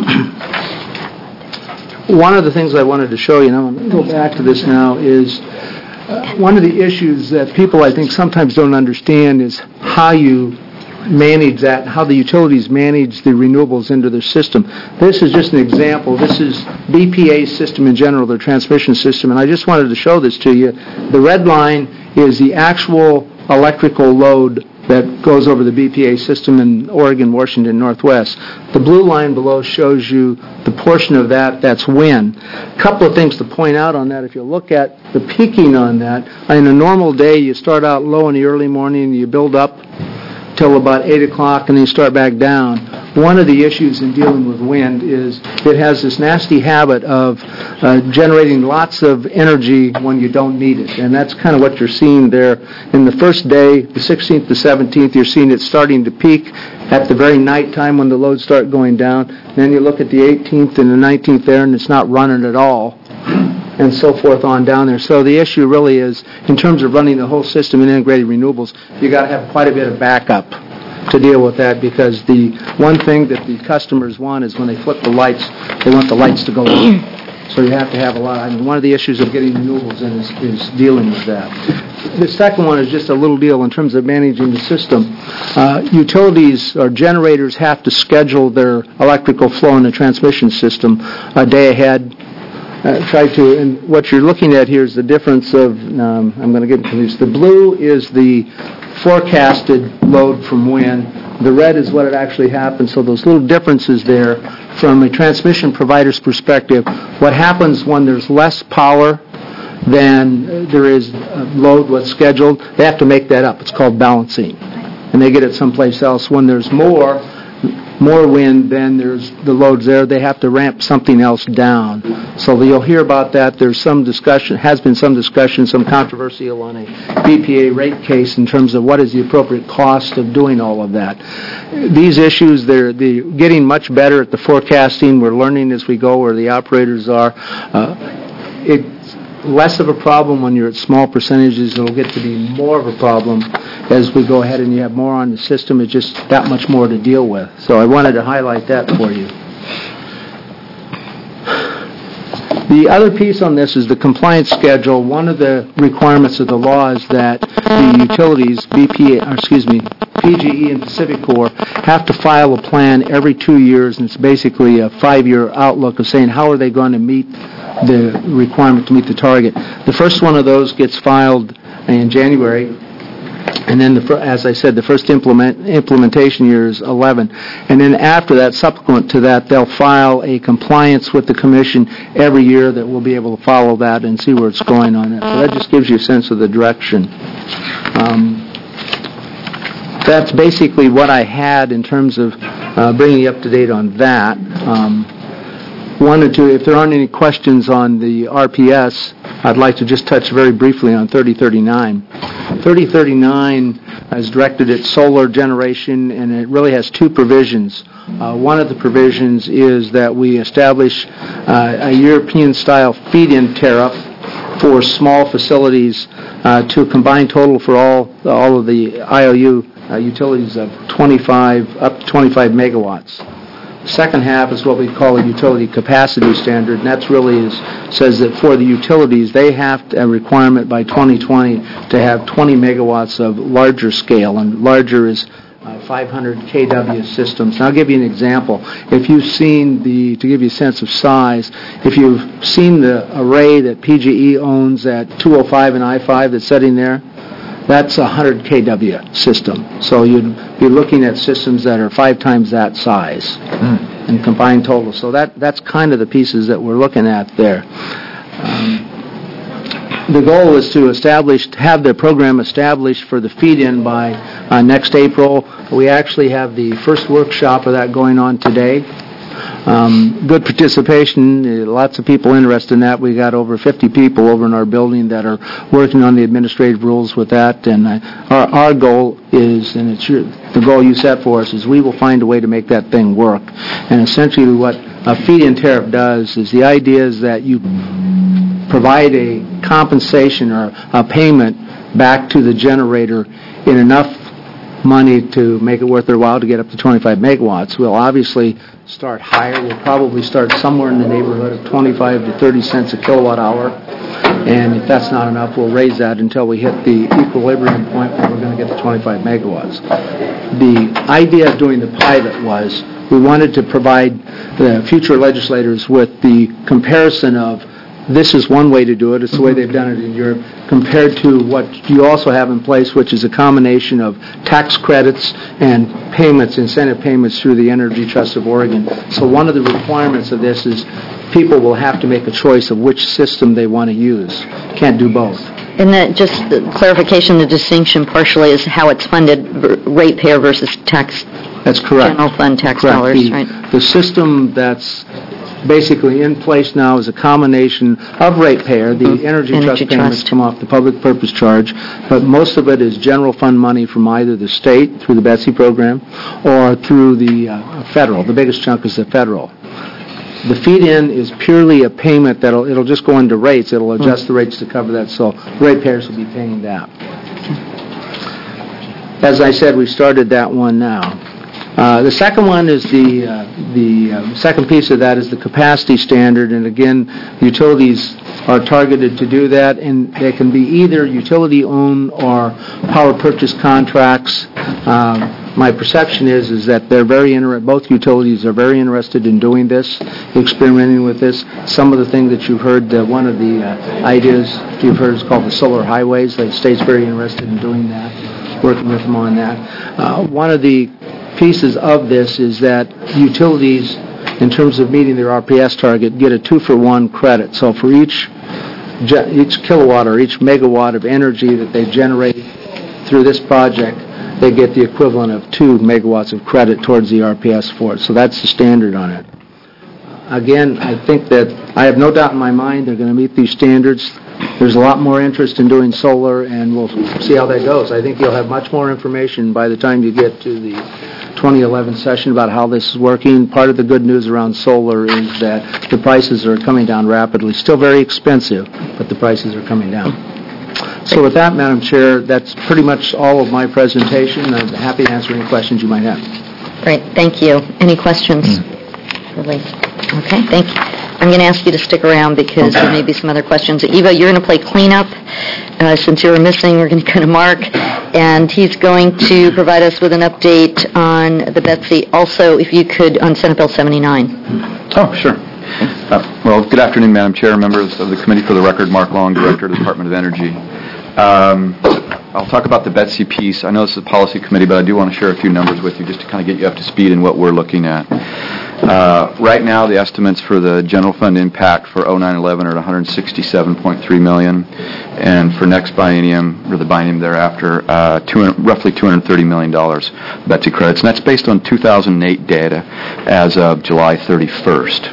one of the things I wanted to show you, and I'm going to go back to this now, is uh, one of the issues that people, I think, sometimes don't understand is how you manage that, how the utilities manage the renewables into their system. This is just an example. This is B P A's system in general, their transmission system, and I just wanted to show this to you. The red line is the actual electrical load that goes over the B P A system in Oregon, Washington, Northwest. The blue line below shows you the portion of that that's wind. A couple of things to point out on that. If you look at the peaking on that, in a normal day, you start out low in the early morning, and you build up till about eight o'clock, and then you start back down. One of the issues in dealing with wind is it has this nasty habit of uh, generating lots of energy when you don't need it, and that's kind of what you're seeing there. In the first day, the sixteenth to seventeenth, you're seeing it starting to peak at the very night time when the loads start going down. Then you look at the eighteenth and the nineteenth there, and it's not running at all, and so forth on down there. So the issue really is, in terms of running the whole system in integrated renewables, you got to have quite a bit of backup to deal with that, because the one thing that the customers want is when they flip the lights, they want the lights to go on. So you have to have a lot. I mean, one of the issues of getting renewables in is, is dealing with that. The second one is just a little deal in terms of managing the system. Uh, utilities or generators have to schedule their electrical flow in the transmission system a day ahead. Uh, try to, and what you're looking at here is the difference of, um, I'm going to get into these. The blue is the forecasted load from wind. The red is what it actually happens. So those little differences there from a transmission provider's perspective, what happens when there's less power than there is load what's scheduled, they have to make that up. It's called balancing. And they get it someplace else. When there's more, more wind than there's the loads there, they have to ramp something else down. So you'll hear about that. There's some discussion, has been some discussion, some controversial on a B P A rate case in terms of what is the appropriate cost of doing all of that. These issues, they're, they're getting much better at the forecasting. We're learning as we go where the operators are. Uh, it's less of a problem when you're at small percentages. It'll get to be more of a problem as we go ahead and you have more on the system. It's just that much more to deal with. So I wanted to highlight that for you. The The other piece on this is the compliance schedule. One of the requirements of the law is that the utilities, B P A, or excuse me, P G E and PacifiCorp, have to file a plan every two years, and it's basically a five-year outlook of saying how are they going to meet the requirement to meet the target. The first one of those gets filed in January. And then, the, fir- as I said, the first implement, implementation year is eleven. And then after that, subsequent to that, they'll file a compliance with the Commission every year that we'll be able to follow that and see where it's going on it. So that just gives you a sense of the direction. Um, that's basically what I had in terms of uh, bringing you up to date on that. Um, wanted to, if there aren't any questions on the R P S, I'd like to just touch very briefly on thirty thirty-nine. thirty thirty-nine is directed at solar generation, and it really has two provisions. Uh, one of the provisions is that we establish uh, a European-style feed-in tariff for small facilities uh, to a combined total for all all of the I O U uh, utilities of twenty-five up to twenty-five megawatts. The second half is what we call a utility capacity standard, and that's really is, says that for the utilities, they have to, a requirement by twenty twenty to have twenty megawatts of larger scale, and larger is uh, five hundred kilowatt systems. And I'll give you an example. If you've seen the, to give you a sense of size, if you've seen the array that P G E owns at two oh five and I five that's sitting there, that's a one hundred kilowatt system. So you'd be looking at systems that are five times that size mm. in combined total. So that that's kind of the pieces that we're looking at there. Um, the goal is to establish, have the program established for the feed-in by uh, next April. We actually have the first workshop of that going on today. Um, good participation, uh, lots of people interested in that. We got over fifty people over in our building that are working on the administrative rules with that, and uh, our, our goal is, and it's your, the goal you set for us, is we will find a way to make that thing work. And essentially what a feed-in tariff does is the idea is that you provide a compensation or a payment back to the generator in enough money to make it worth their while to get up to twenty-five megawatts. We'll obviously start higher. We'll probably start somewhere in the neighborhood of twenty-five to thirty cents a kilowatt hour. And if that's not enough, we'll raise that until we hit the equilibrium point where we're going to get to twenty-five megawatts. The idea of doing the pilot was we wanted to provide the future legislators with the comparison of this is one way to do it, it's the way they've done it in Europe, compared to what you also have in place, which is a combination of tax credits and payments, incentive payments through the Energy Trust of Oregon. So one of the requirements of this is people will have to make a choice of which system they want to use. Can't do both. And that, just the clarification, the distinction partially is how it's funded, ratepayer versus tax. That's correct. General fund tax correct. dollars, the, right? The system that's basically in place now is a combination of ratepayer. The mm-hmm. Energy, Energy Trust payments Trust. come off the public purpose charge, but most of it is general fund money from either the state through the Betsy program or through the uh, federal. The biggest chunk is the federal. The feed-in is purely a payment that'll it'll just go into rates. It'll adjust mm-hmm. the rates to cover that, so ratepayers will be paying that. As I said, we started that one now. Uh, the second one is the uh, the uh, second piece of that is the capacity standard, and again, utilities are targeted to do that, and they can be either utility-owned or power purchase contracts. Um, my perception is is that they're very interested. Both utilities are very interested in doing this, experimenting with this. Some of the things that you've heard, uh, one of the uh, ideas you've heard is called the solar highways. The state's very interested in doing that, working with them on that. Uh, one of the pieces of this is that utilities, in terms of meeting their R P S target, get a two-for-one credit. So for each each kilowatt or each megawatt of energy that they generate through this project, they get the equivalent of two megawatts of credit towards the R P S for it. So that's the standard on it. Again, I think that I have no doubt in my mind they're going to meet these standards. There's a lot more interest in doing solar, and we'll see how that goes. I think you'll have much more information by the time you get to the twenty eleven session about how this is working. Part of the good news around solar is that the prices are coming down rapidly. Still very expensive, but the prices are coming down. So with that, Madam Chair, that's pretty much all of my presentation. I'm happy to answer any questions you might have. Great, thank you. Any questions? Really? Okay, thank you. I'm going to ask you to stick around because there may be some other questions. Eva, you're going to play cleanup. Uh, since you were missing, we're going to go to Mark, and he's going to provide us with an update on the Betsy. Also, if you could, on Senate Bill seventy-nine. Oh, sure. Uh, well, good afternoon, Madam Chair, members of the committee. For the record, Mark Long, Director of the Department of Energy. Um, I'll talk about the Betsy piece. I know this is a policy committee, but I do want to share a few numbers with you just to kind of get you up to speed in what we're looking at. Uh, right now, the estimates for the general fund impact for oh nine eleven are at one hundred sixty-seven point three million dollars, and for next biennium, or the biennium thereafter, uh, two hundred, roughly two hundred thirty million dollars Betsy credits, and that's based on two thousand eight data as of July thirty-first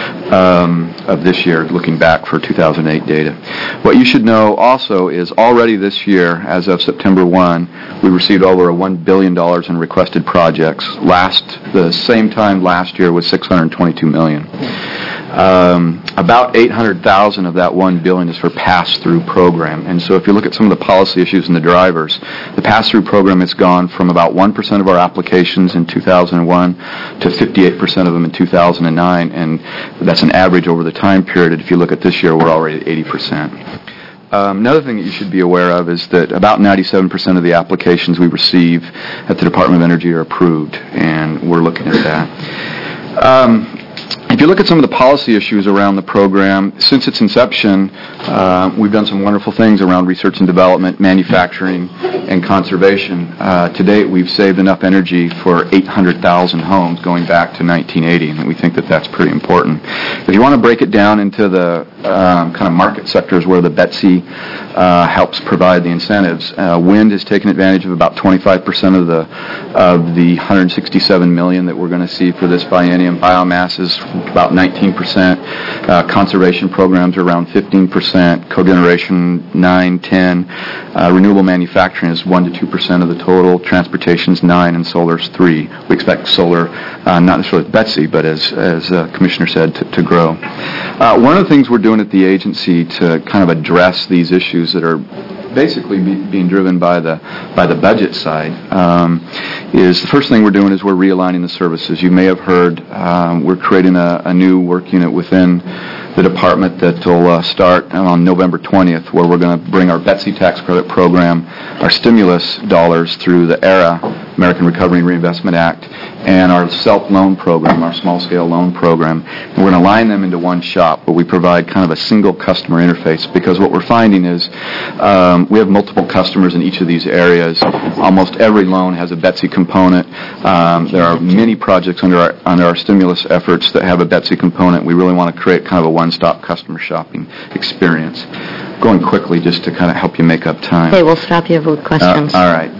um, of this year, looking back for two thousand eight data. What you should know also is already this year, as of September first, we received over one billion dollars in requested projects. Last, the same time last year was six hundred twenty-two million dollars. Um, about eight hundred thousand of that one billion dollars is for pass-through program. And so if you look at some of the policy issues and the drivers, the pass-through program has gone from about one percent of our applications in two thousand one to fifty-eight percent of them in two thousand nine, and that's an average over the time period. If you look at this year, we're already at eighty percent. Um, another thing that you should be aware of is that about ninety-seven percent of the applications we receive at the Department of Energy are approved, and we're looking at that. Um, If you look at some of the policy issues around the program, since its inception, uh, we've done some wonderful things around research and development, manufacturing, and conservation. Uh, to date, we've saved enough energy for eight hundred thousand homes going back to nineteen eighty, and we think that that's pretty important. If you want to break it down into the um, kind of market sectors where the Betsy uh, helps provide the incentives, uh, wind has taken advantage of about twenty-five percent of the of the one hundred sixty-seven million dollars that we're going to see for this biennium. Biomass is about nineteen percent. Uh, conservation programs are around fifteen percent. Cogeneration, nine, ten. Uh, renewable manufacturing is one to two percent of the total. Transportation's nine, and solar's three. We expect solar, uh, not necessarily with Betsy, but as as uh, Commissioner said, to, to grow. Uh, one of the things we're doing at the agency to kind of address these issues that are basically be, being driven by the by the budget side um, is the first thing we're doing is we're realigning the services. You may have heard um, we're creating a, a new work unit within the department that will uh, start on November twentieth, where we're going to bring our Betsy tax credit program, our stimulus dollars through the ARRA, American Recovery and Reinvestment Act, and our SELF loan program, our small-scale loan program. And we're going to line them into one shop, but we provide kind of a single customer interface, because what we're finding is um, we have multiple customers in each of these areas. Almost every loan has a Betsy component. Um, there are many projects under our, under our stimulus efforts that have a Betsy component. We really want to create kind of a one-stop customer shopping experience. Going quickly just to kind of help you make up time. Okay, we'll stop you with questions. Uh, all right.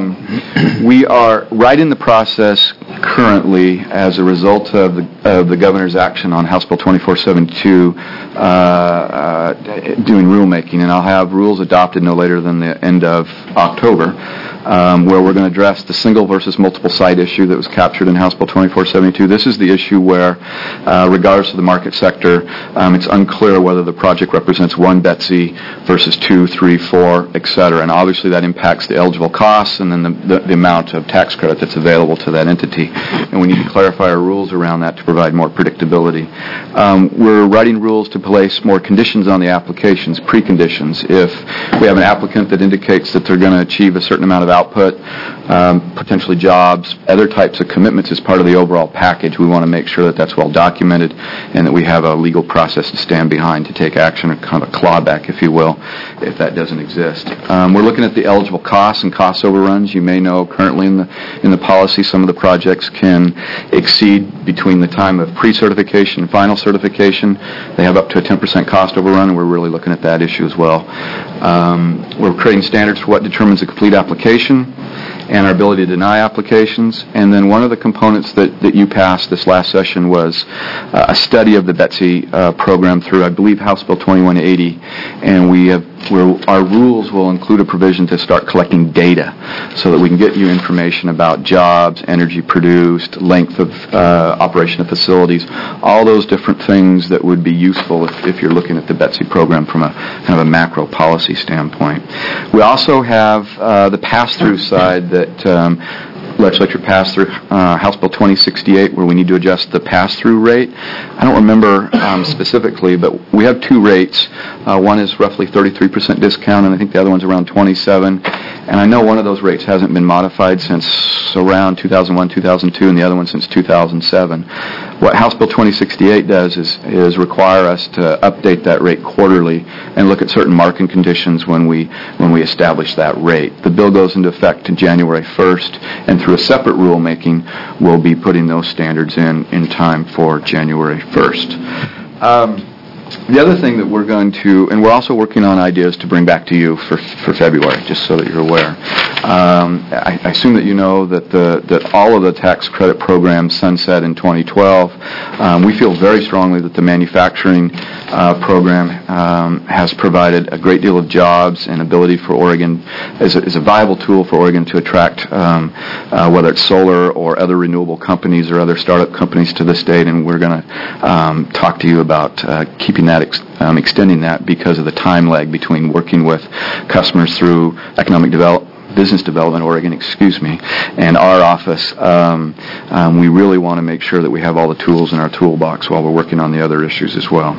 Um, we are right in the process currently, as a result of the, of the governor's action on House Bill twenty-four seventy-two, uh, uh, doing rulemaking, and I'll have rules adopted no later than the end of October, um, where we're going to address the single versus multiple site issue that was captured in House Bill twenty-four seventy-two. This is the issue where, uh, regardless of the market sector, um, it's unclear whether the project represents one Betsy versus two, three, four, et cetera. And obviously that impacts the eligible costs and then the, the, the amount of tax credit that's available to that entity. And we need to clarify our rules around that to provide more predictability. Um, we're writing rules to place more conditions on the applications, preconditions. If we have an applicant that indicates that they're going to achieve a certain amount of output, um, potentially jobs, other types of commitments as part of the overall package, we want to make sure that that's well documented and that we have a legal process to stand behind to take action, or kind of a clawback, if you will, if that doesn't exist. Um, we're looking at the eligible costs and cost overruns. You may know currently in the in the policy some of the projects can exceed between the time of pre-certification and final certification. They have up to a ten percent cost overrun, and we're really looking at that issue as well. Um, we're creating standards for what determines a complete application and our ability to deny applications. And then one of the components that, that you passed this last session was uh, a study of the Betsy uh, program through, I believe, House Bill twenty-one eighty, and we have We're, our rules will include a provision to start collecting data so that we can get you information about jobs, energy produced, length of uh, operation of facilities, all those different things that would be useful if, if you're looking at the Betsy program from a kind of a macro policy standpoint. We also have uh, the pass-through side that um, legislature passed through uh, House Bill twenty sixty-eight, where we need to adjust the pass-through rate. I don't remember um, specifically, but we have two rates. Uh, one is roughly thirty-three percent discount, and I think the other one's around twenty-seven. And I know one of those rates hasn't been modified since around two thousand one, two thousand two, and the other one since two thousand seven. What House Bill twenty sixty-eight does is, is require us to update that rate quarterly and look at certain market conditions when we when we establish that rate. The bill goes into effect January first, and through a separate rulemaking, we'll be putting those standards in in time for January first. Um, The other thing that we're going to, and we're also working on ideas to bring back to you for for February, just so that you're aware. Um, I, I assume that you know that the that all of the tax credit programs sunset in twenty twelve. Um, we feel very strongly that the manufacturing uh, program um, has provided a great deal of jobs and ability for Oregon, is a, is a viable tool for Oregon to attract um, uh, whether it's solar or other renewable companies or other startup companies to the state, and we're going to um, talk to you about uh, keeping that, ex- um, extending that because of the time lag between working with customers through economic development, Business Development Oregon, excuse me, and our office. Um, um, we really want to make sure that we have all the tools in our toolbox while we're working on the other issues as well.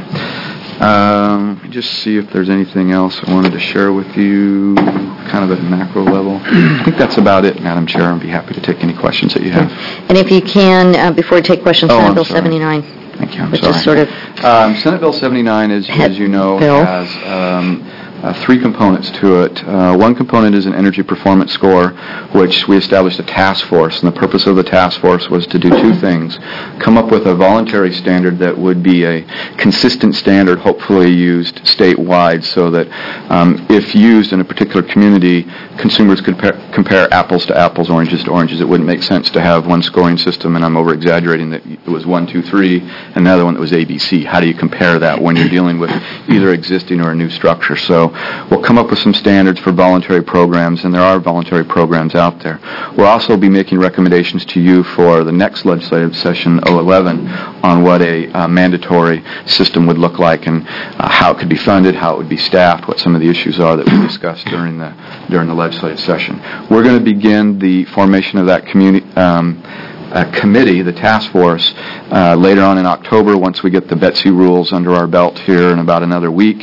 Um, just see if there's anything else I wanted to share with you, kind of at a macro level. I think that's about it, Madam Chair. I'd be happy to take any questions that you have. And if you can, uh, before we take questions, Oh, Senate I'm Bill sorry. seventy-nine. Thank you. I'm which sorry. is sort of Um, Senate Bill seventy-nine, as, as you know, bill. has um, uh, three components to it. Uh, one component is an energy performance score, which we established a task force, and the purpose of the task force was to do two things. Come up with a voluntary standard that would be a consistent standard, hopefully used statewide, so that um, if used in a particular community, consumers could compare, compare apples to apples, oranges to oranges. It wouldn't make sense to have one scoring system, and I'm over-exaggerating that it was one, two, three, and the other one that was A B C. How do you compare that when you're dealing with either existing or a new structure? So we'll come up with some standards for voluntary programs, and there are voluntary programs out there. We'll also be making recommendations to you for the next legislative session, oh eleven, on what a uh, mandatory system would look like and uh, how it could be funded, how it would be staffed, what some of the issues are that we discussed during the during the legislative session. We're going to begin the formation of that community um, uh, committee, the task force, uh, later on in October once we get the Betsy rules under our belt here in about another week,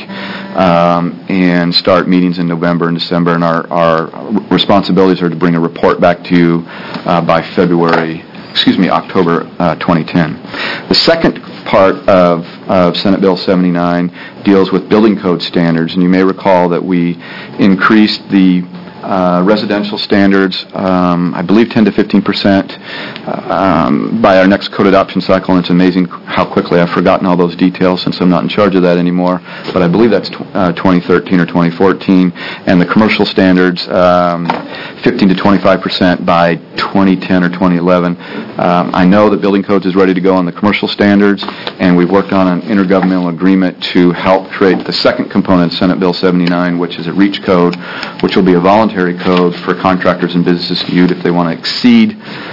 um, and start meetings in November and December. And our, our responsibilities are to bring a report back to you uh, by February, excuse me, October uh, twenty ten. The second part of, of Senate Bill seventy-nine deals with building code standards, and you may recall that we increased the uh, residential standards, um, I believe ten to fifteen percent uh, um, by our next code adoption cycle, and it's amazing how quickly I've forgotten all those details since I'm not in charge of that anymore, but I believe that's tw- uh, twenty thirteen or twenty fourteen, and the commercial standards, um, fifteen to twenty-five percent by twenty ten or twenty eleven. Um, I know that Building Codes is ready to go on the commercial standards, and we've worked on an intergovernmental agreement to help create the second component of Senate Bill seventy-nine, which is a REACH code, which will be a voluntary code for contractors and businesses to use if they want to exceed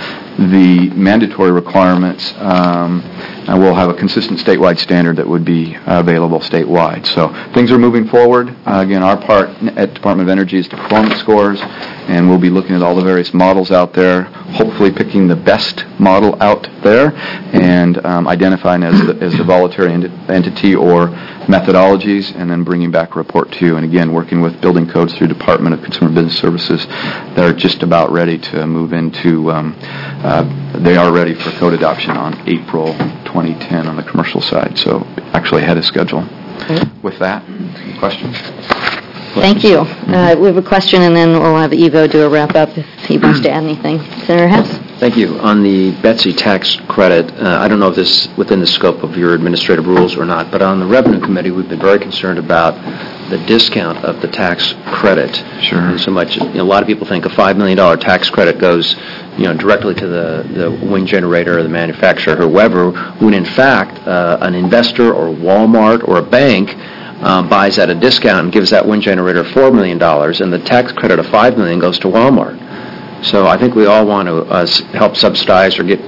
the mandatory requirements. Um, and we'll have a consistent statewide standard that would be available statewide. So things are moving forward. Uh, again, our part at Department of Energy is the performance scores, and we'll be looking at all the various models out there, hopefully picking the best model out there and um, identifying as the, as the voluntary ent- entity or methodologies, and then bringing back a report to you. And again, working with building codes through Department of Consumer Business Services that are just about ready to move into, um, uh, they are ready for code adoption on April twenty ten on the commercial side, so actually ahead of schedule. With that, any questions? Thank you. Uh, we have a question, and then we'll have Evo do a wrap-up if he wants to add anything. Senator Hess? Thank you. On the Betsy tax credit, uh, I don't know if this is within the scope of your administrative rules or not, but on the Revenue Committee, we've been very concerned about the discount of the tax credit. Sure. And so much, you know, a lot of people think a five million dollars tax credit goes, you know, directly to the, the wind generator or the manufacturer, whoever, when in fact uh, an investor or Walmart or a bank Uh, buys at a discount and gives that wind generator four million dollars, and the tax credit of five million dollars goes to Walmart. So I think we all want to uh, help subsidize or get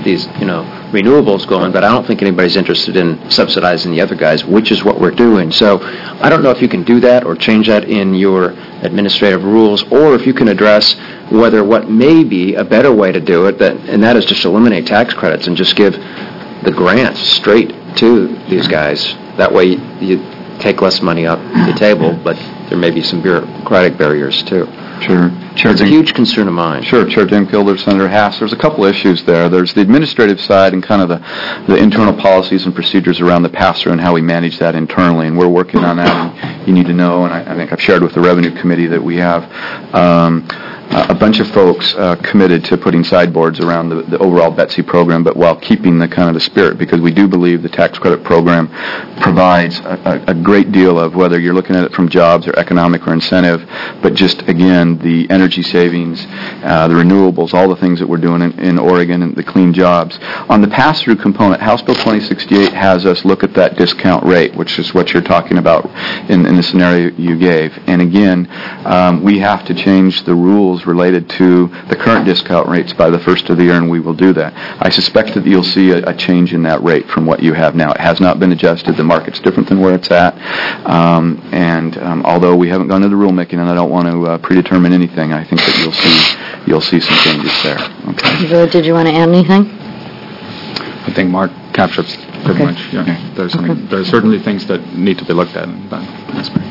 these, you know, renewables going, but I don't think anybody's interested in subsidizing the other guys, which is what we're doing. So I don't know if you can do that or change that in your administrative rules, or if you can address whether what may be a better way to do it, that, and that is just eliminate tax credits and just give the grants straight to these guys. That way you take less money up the table, but there may be some bureaucratic barriers too. Sure. Chair It's a huge concern of mine. Sure, Chair Dingfelder, Senator Haas. There's a couple issues there. There's the administrative side and kind of the, the internal policies and procedures around the pass-through and how we manage that internally, and we're working on that. And you need to know, and I, I think I've shared with the Revenue Committee that we have um, a bunch of folks uh, committed to putting sideboards around the, the overall Betsy program, but while keeping the kind of the spirit, because we do believe the tax credit program provides a, a, a great deal of, whether you're looking at it from jobs or economic or incentive, but just, again, the energy savings, uh, the renewables, all the things that we're doing in, in Oregon, and the clean jobs. On the pass-through component, House Bill twenty sixty-eight has us look at that discount rate, which is what you're talking about in, in the scenario you gave. And again, um, we have to change the rules related to the current discount rates by the first of the year, and we will do that. I suspect that you'll see a, a change in that rate from what you have now. It has not been adjusted. The market's different than where it's at. Um, and um, although we haven't gone into rulemaking, and I don't want to uh, predetermine anything, I think that you'll see you'll see some changes there. Okay. Did you want to add anything? I think Mark captured pretty Okay. much. Yeah. Okay. There's, Okay. some, there's certainly things that need to be looked at and done. That's right.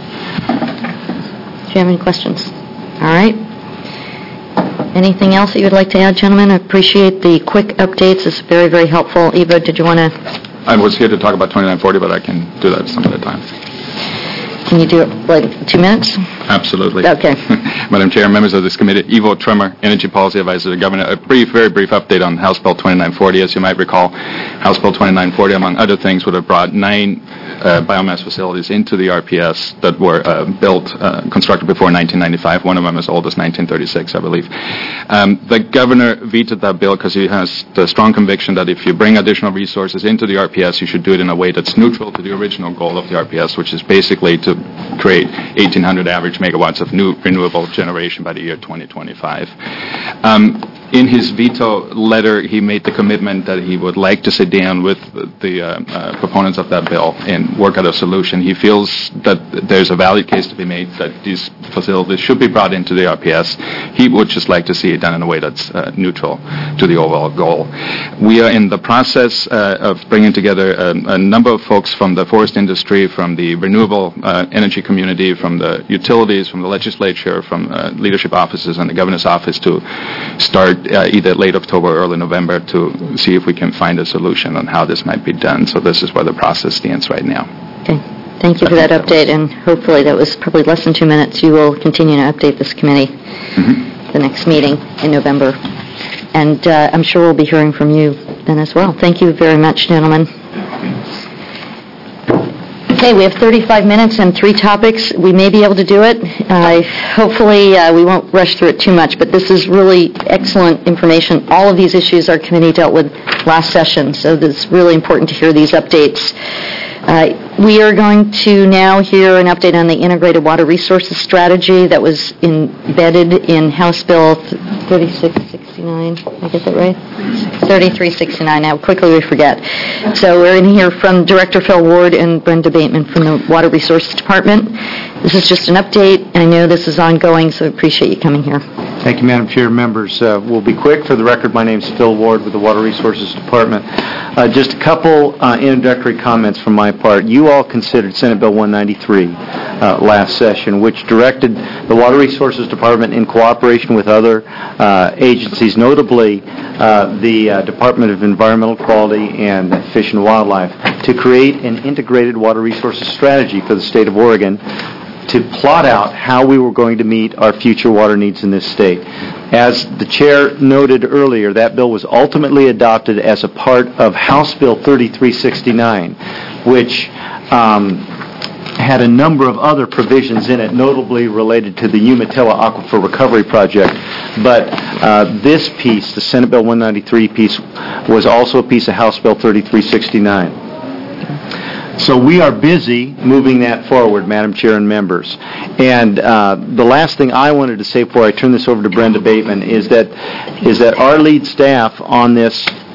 Do you have any questions? All right. Anything else that you would like to add, gentlemen? I appreciate the quick updates. It's very, very helpful. Eva, did you want to, I was here to talk about twenty-nine forty, but I can do that some other time. can you do it, like, two minutes? Absolutely. Okay. Madam Chair, members of this committee, Ivo Tremor, Energy Policy Advisor to the Governor. A brief, very brief update on House Bill twenty-nine forty. As you might recall, House Bill twenty-nine forty, among other things, would have brought nine uh, biomass facilities into the R P S that were uh, built, uh, constructed before nineteen ninety-five. One of them as old as nineteen thirty-six, I believe. Um, the Governor vetoed that bill because he has the strong conviction that if you bring additional resources into the R P S, you should do it in a way that's neutral to the original goal of the R P S, which is basically to create eighteen hundred average megawatts of new renewable generation by the year twenty twenty-five. Um, in his veto letter, he made the commitment that he would like to sit down with the uh, uh, proponents of that bill and work out a solution. He feels that there's a valid case to be made that these facilities should be brought into the R P S. He would just like to see it done in a way that's uh, neutral to the overall goal. We are in the process uh, of bringing together a, a number of folks from the forest industry, from the renewable uh, energy community, from the utilities, from the legislature, from uh, leadership offices and the governor's office to start uh, either late October or early November to see if we can find a solution on how this might be done. So this is where the process stands right now. Okay. Thank you for that update, and hopefully that was probably less than two minutes. You will continue to update this committee Mm-hmm. the next meeting in November. And uh, I'm sure we'll be hearing from you then as well. Thank you very much, gentlemen. Okay, we have thirty-five minutes and three topics. We may be able to do it. Uh, hopefully, uh, we won't rush through it too much, but this is really excellent information. All of these issues our committee dealt with last session, so it's really important to hear these updates. Uh, we are going to now hear an update on the Integrated Water Resources Strategy that was embedded in House Bill thirty-six sixty-nine. Did I get that right? thirty-three sixty-nine. Now, quickly we forget. So we're going to hear from Director Phil Ward and Brenda Bateman from the Water Resources Department. This is just an update. I know this is ongoing, so I appreciate you coming here. Thank you, Madam Chair. Members, uh, we'll be quick. For the record, my name is Phil Ward with the Water Resources Department. Uh, just a couple uh, introductory comments from my part. You all considered Senate Bill one ninety-three uh, last session, which directed the Water Resources Department in cooperation with other uh, agencies, notably uh, the uh, Department of Environmental Quality and Fish and Wildlife, to create an integrated water resources strategy for the state of Oregon to plot out how we were going to meet our future water needs in this state. As the chair noted earlier, that bill was ultimately adopted as a part of House Bill thirty-three sixty-nine, which um, had a number of other provisions in it, notably related to the Umatilla Aquifer Recovery Project. But uh, this piece, the Senate Bill one ninety-three piece, was also a piece of House Bill thirty-three sixty-nine. So we are busy moving that forward, Madam Chair and members. And uh, the last thing I wanted to say before I turn this over to Brenda Bateman is that is that our lead staff on this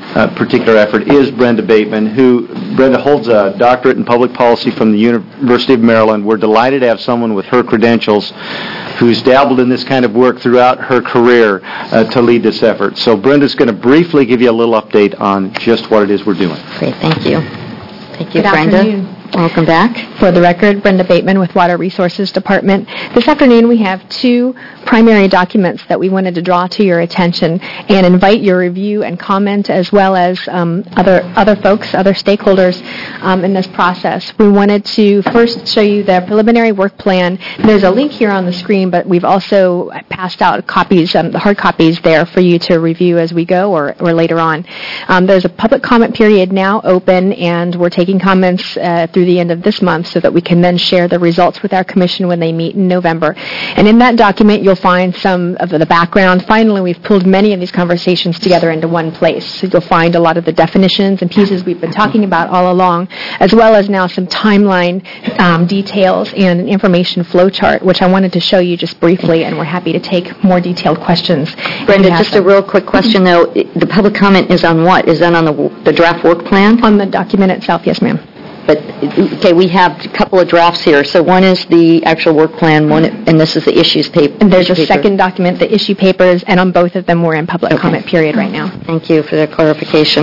uh, particular effort is Brenda Bateman, who, Brenda holds a doctorate in public policy from the University of Maryland. We're delighted to have someone with her credentials who's dabbled in this kind of work throughout her career uh, to lead this effort. So Brenda's going to briefly give you a little update on just what it is we're doing. Great, thank you. Thank you, Good Brenda. afternoon. Welcome back. For the record, Brenda Bateman with Water Resources Department. This afternoon we have two primary documents that we wanted to draw to your attention and invite your review and comment, as well as um, other other folks, other stakeholders um, in this process. We wanted to first show you the preliminary work plan. There's a link here on the screen, but we've also passed out copies, um, the hard copies there for you to review as we go or, or later on. Um, there's a public comment period now open, and we're taking comments uh, through the end of this month so that we can then share the results with our commission when they meet in November. And in that document, you'll find some of the background. Finally, we've pulled many of these conversations together into one place. So you'll find a lot of the definitions and pieces we've been talking about all along, as well as now some timeline um, details and an information flow chart, which I wanted to show you just briefly, and we're happy to take more detailed questions. Brenda, just a real quick question, though. The public comment is on what? Is that on the, the draft work plan? On the document itself, yes, ma'am. But, okay, we have a couple of drafts here. So one is the actual work plan, one, and this is the issues paper. And there's a paper. second document, the issue papers, and on both of them we're in public Okay. comment period right now. Thank you for that clarification.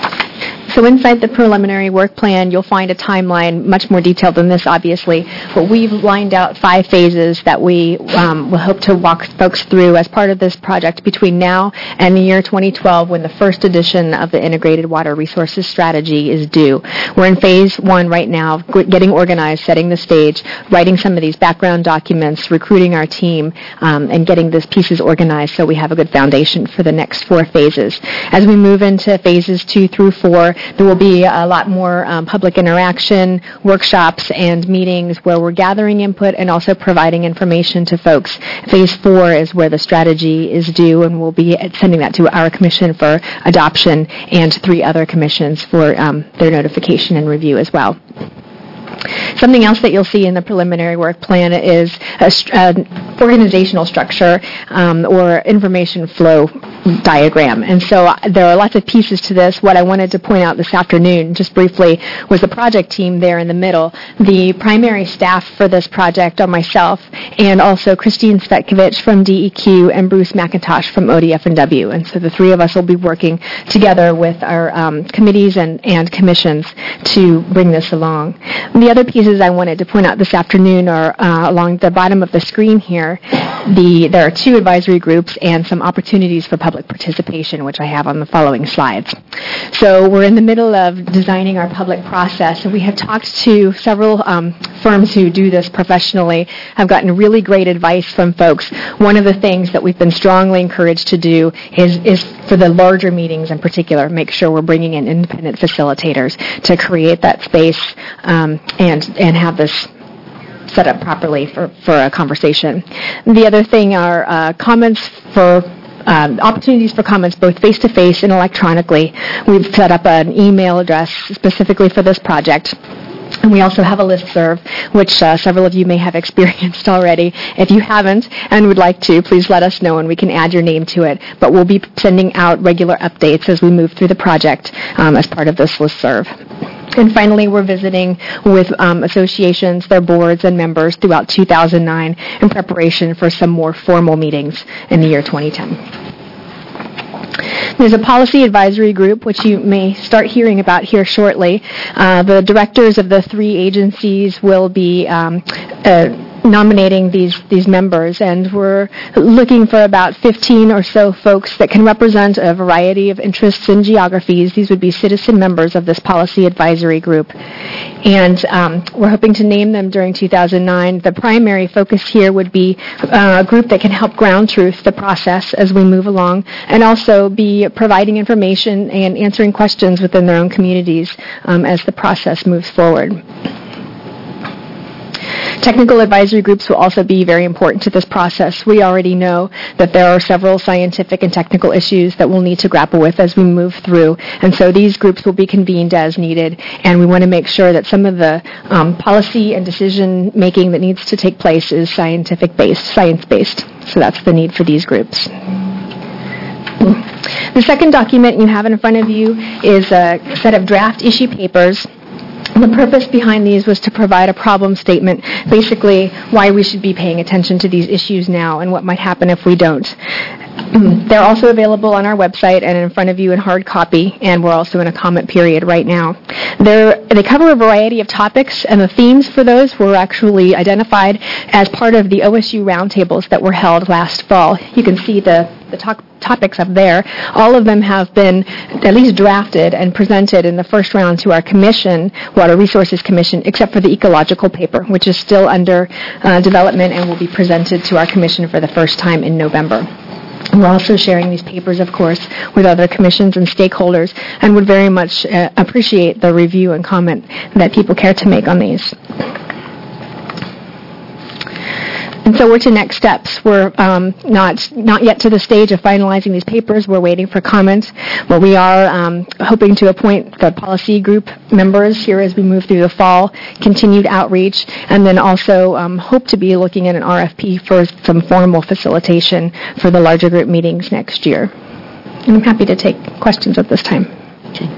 So inside the preliminary work plan, you'll find a timeline, much more detailed than this, obviously, but we've lined out five phases that we um, will hope to walk folks through as part of this project between now and the year twenty twelve, when the first edition of the Integrated Water Resources Strategy is due. We're in phase one right now, getting organized, setting the stage, writing some of these background documents, recruiting our team, um, and getting these pieces organized so we have a good foundation for the next four phases. As we move into phases two through four, there will be a lot more um, public interaction, workshops, and meetings where we're gathering input and also providing information to folks. Phase four is where the strategy is due, and we'll be sending that to our commission for adoption and three other commissions for um, their notification and review as well. Something else that you'll see in the preliminary work plan is a st- uh, organizational structure um, or information flow diagram. And so uh, there are lots of pieces to this. What I wanted to point out this afternoon, just briefly, was the project team there in the middle. The primary staff for this project are myself and also Christine Svetkovich from D E Q and Bruce McIntosh from O D F and W. And so the three of us will be working together with our um, committees and, and commissions to bring this along. The other pieces I wanted to point out this afternoon are uh, along the bottom of the screen here. The, there are two advisory groups and some opportunities for public participation, which I have on the following slides. So we're in the middle of designing our public process, and we have talked to several um, firms who do this professionally. I've gotten really great advice from folks. One of the things that we've been strongly encouraged to do is, is for the larger meetings in particular, make sure we're bringing in independent facilitators to create that space um, and and have this set up properly for, for a conversation. The other thing are uh, comments for Um, opportunities for comments both face-to-face and electronically. We've set up an email address specifically for this project. And we also have a listserv, which uh, several of you may have experienced already. If you haven't and would like to, please let us know and we can add your name to it. But we'll be sending out regular updates as we move through the project um, as part of this listserv. And finally, we're visiting with um, associations, their boards, and members throughout two thousand nine in preparation for some more formal meetings in the year twenty ten. There's a policy advisory group, which you may start hearing about here shortly. Uh, the directors of the three agencies will be um, uh, nominating these these members, and we're looking for about fifteen or so folks that can represent a variety of interests and geographies. These would be citizen members of this policy advisory group. And um, we're hoping to name them during two thousand nine. The primary focus here would be uh, a group that can help ground truth the process as we move along, and also be providing information and answering questions within their own communities um, as the process moves forward. Technical advisory groups will also be very important to this process. We already know that there are several scientific and technical issues that we'll need to grapple with as we move through, and so these groups will be convened as needed, and we want to make sure that some of the um, policy and decision making that needs to take place is scientific-based, science-based. So that's the need for these groups. The second document you have in front of you is a set of draft issue papers. The purpose behind these was to provide a problem statement, basically why we should be paying attention to these issues now and what might happen if we don't. They're also available on our website and in front of you in hard copy, and we're also in a comment period right now. They're, they cover a variety of topics, and the themes for those were actually identified as part of the O S U roundtables that were held last fall. You can see the, the to- topics up there. All of them have been at least drafted and presented in the first round to our commission, Water Resources Commission, except for the ecological paper, which is still under uh, development and will be presented to our commission for the first time in November. We're also sharing these papers, of course, with other commissions and stakeholders, and would very much uh, appreciate the review and comment that people care to make on these. And so we're to next steps. We're um, not not yet to the stage of finalizing these papers. We're waiting for comments, but we are um, hoping to appoint the policy group members here as we move through the fall, continued outreach, and then also um, hope to be looking at an R F P for some formal facilitation for the larger group meetings next year. And I'm happy to take questions at this time. Okay.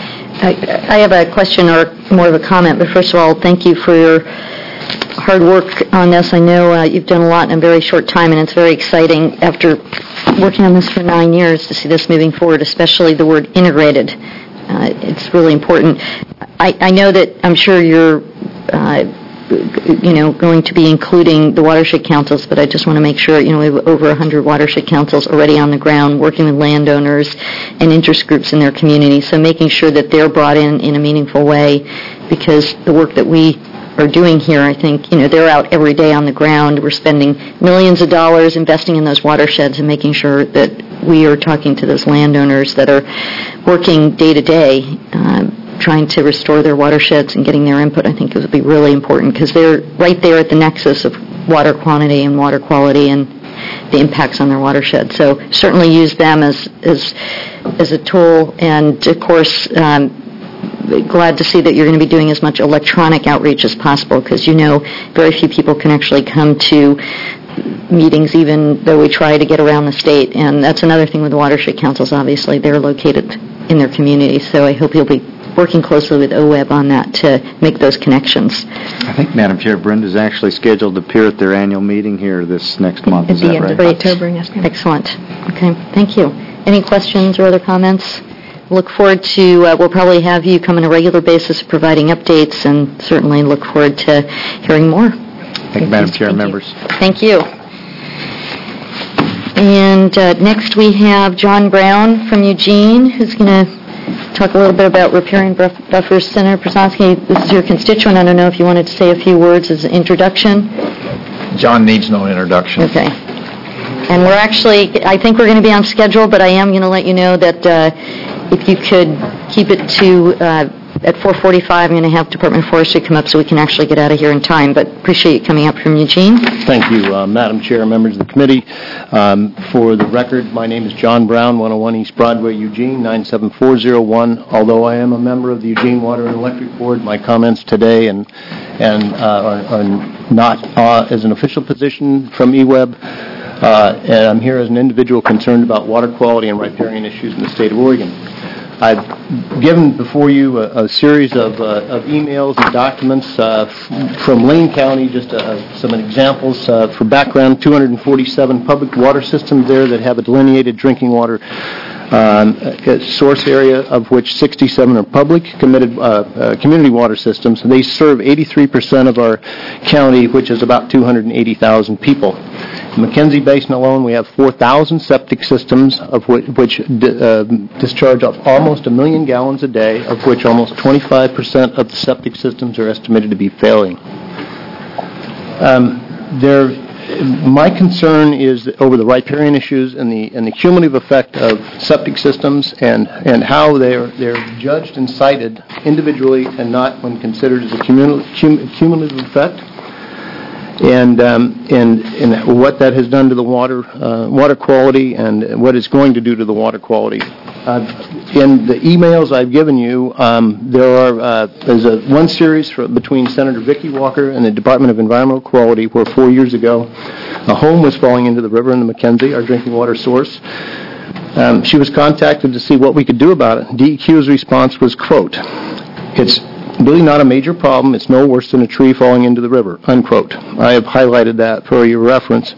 I, I have a question or more of a comment, but first of all, thank you for your hard work on this. I know uh, you've done a lot in a very short time, and it's very exciting after working on this for nine years to see this moving forward, especially the word integrated. Uh, it's really important. I, I know that I'm sure you're, uh, you know, going to be including the watershed councils, but I just want to make sure, you know, we have over one hundred watershed councils already on the ground working with landowners and interest groups in their community, so making sure that they're brought in in a meaningful way, because the work that we are doing here, I think, you know, they're out every day on the ground. We're spending millions of dollars investing in those watersheds and making sure that we are talking to those landowners that are working day to day, um, trying to restore their watersheds and getting their input. I think it would be really important because they're right there at the nexus of water quantity and water quality and the impacts on their watershed. So certainly use them as as as a tool, and of course, um, glad to see that you're going to be doing as much electronic outreach as possible, because you know very few people can actually come to meetings, even though we try to get around the state. And that's another thing with the watershed councils. Obviously, they're located in their community, so I hope you'll be working closely with O W E B on that to make those connections. I think, Madam Chair, Brenda's actually scheduled to appear at their annual meeting here this next month. At Is the that end right? of October, yes, ma'am. Excellent. Okay, thank you. Any questions or other comments? Look forward to, uh, we'll probably have you come on a regular basis providing updates, and certainly look forward to hearing more. Thank you, Madam Chair, Thank members. You. Thank you. And uh, next we have John Brown from Eugene, who's going to talk a little bit about repairing buff- buffers. Senator Prasonsky, this is your constituent. I don't know if you wanted to say a few words as an introduction. John needs no introduction. Okay. And we're actually, I think we're going to be on schedule, but I am going to let you know that uh, if you could keep it to, uh, at four forty-five, I'm going to have Department of Forestry come up so we can actually get out of here in time, but appreciate you coming up from Eugene. Thank you, uh, Madam Chair, members of the committee. Um, for the record, my name is John Brown, one oh one East Broadway, Eugene, nine seven four oh one. Although I am a member of the Eugene Water and Electric Board, my comments today and and uh, are, are not uh, as an official position from E W E B. Uh, and I'm here as an individual concerned about water quality and riparian issues in the state of Oregon. I've given before you a, a series of, uh, of emails and documents uh, f- from Lane County, just uh, some examples. Uh, for background, two hundred forty-seven public water systems there that have a delineated drinking water um, source area, of which sixty-seven are public committed uh, uh, community water systems. They serve eighty-three percent of our county, which is about two hundred eighty thousand people. In the McKenzie Basin alone, we have four thousand septic systems, of which, which d- uh, discharge of almost a million gallons a day, of which almost twenty-five percent of the septic systems are estimated to be failing. Um, there, my concern is over the riparian issues and the and the cumulative effect of septic systems and, and how they're they're judged and cited individually and not when considered as a cumul- cum- cumulative effect. And, um, and and what that has done to the water uh, water quality and what it's going to do to the water quality. Uh, in the emails I've given you, um, there are uh, there's a one series for, between Senator Vicki Walker and the Department of Environmental Quality, where four years ago a home was falling into the river in the McKenzie, our drinking water source. Um, she was contacted to see what we could do about it. D E Q's response was, quote, "It's really not a major problem. It's no worse than a tree falling into the river," unquote. I have highlighted that for your reference.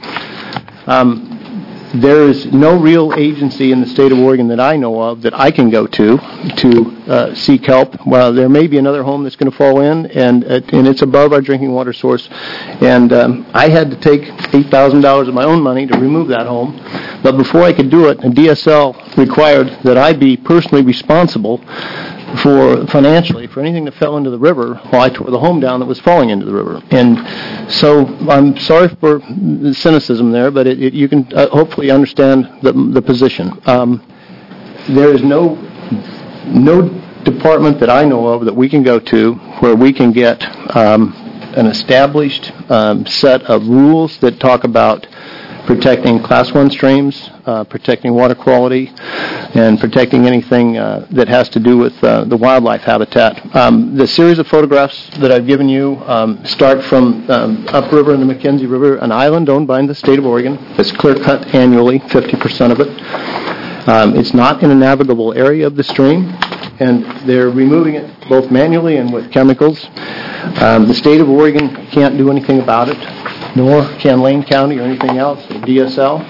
Um, there is no real agency in the state of Oregon that I know of that I can go to to uh, seek help. Well, there may be another home that's going to fall in, and uh, and it's above our drinking water source. And um, I had to take eight thousand dollars of my own money to remove that home. But before I could do it, D S L required that I be personally responsible for financially for anything that fell into the river while I tore the home down that was falling into the river. And so I'm sorry for the cynicism there, but it, it, you can uh, hopefully understand the, the position. Um, there is no no department that I know of that we can go to where we can get um, an established um, set of rules that talk about protecting class one streams, uh, protecting water quality, and protecting anything uh, that has to do with uh, the wildlife habitat. Um, the series of photographs that I've given you um, start from um, upriver in the Mackenzie River, an island owned by the state of Oregon that's clear-cut annually, fifty percent of it. Um, it's not in a navigable area of the stream, and they're removing it both manually and with chemicals. Um, the state of Oregon can't do anything about it, nor can Lane County or anything else, or D S L.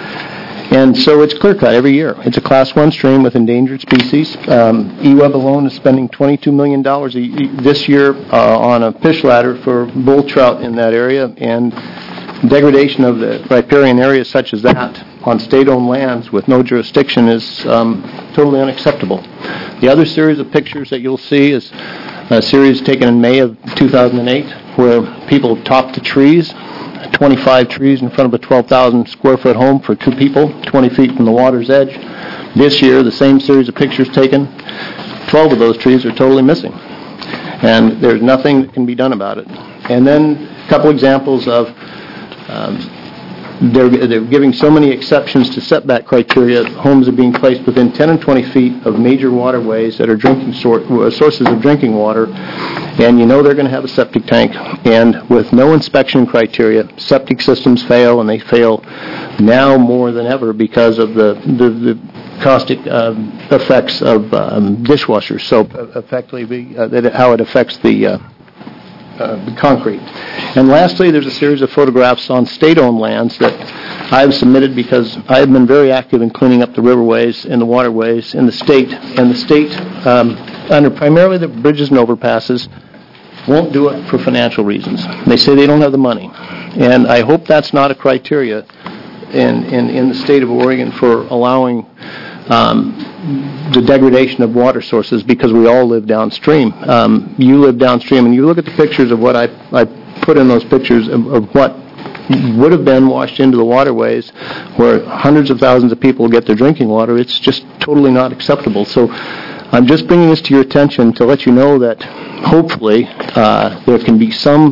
And so it's clear-cut every year. It's a class one stream with endangered species. Um, E W E B alone is spending twenty-two million dollars a, this year uh, on a fish ladder for bull trout in that area, and degradation of the riparian areas such as that on state-owned lands with no jurisdiction is um, totally unacceptable. The other series of pictures that you'll see is a series taken in May of two thousand eight where people topped the trees, twenty-five trees in front of a twelve thousand square foot home for two people, twenty feet from the water's edge. This year, the same series of pictures taken, twelve of those trees are totally missing. And there's nothing that can be done about it. And then a couple examples of um, They're, they're giving so many exceptions to setback criteria. Homes are being placed within ten and twenty feet of major waterways that are drinking sor- sources of drinking water, and you know they're going to have a septic tank. And with no inspection criteria, septic systems fail, and they fail now more than ever because of the the, the caustic um, effects of um, dishwashers. So uh, effectively, uh, that how it affects the uh, Uh, the concrete. And lastly, there's a series of photographs on state-owned lands that I've submitted because I have been very active in cleaning up the riverways and the waterways in the state. And the state, um, under primarily the bridges and overpasses, won't do it for financial reasons. They say they don't have the money. And I hope that's not a criteria in, in, in the state of Oregon for allowing um, the degradation of water sources, because we all live downstream. Um, you live downstream, and you look at the pictures of what I, I put in those pictures of, of what would have been washed into the waterways where hundreds of thousands of people get their drinking water. It's just totally not acceptable. So I'm just bringing this to your attention to let you know that hopefully uh, there can be some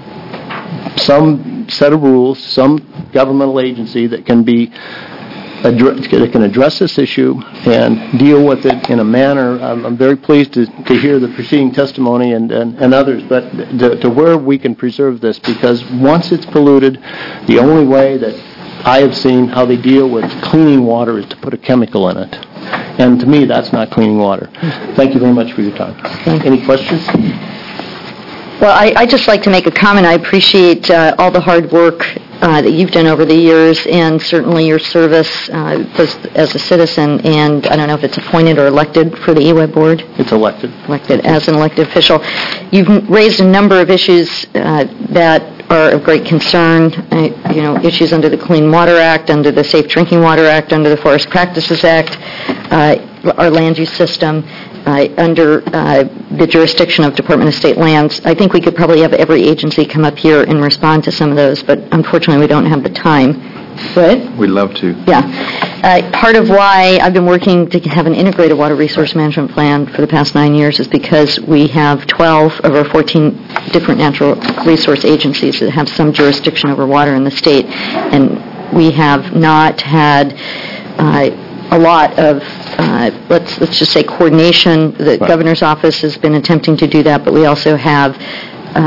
some set of rules, some governmental agency that can be that can address this issue and deal with it in a manner. I'm, I'm very pleased to, to hear the preceding testimony and, and, and others, but to, to where we can preserve this, because once it's polluted, the only way that I have seen how they deal with cleaning water is to put a chemical in it. And to me, that's not cleaning water. Thank you very much for your time. Any questions? Well, I, I'd just like to make a comment. I appreciate uh, all the hard work Uh, that you've done over the years, and certainly your service uh, as, as a citizen. And I don't know if it's appointed or elected for the E W E B board. It's elected. Elected as an elected official. You've raised a number of issues uh, that are of great concern. Uh, you know, issues under the Clean Water Act, under the Safe Drinking Water Act, under the Forest Practices Act, uh, our land use system. Uh, under uh, the jurisdiction of Department of State Lands. I think we could probably have every agency come up here and respond to some of those, but unfortunately we don't have the time. But we'd love to. Yeah. Uh, part of why I've been working to have an integrated water resource management plan for the past nine years is because we have twelve of our fourteen different natural resource agencies that have some jurisdiction over water in the state, and we have not had uh, a lot of Uh, let's let's just say coordination. The right. governor's office has been attempting to do that, but we also have uh,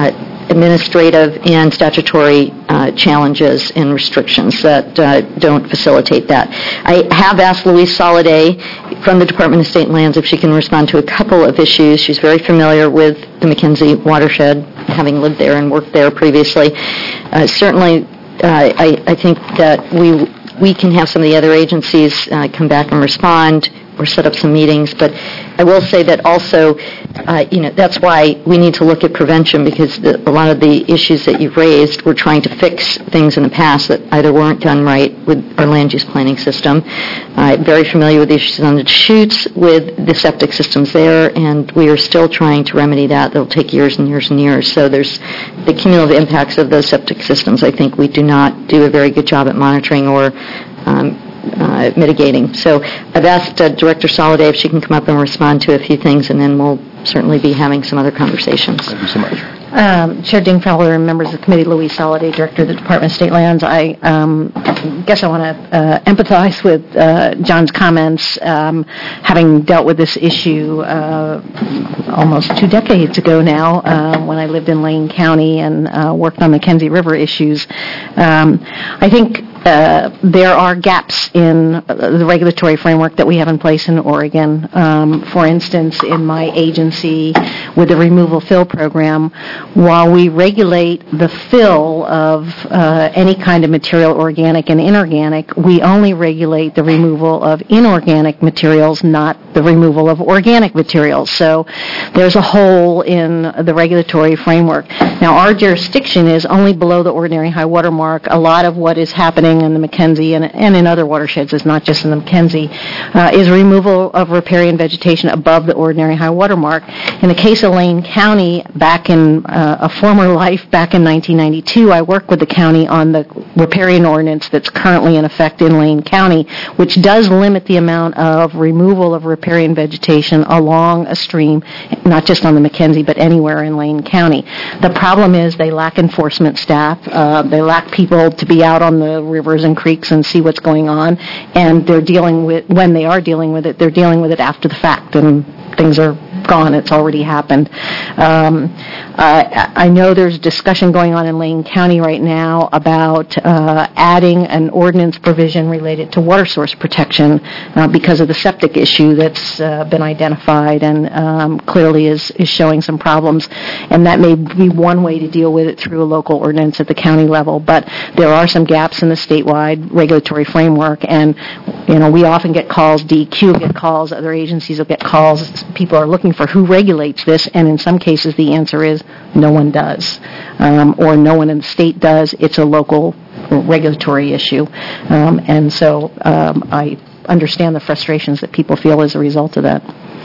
administrative and statutory uh, challenges and restrictions that uh, don't facilitate that. I have asked Louise Soliday from the Department of State and Lands if she can respond to a couple of issues. She's very familiar with the McKenzie watershed, having lived there and worked there previously. Uh, certainly, uh, I, I think that we we can have some of the other agencies uh, come back and respond or set up some meetings, but I will say that also, uh, you know, that's why we need to look at prevention, because the, a lot of the issues that you've raised, we're trying to fix things in the past that either weren't done right with our land use planning system. I'm very familiar with the issues on the Deschutes with the septic systems there, and we are still trying to remedy that. It'll take years and years and years. So there's the cumulative impacts of those septic systems. I think we do not do a very good job at monitoring or um, Uh, mitigating. So I've asked uh, Director Soliday if she can come up and respond to a few things, and then we'll certainly be having some other conversations. Thank you so much. Um, Chair Ding Fowler and members of the committee, Louise Soliday, Director of the Department of State Lands. I um, guess I want to uh, empathize with uh, John's comments, um, having dealt with this issue uh, almost two decades ago now uh, when I lived in Lane County and uh, worked on the Kenzie River issues. Um, I think Uh, there are gaps in uh, the regulatory framework that we have in place in Oregon. Um, for instance, in my agency with the removal fill program, while we regulate the fill of uh, any kind of material, organic and inorganic, we only regulate the removal of inorganic materials, not the removal of organic materials. So there's a hole in the regulatory framework. Now, our jurisdiction is only below the ordinary high water mark. A lot of what is happening in the McKenzie and, and in other watersheds, is not just in the McKenzie, uh, is removal of riparian vegetation above the ordinary high water mark. In the case of Lane County, back in uh, a former life, back in nineteen ninety-two, I worked with the county on the riparian ordinance that's currently in effect in Lane County, which does limit the amount of removal of riparian vegetation along a stream, not just on the McKenzie, but anywhere in Lane County. The problem is they lack enforcement staff. Uh, they lack people to be out on the rivers and creeks and see what's going on, and they're dealing with, when they are dealing with it, they're dealing with it after the fact, and things are gone. It's already happened. Um, uh, I know there's discussion going on in Lane County right now about uh, adding an ordinance provision related to water source protection uh, because of the septic issue that's uh, been identified and um, clearly is, is showing some problems. And that may be one way to deal with it through a local ordinance at the county level. But there are some gaps in the statewide regulatory framework. And, you know, we often get calls, D E Q will get calls, other agencies will get calls. People are looking for who regulates this, and in some cases the answer is no one does, um, or no one in the state does. It's a local regulatory issue, um, and so um, I understand the frustrations that people feel as a result of that.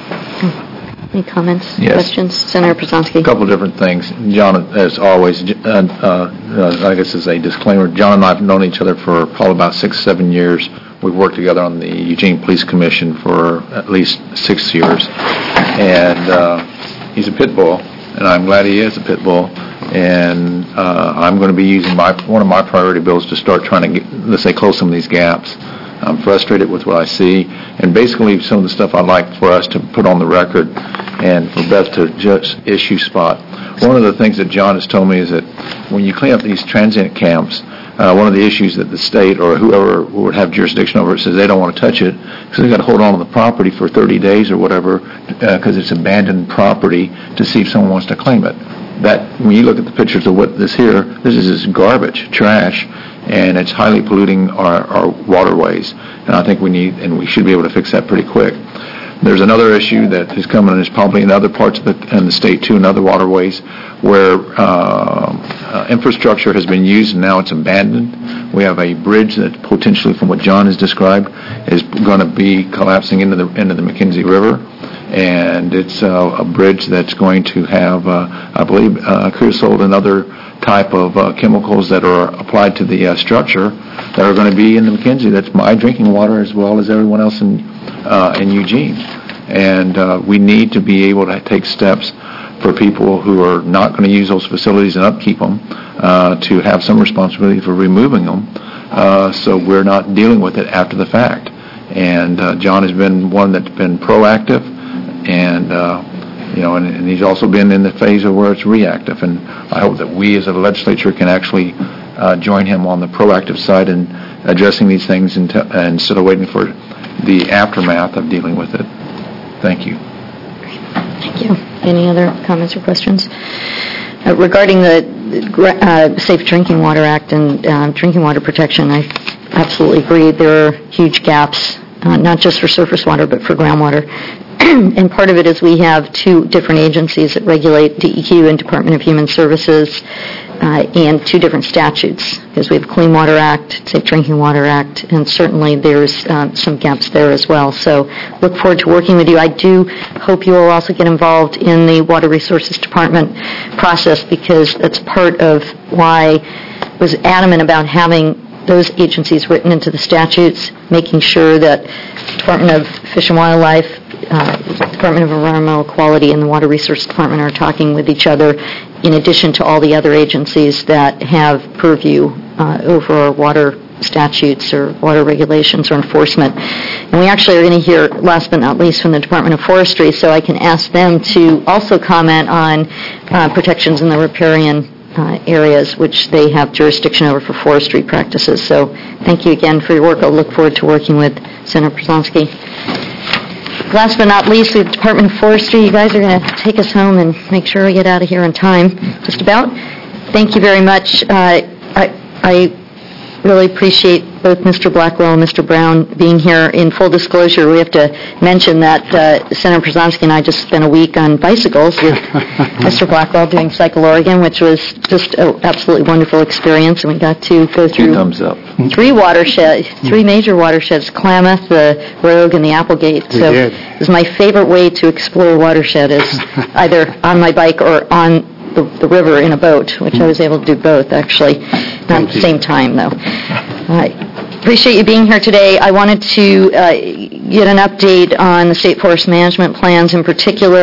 Any comments, Yes. questions? Senator Przanski. A couple of different things. John, as always, uh, uh, I guess as a disclaimer, John and I have known each other for probably about six, seven years. We've worked together on the Eugene Police Commission for at least six years. And uh, he's a pit bull, and I'm glad he is a pit bull. And uh, I'm going to be using my one of my priority bills to start trying to, get, let's say, close some of these gaps. I'm frustrated with what I see, and basically some of the stuff I'd like for us to put on the record and for Beth to just issue spot. One of the things that John has told me is that when you clean up these transient camps, uh, one of the issues that the state or whoever would have jurisdiction over it says they don't want to touch it because they've got to hold on to the property for thirty days or whatever because uh, it's abandoned property to see if someone wants to claim it. That, when you look at the pictures of what this here, this is just garbage, trash, and it's highly polluting our, our waterways. And I think we need, and we should be able to fix that pretty quick. There's another issue that is coming, and is probably in other parts of the, in the state too, in other waterways, where uh, uh, infrastructure has been used and now it's abandoned. We have a bridge that potentially, from what John has described, is going to be collapsing into the into the McKenzie River. And it's uh, a bridge that's going to have, uh, I believe, uh, creosote and other type of uh, chemicals that are applied to the uh, structure that are going to be in the McKenzie. That's my drinking water as well as everyone else in uh, in Eugene. And uh, we need to be able to take steps for people who are not going to use those facilities and upkeep them uh, to have some responsibility for removing them uh, so we're not dealing with it after the fact. And uh, John has been one that's been proactive. And uh, you know, and, and he's also been in the phase of where it's reactive. And I hope that we as a legislature can actually uh, join him on the proactive side in addressing these things and t- instead of waiting for the aftermath of dealing with it. Thank you. Thank you. Any other comments or questions? Uh, regarding the uh, Safe Drinking Water Act and uh, drinking water protection, I absolutely agree. There are huge gaps, uh, not just for surface water, but for groundwater. And part of it is we have two different agencies that regulate, D E Q and Department of Human Services, uh, and two different statutes, because we have Clean Water Act, Safe Drinking Water Act, and certainly there's uh, some gaps there as well. So look forward to working with you. I do hope you will also get involved in the Water Resources Department process, because that's part of why I was adamant about having those agencies written into the statutes, making sure that Department of Fish and Wildlife, uh, Department of Environmental Quality, and the Water Resources Department are talking with each other, in addition to all the other agencies that have purview uh, over our water statutes or water regulations or enforcement. And we actually are going to hear, last but not least, from the Department of Forestry, so I can ask them to also comment on uh, protections in the riparian Uh, areas which they have jurisdiction over for forestry practices. So thank you again for your work. I'll look forward to working with Senator Przanski. Last but not least, the Department of Forestry. You guys are going to take us home and make sure we get out of here on time, just about. Thank you very much. Uh, I, I really appreciate both Mister Blackwell and Mister Brown being here. In full disclosure, we have to mention that uh, Senator Przanski and I just spent a week on bicycles with Mister Blackwell doing Cycle Oregon, which was just an absolutely wonderful experience, and we got to go through Two thumbs up. three watersheds, three major watersheds, Klamath, the Rogue, and the Applegate. We so did. it was my favorite way to explore a watershed, is either on my bike or on the, the river in a boat, which I was able to do both, actually. Not at the same time, though. I appreciate you being here today. I wanted to uh, get an update on the state forest management plans, in particular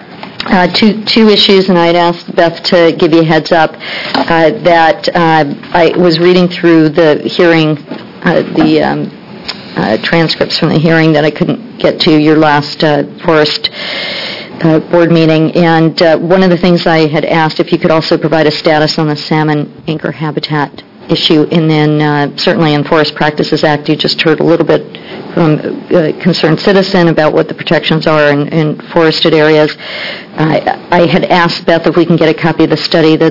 uh, two two issues, and I'd asked Beth to give you a heads up uh, that uh, I was reading through the hearing, uh, the um, uh, transcripts from the hearing that I couldn't get to your last uh, forest Uh, board meeting, and uh, one of the things I had asked if you could also provide a status on the salmon anchor habitat issue, and then uh, certainly in Forest Practices Act, you just heard a little bit from a concerned citizen about what the protections are in, in forested areas. Uh, I had asked Beth if we can get a copy of the study that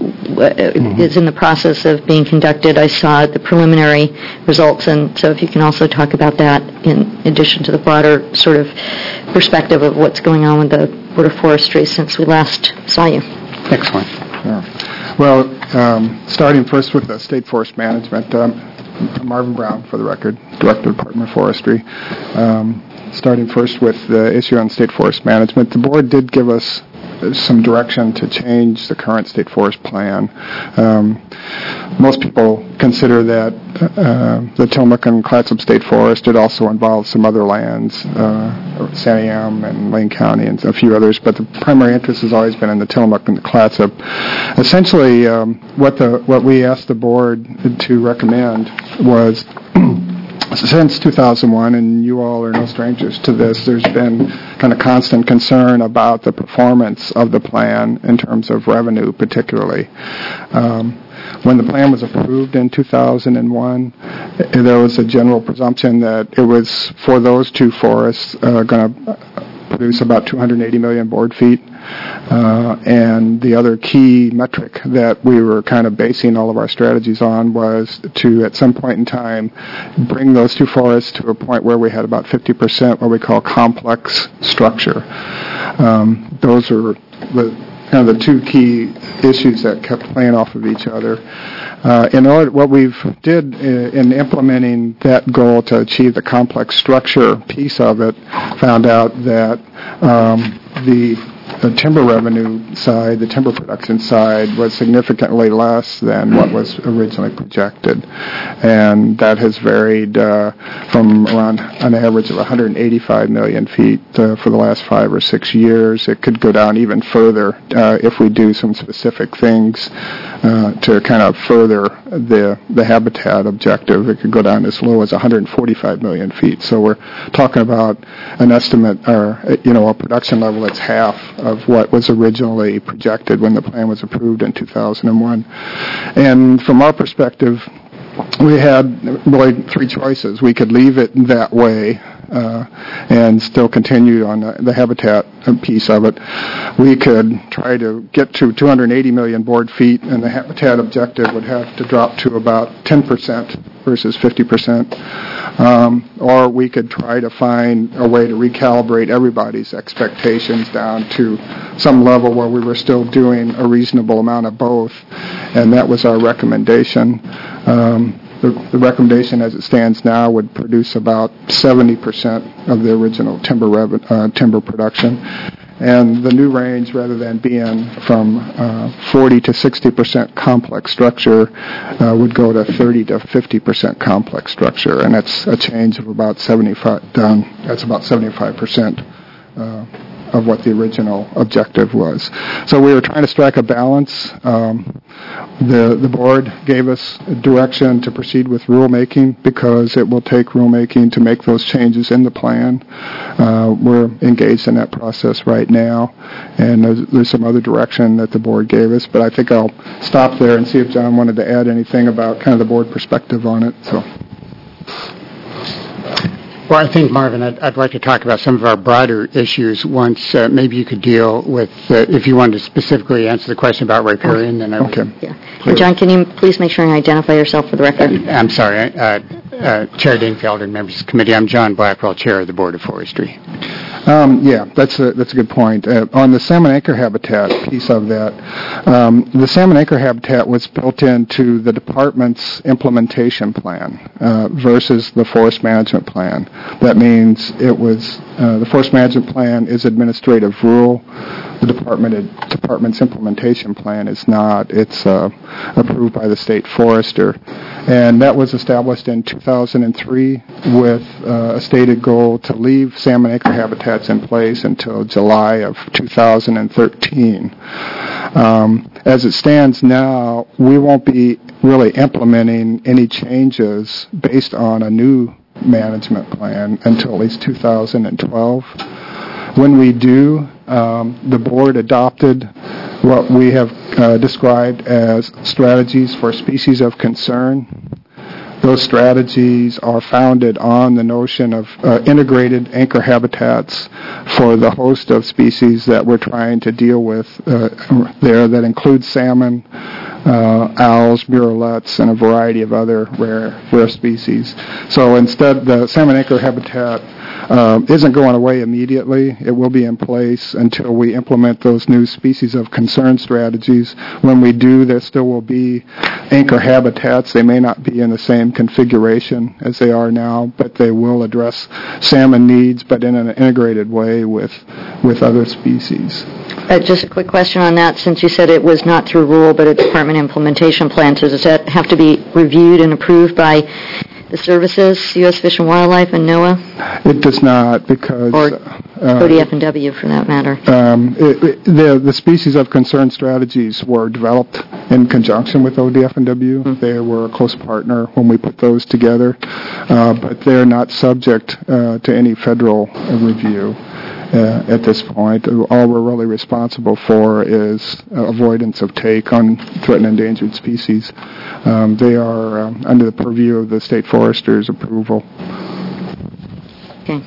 mm-hmm. is in the process of being conducted. I saw the preliminary results, and so if you can also talk about that in addition to the broader sort of perspective of what's going on with the Board of Forestry since we last saw you. Excellent. Sure. Well, um, starting first with the State Forest Management, um, Marvin Brown, for the record, Director of Department of Forestry. Um, starting first with the issue on State Forest Management, the board did give us some direction to change the current State Forest Plan. Um, most people consider that uh, the Tillamook and Clatsop State Forest, it also involves some other lands, uh, Santiam and Lane County and a few others, but the primary interest has always been in the Tillamook and the Clatsop. Essentially, um, what the what we asked the board to recommend was since two thousand one, and you all are no strangers to this, there's been kind of constant concern about the performance of the plan in terms of revenue, particularly. Um, when the plan was approved in two thousand one, there was a general presumption that it was, for those two forests, uh, going to produce about two hundred eighty million board feet. Uh, and the other key metric that we were kind of basing all of our strategies on was to, at some point in time, bring those two forests to a point where we had about fifty percent what we call complex structure. Um, those are the kind of the two key issues that kept playing off of each other. Uh, in order, what we've did in, in implementing that goal to achieve the complex structure piece of it, found out that um, the the timber revenue side, the timber production side, was significantly less than what was originally projected. And that has varied uh, from around an average of one hundred eighty-five million feet uh, for the last five or six years. It could go down even further uh, if we do some specific things uh, to kind of further the the habitat objective. It could go down as low as one hundred forty-five million feet. So we're talking about an estimate, or you know, a production level that's half of what was originally projected when the plan was approved in two thousand one. And from our perspective, we had really three choices. We could leave it that way uh, and still continue on the, the habitat piece of it. We could try to get to two hundred eighty million board feet, and the habitat objective would have to drop to about ten percent versus fifty percent. Um, or we could try to find a way to recalibrate everybody's expectations down to some level where we were still doing a reasonable amount of both, and that was our recommendation. Um, the, the recommendation as it stands now would produce about seventy percent of the original timber rev- uh, timber production. And the new range, rather than being from uh, forty to sixty percent complex structure, uh, would go to thirty to fifty percent complex structure, and that's a change of about seventy-five. Down, that's about seventy-five percent uh, of what the original objective was. So we were trying to strike a balance. Um, the the board gave us direction to proceed with rulemaking because it will take rulemaking to make those changes in the plan. Uh, we're engaged in that process right now, and there's, there's some other direction that the board gave us, but I think I'll stop there and see if John wanted to add anything about kind of the board perspective on it. So. Well, I think, Marvin, I'd, I'd like to talk about some of our broader issues once uh, maybe you could deal with, uh, if you wanted to specifically answer the question about riparian, then I would. Okay. Yeah. And John, can you please make sure and identify yourself for the record? I'm sorry. Uh, uh, Chair Dingfelder and members of the committee, I'm John Blackwell, Chair of the Board of Forestry. Um, yeah, that's a, that's a good point. Uh, on the salmon anchor habitat piece of that, um, the salmon anchor habitat was built into the department's implementation plan uh, versus the forest management plan. That means it was, uh, the forest management plan is administrative rule. The department department's implementation plan is not. It's uh, approved by the state forester. And that was established in two thousand three with uh, a stated goal to leave salmon anchor habitats in place until July of two thousand thirteen. Um, as it stands now, we won't be really implementing any changes based on a new management plan until at least two thousand twelve. When we do, um, the board adopted what we have uh, described as strategies for species of concern. Those strategies are founded on the notion of uh, integrated anchor habitats for the host of species that we're trying to deal with uh, there that includes salmon, uh, owls, murrelets, and a variety of other rare rare species. So instead, the salmon anchor habitat Um, isn't going away immediately. It will be in place until we implement those new species of concern strategies. When we do, there still will be anchor habitats. They may not be in the same configuration as they are now, but they will address salmon needs, but in an integrated way with with other species. Uh, just a quick question on that. Since you said it was not through rule, but a department implementation plan, so does that have to be reviewed and approved by the services, U S Fish and Wildlife, and NOAA? It does not, because Or uh, O D F and W, for that matter. Um, it, it, the the species of concern strategies were developed in conjunction with O D F and W. Mm-hmm. They were a close partner when we put those together, uh, but they're not subject uh, to any federal uh, review. Uh, at this point, all we're really responsible for is uh, avoidance of take on threatened and endangered species. Um, they are um, under the purview of the state forester's approval. Okay.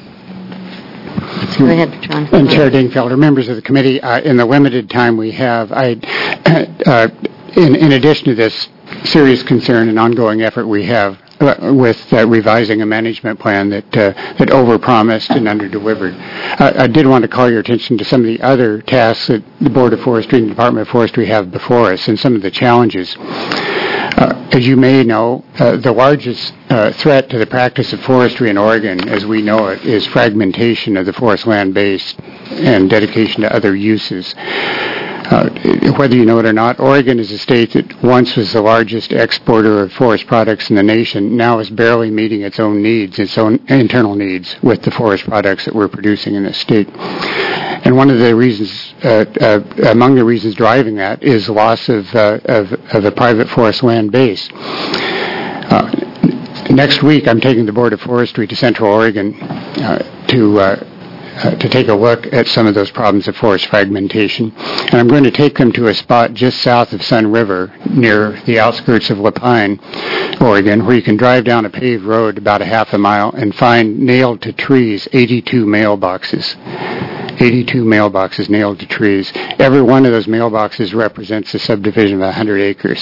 Go ahead, John. And Chair Dingfelder, members of the committee, uh, in the limited time we have, I, uh, in, in addition to this serious concern and ongoing effort we have Uh, with uh, revising a management plan that uh, that overpromised and underdelivered. Uh, I did want to call your attention to some of the other tasks that the Board of Forestry and the Department of Forestry have before us and some of the challenges. Uh, as you may know, uh, the largest uh, threat to the practice of forestry in Oregon, as we know it, is fragmentation of the forest land base and dedication to other uses. Uh, whether you know it or not, Oregon is a state that once was the largest exporter of forest products in the nation, now is barely meeting its own needs, its own internal needs, with the forest products that we're producing in this state. And one of the reasons, uh, uh, among the reasons driving that, is loss of, uh, of, of the private forest land base. Uh, next week, I'm taking the Board of Forestry to Central Oregon uh, to uh, uh, to take a look at some of those problems of forest fragmentation. And I'm going to take them to a spot just south of Sun River near the outskirts of Lapine, Oregon, where you can drive down a paved road about a half a mile and find nailed to trees eighty-two mailboxes. eighty-two mailboxes nailed to trees. Every one of those mailboxes represents a subdivision of one hundred acres.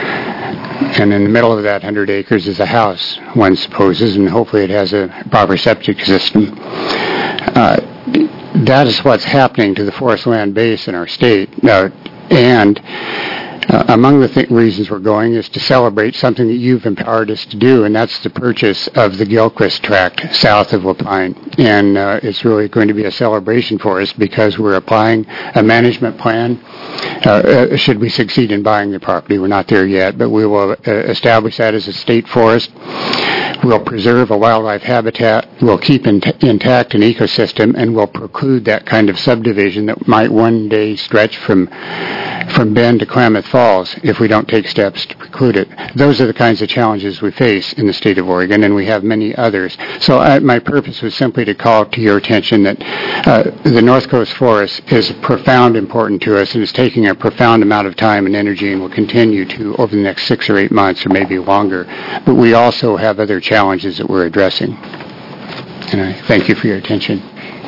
And in the middle of that one hundred acres is a house, one supposes, and hopefully it has a proper septic system. Uh, that is what's happening to the forest land base in our state. Uh, and Uh, among the th- reasons we're going is to celebrate something that you've empowered us to do, and that's the purchase of the Gilchrist tract south of Lapine. And uh, it's really going to be a celebration for us because we're applying a management plan. Uh, uh, should we succeed in buying the property, we're not there yet, but we will uh, establish that as a state forest. We'll preserve a wildlife habitat, we'll keep in- intact an ecosystem, and we'll preclude that kind of subdivision that might one day stretch from from Bend to Klamath Falls if we don't take steps to preclude it. Those are the kinds of challenges we face in the state of Oregon, and we have many others. So I, my purpose was simply to call to your attention that uh, the North Coast Forest is profound important to us, and is taking a profound amount of time and energy, and will continue to over the next six or eight months or maybe longer. But we also have other challenges that we're addressing. And I thank you for your attention.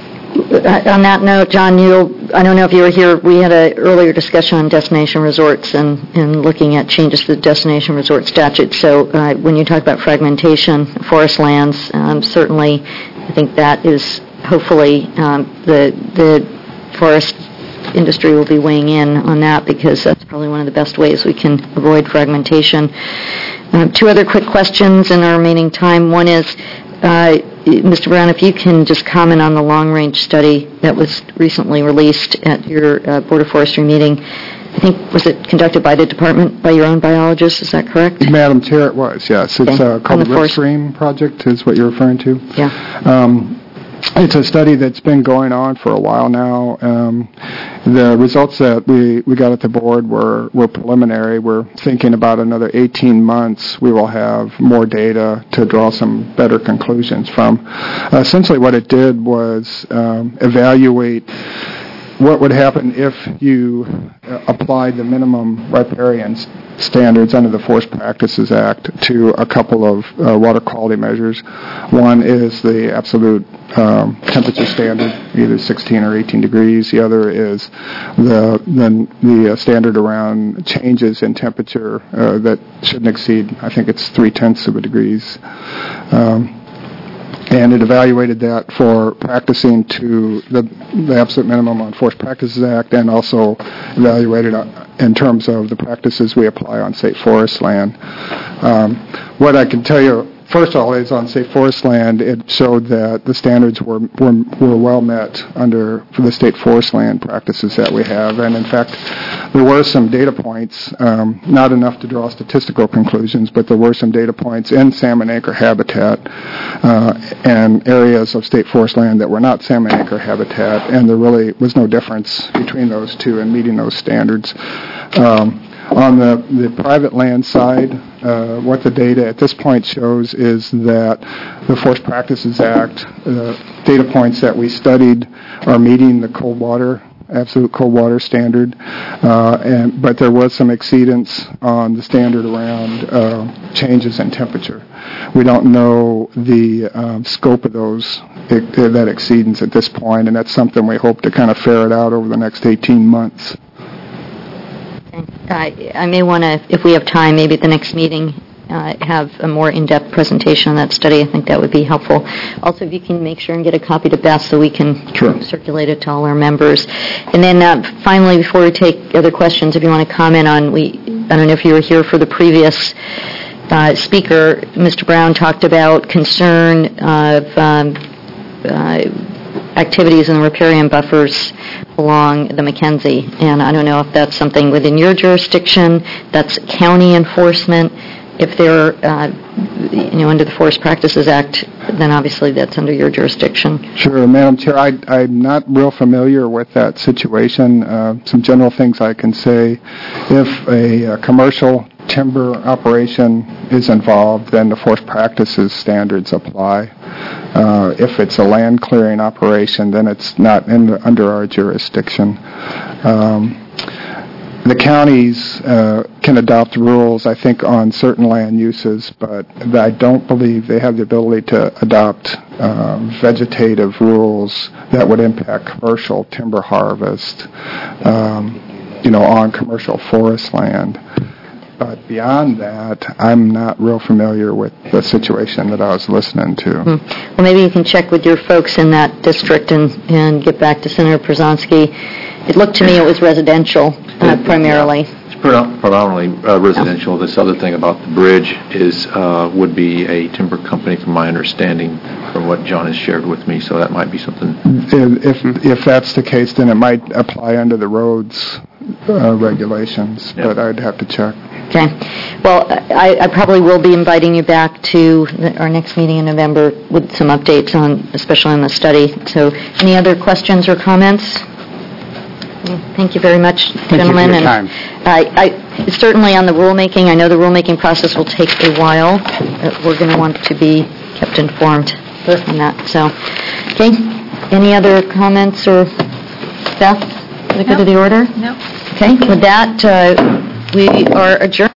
On that note, John, you, I don't know if you were here, we had an earlier discussion on destination resorts and, and looking at changes to the destination resort statute. So uh, when you talk about fragmentation, forest lands, um, certainly I think that is hopefully um, the, the forest industry will be weighing in on that because that's probably one of the best ways we can avoid fragmentation. Um, two other quick questions in our remaining time. One is, uh, Mister Brown, if you can just comment on the long-range study that was recently released at your uh, Board of Forestry meeting. I think, was it conducted by the department, by your own biologist? Is that correct? Madam Chair, it was, yes. It's Okay. uh, called On the the forest- Ripstream Project is what you're referring to. Yeah. Um, It's a study that's been going on for a while now. Um, the results that we, we got at the board were, were preliminary. We're thinking about another eighteen months we will have more data to draw some better conclusions from. Uh, essentially what it did was um, evaluate what would happen if you uh, applied the minimum riparian s- standards under the Forest Practices Act to a couple of uh, water quality measures. One is the absolute um, temperature standard, either sixteen or eighteen degrees. The other is the the, the uh, standard around changes in temperature uh, that shouldn't exceed, I think it's three-tenths of a degrees. Um, And it evaluated that for practicing to the, the absolute minimum on Forest Practices Act, and also evaluated uh, in terms of the practices we apply on state forest land. Um, what I can tell you, first of all, is on state forest land, it showed that the standards were were, were well met under for the state forest land practices that we have. And in fact, there were some data points, um, not enough to draw statistical conclusions, but there were some data points in salmon acre habitat uh, and areas of state forest land that were not salmon acre habitat, and there really was no difference between those two in meeting those standards. Um, On the, the private land side, uh, what the data at this point shows is that the Forest Practices Act, uh, data points that we studied are meeting the cold water, absolute cold water standard, uh, and but there was some exceedance on the standard around uh, changes in temperature. We don't know the um, scope of those that exceedance at this point, and that's something we hope to kind of ferret out over the next eighteen months. I, I may want to, if we have time, maybe at the next meeting, uh, have a more in-depth presentation on that study. I think that would be helpful. Also, if you can make sure and get a copy to Beth so we can sure. circulate it to all our members. And then uh, finally, before we take other questions, if you want to comment on, we, I don't know if you were here for the previous uh, speaker, Mister Brown talked about concern of um, uh, activities in the riparian buffers along the Mackenzie, and I don't know if that's something within your jurisdiction, that's county enforcement. If they're, uh, you know, under the Forest Practices Act, then obviously that's under your jurisdiction. Sure, Madam Chair, I, I'm not real familiar with that situation. Uh, some general things I can say. If a, a commercial timber operation is involved, then the forest practices standards apply. Uh, if it's a land clearing operation, then it's not in the, under our jurisdiction. Um, the counties uh, can adopt rules, I think, on certain land uses, but I don't believe they have the ability to adopt uh, vegetative rules that would impact commercial timber harvest, um, you know, on commercial forest land. But beyond that, I'm not real familiar with the situation that I was listening to. Hmm. Well, maybe you can check with your folks in that district and, and get back to Senator Przanski. It looked to me it was residential uh, primarily. It's predo- predominantly uh, residential. This other thing about the bridge is uh, would be a timber company, from my understanding, from what John has shared with me. So that might be something. If if that's the case, then it might apply under the roads uh, regulations, but I'd have to check. Okay. Well, I, I probably will be inviting you back to the, our next meeting in November with some updates on, especially on the study. So, any other questions or comments? Thank you very much, Thank gentlemen. You for your and time. I, I certainly on the rulemaking. I know the rulemaking process will take a while. Uh, we're going to want to be kept informed on that. So, okay. Any other comments or Beth? For the good of the order? No. Okay. With that, uh, we are adjourned.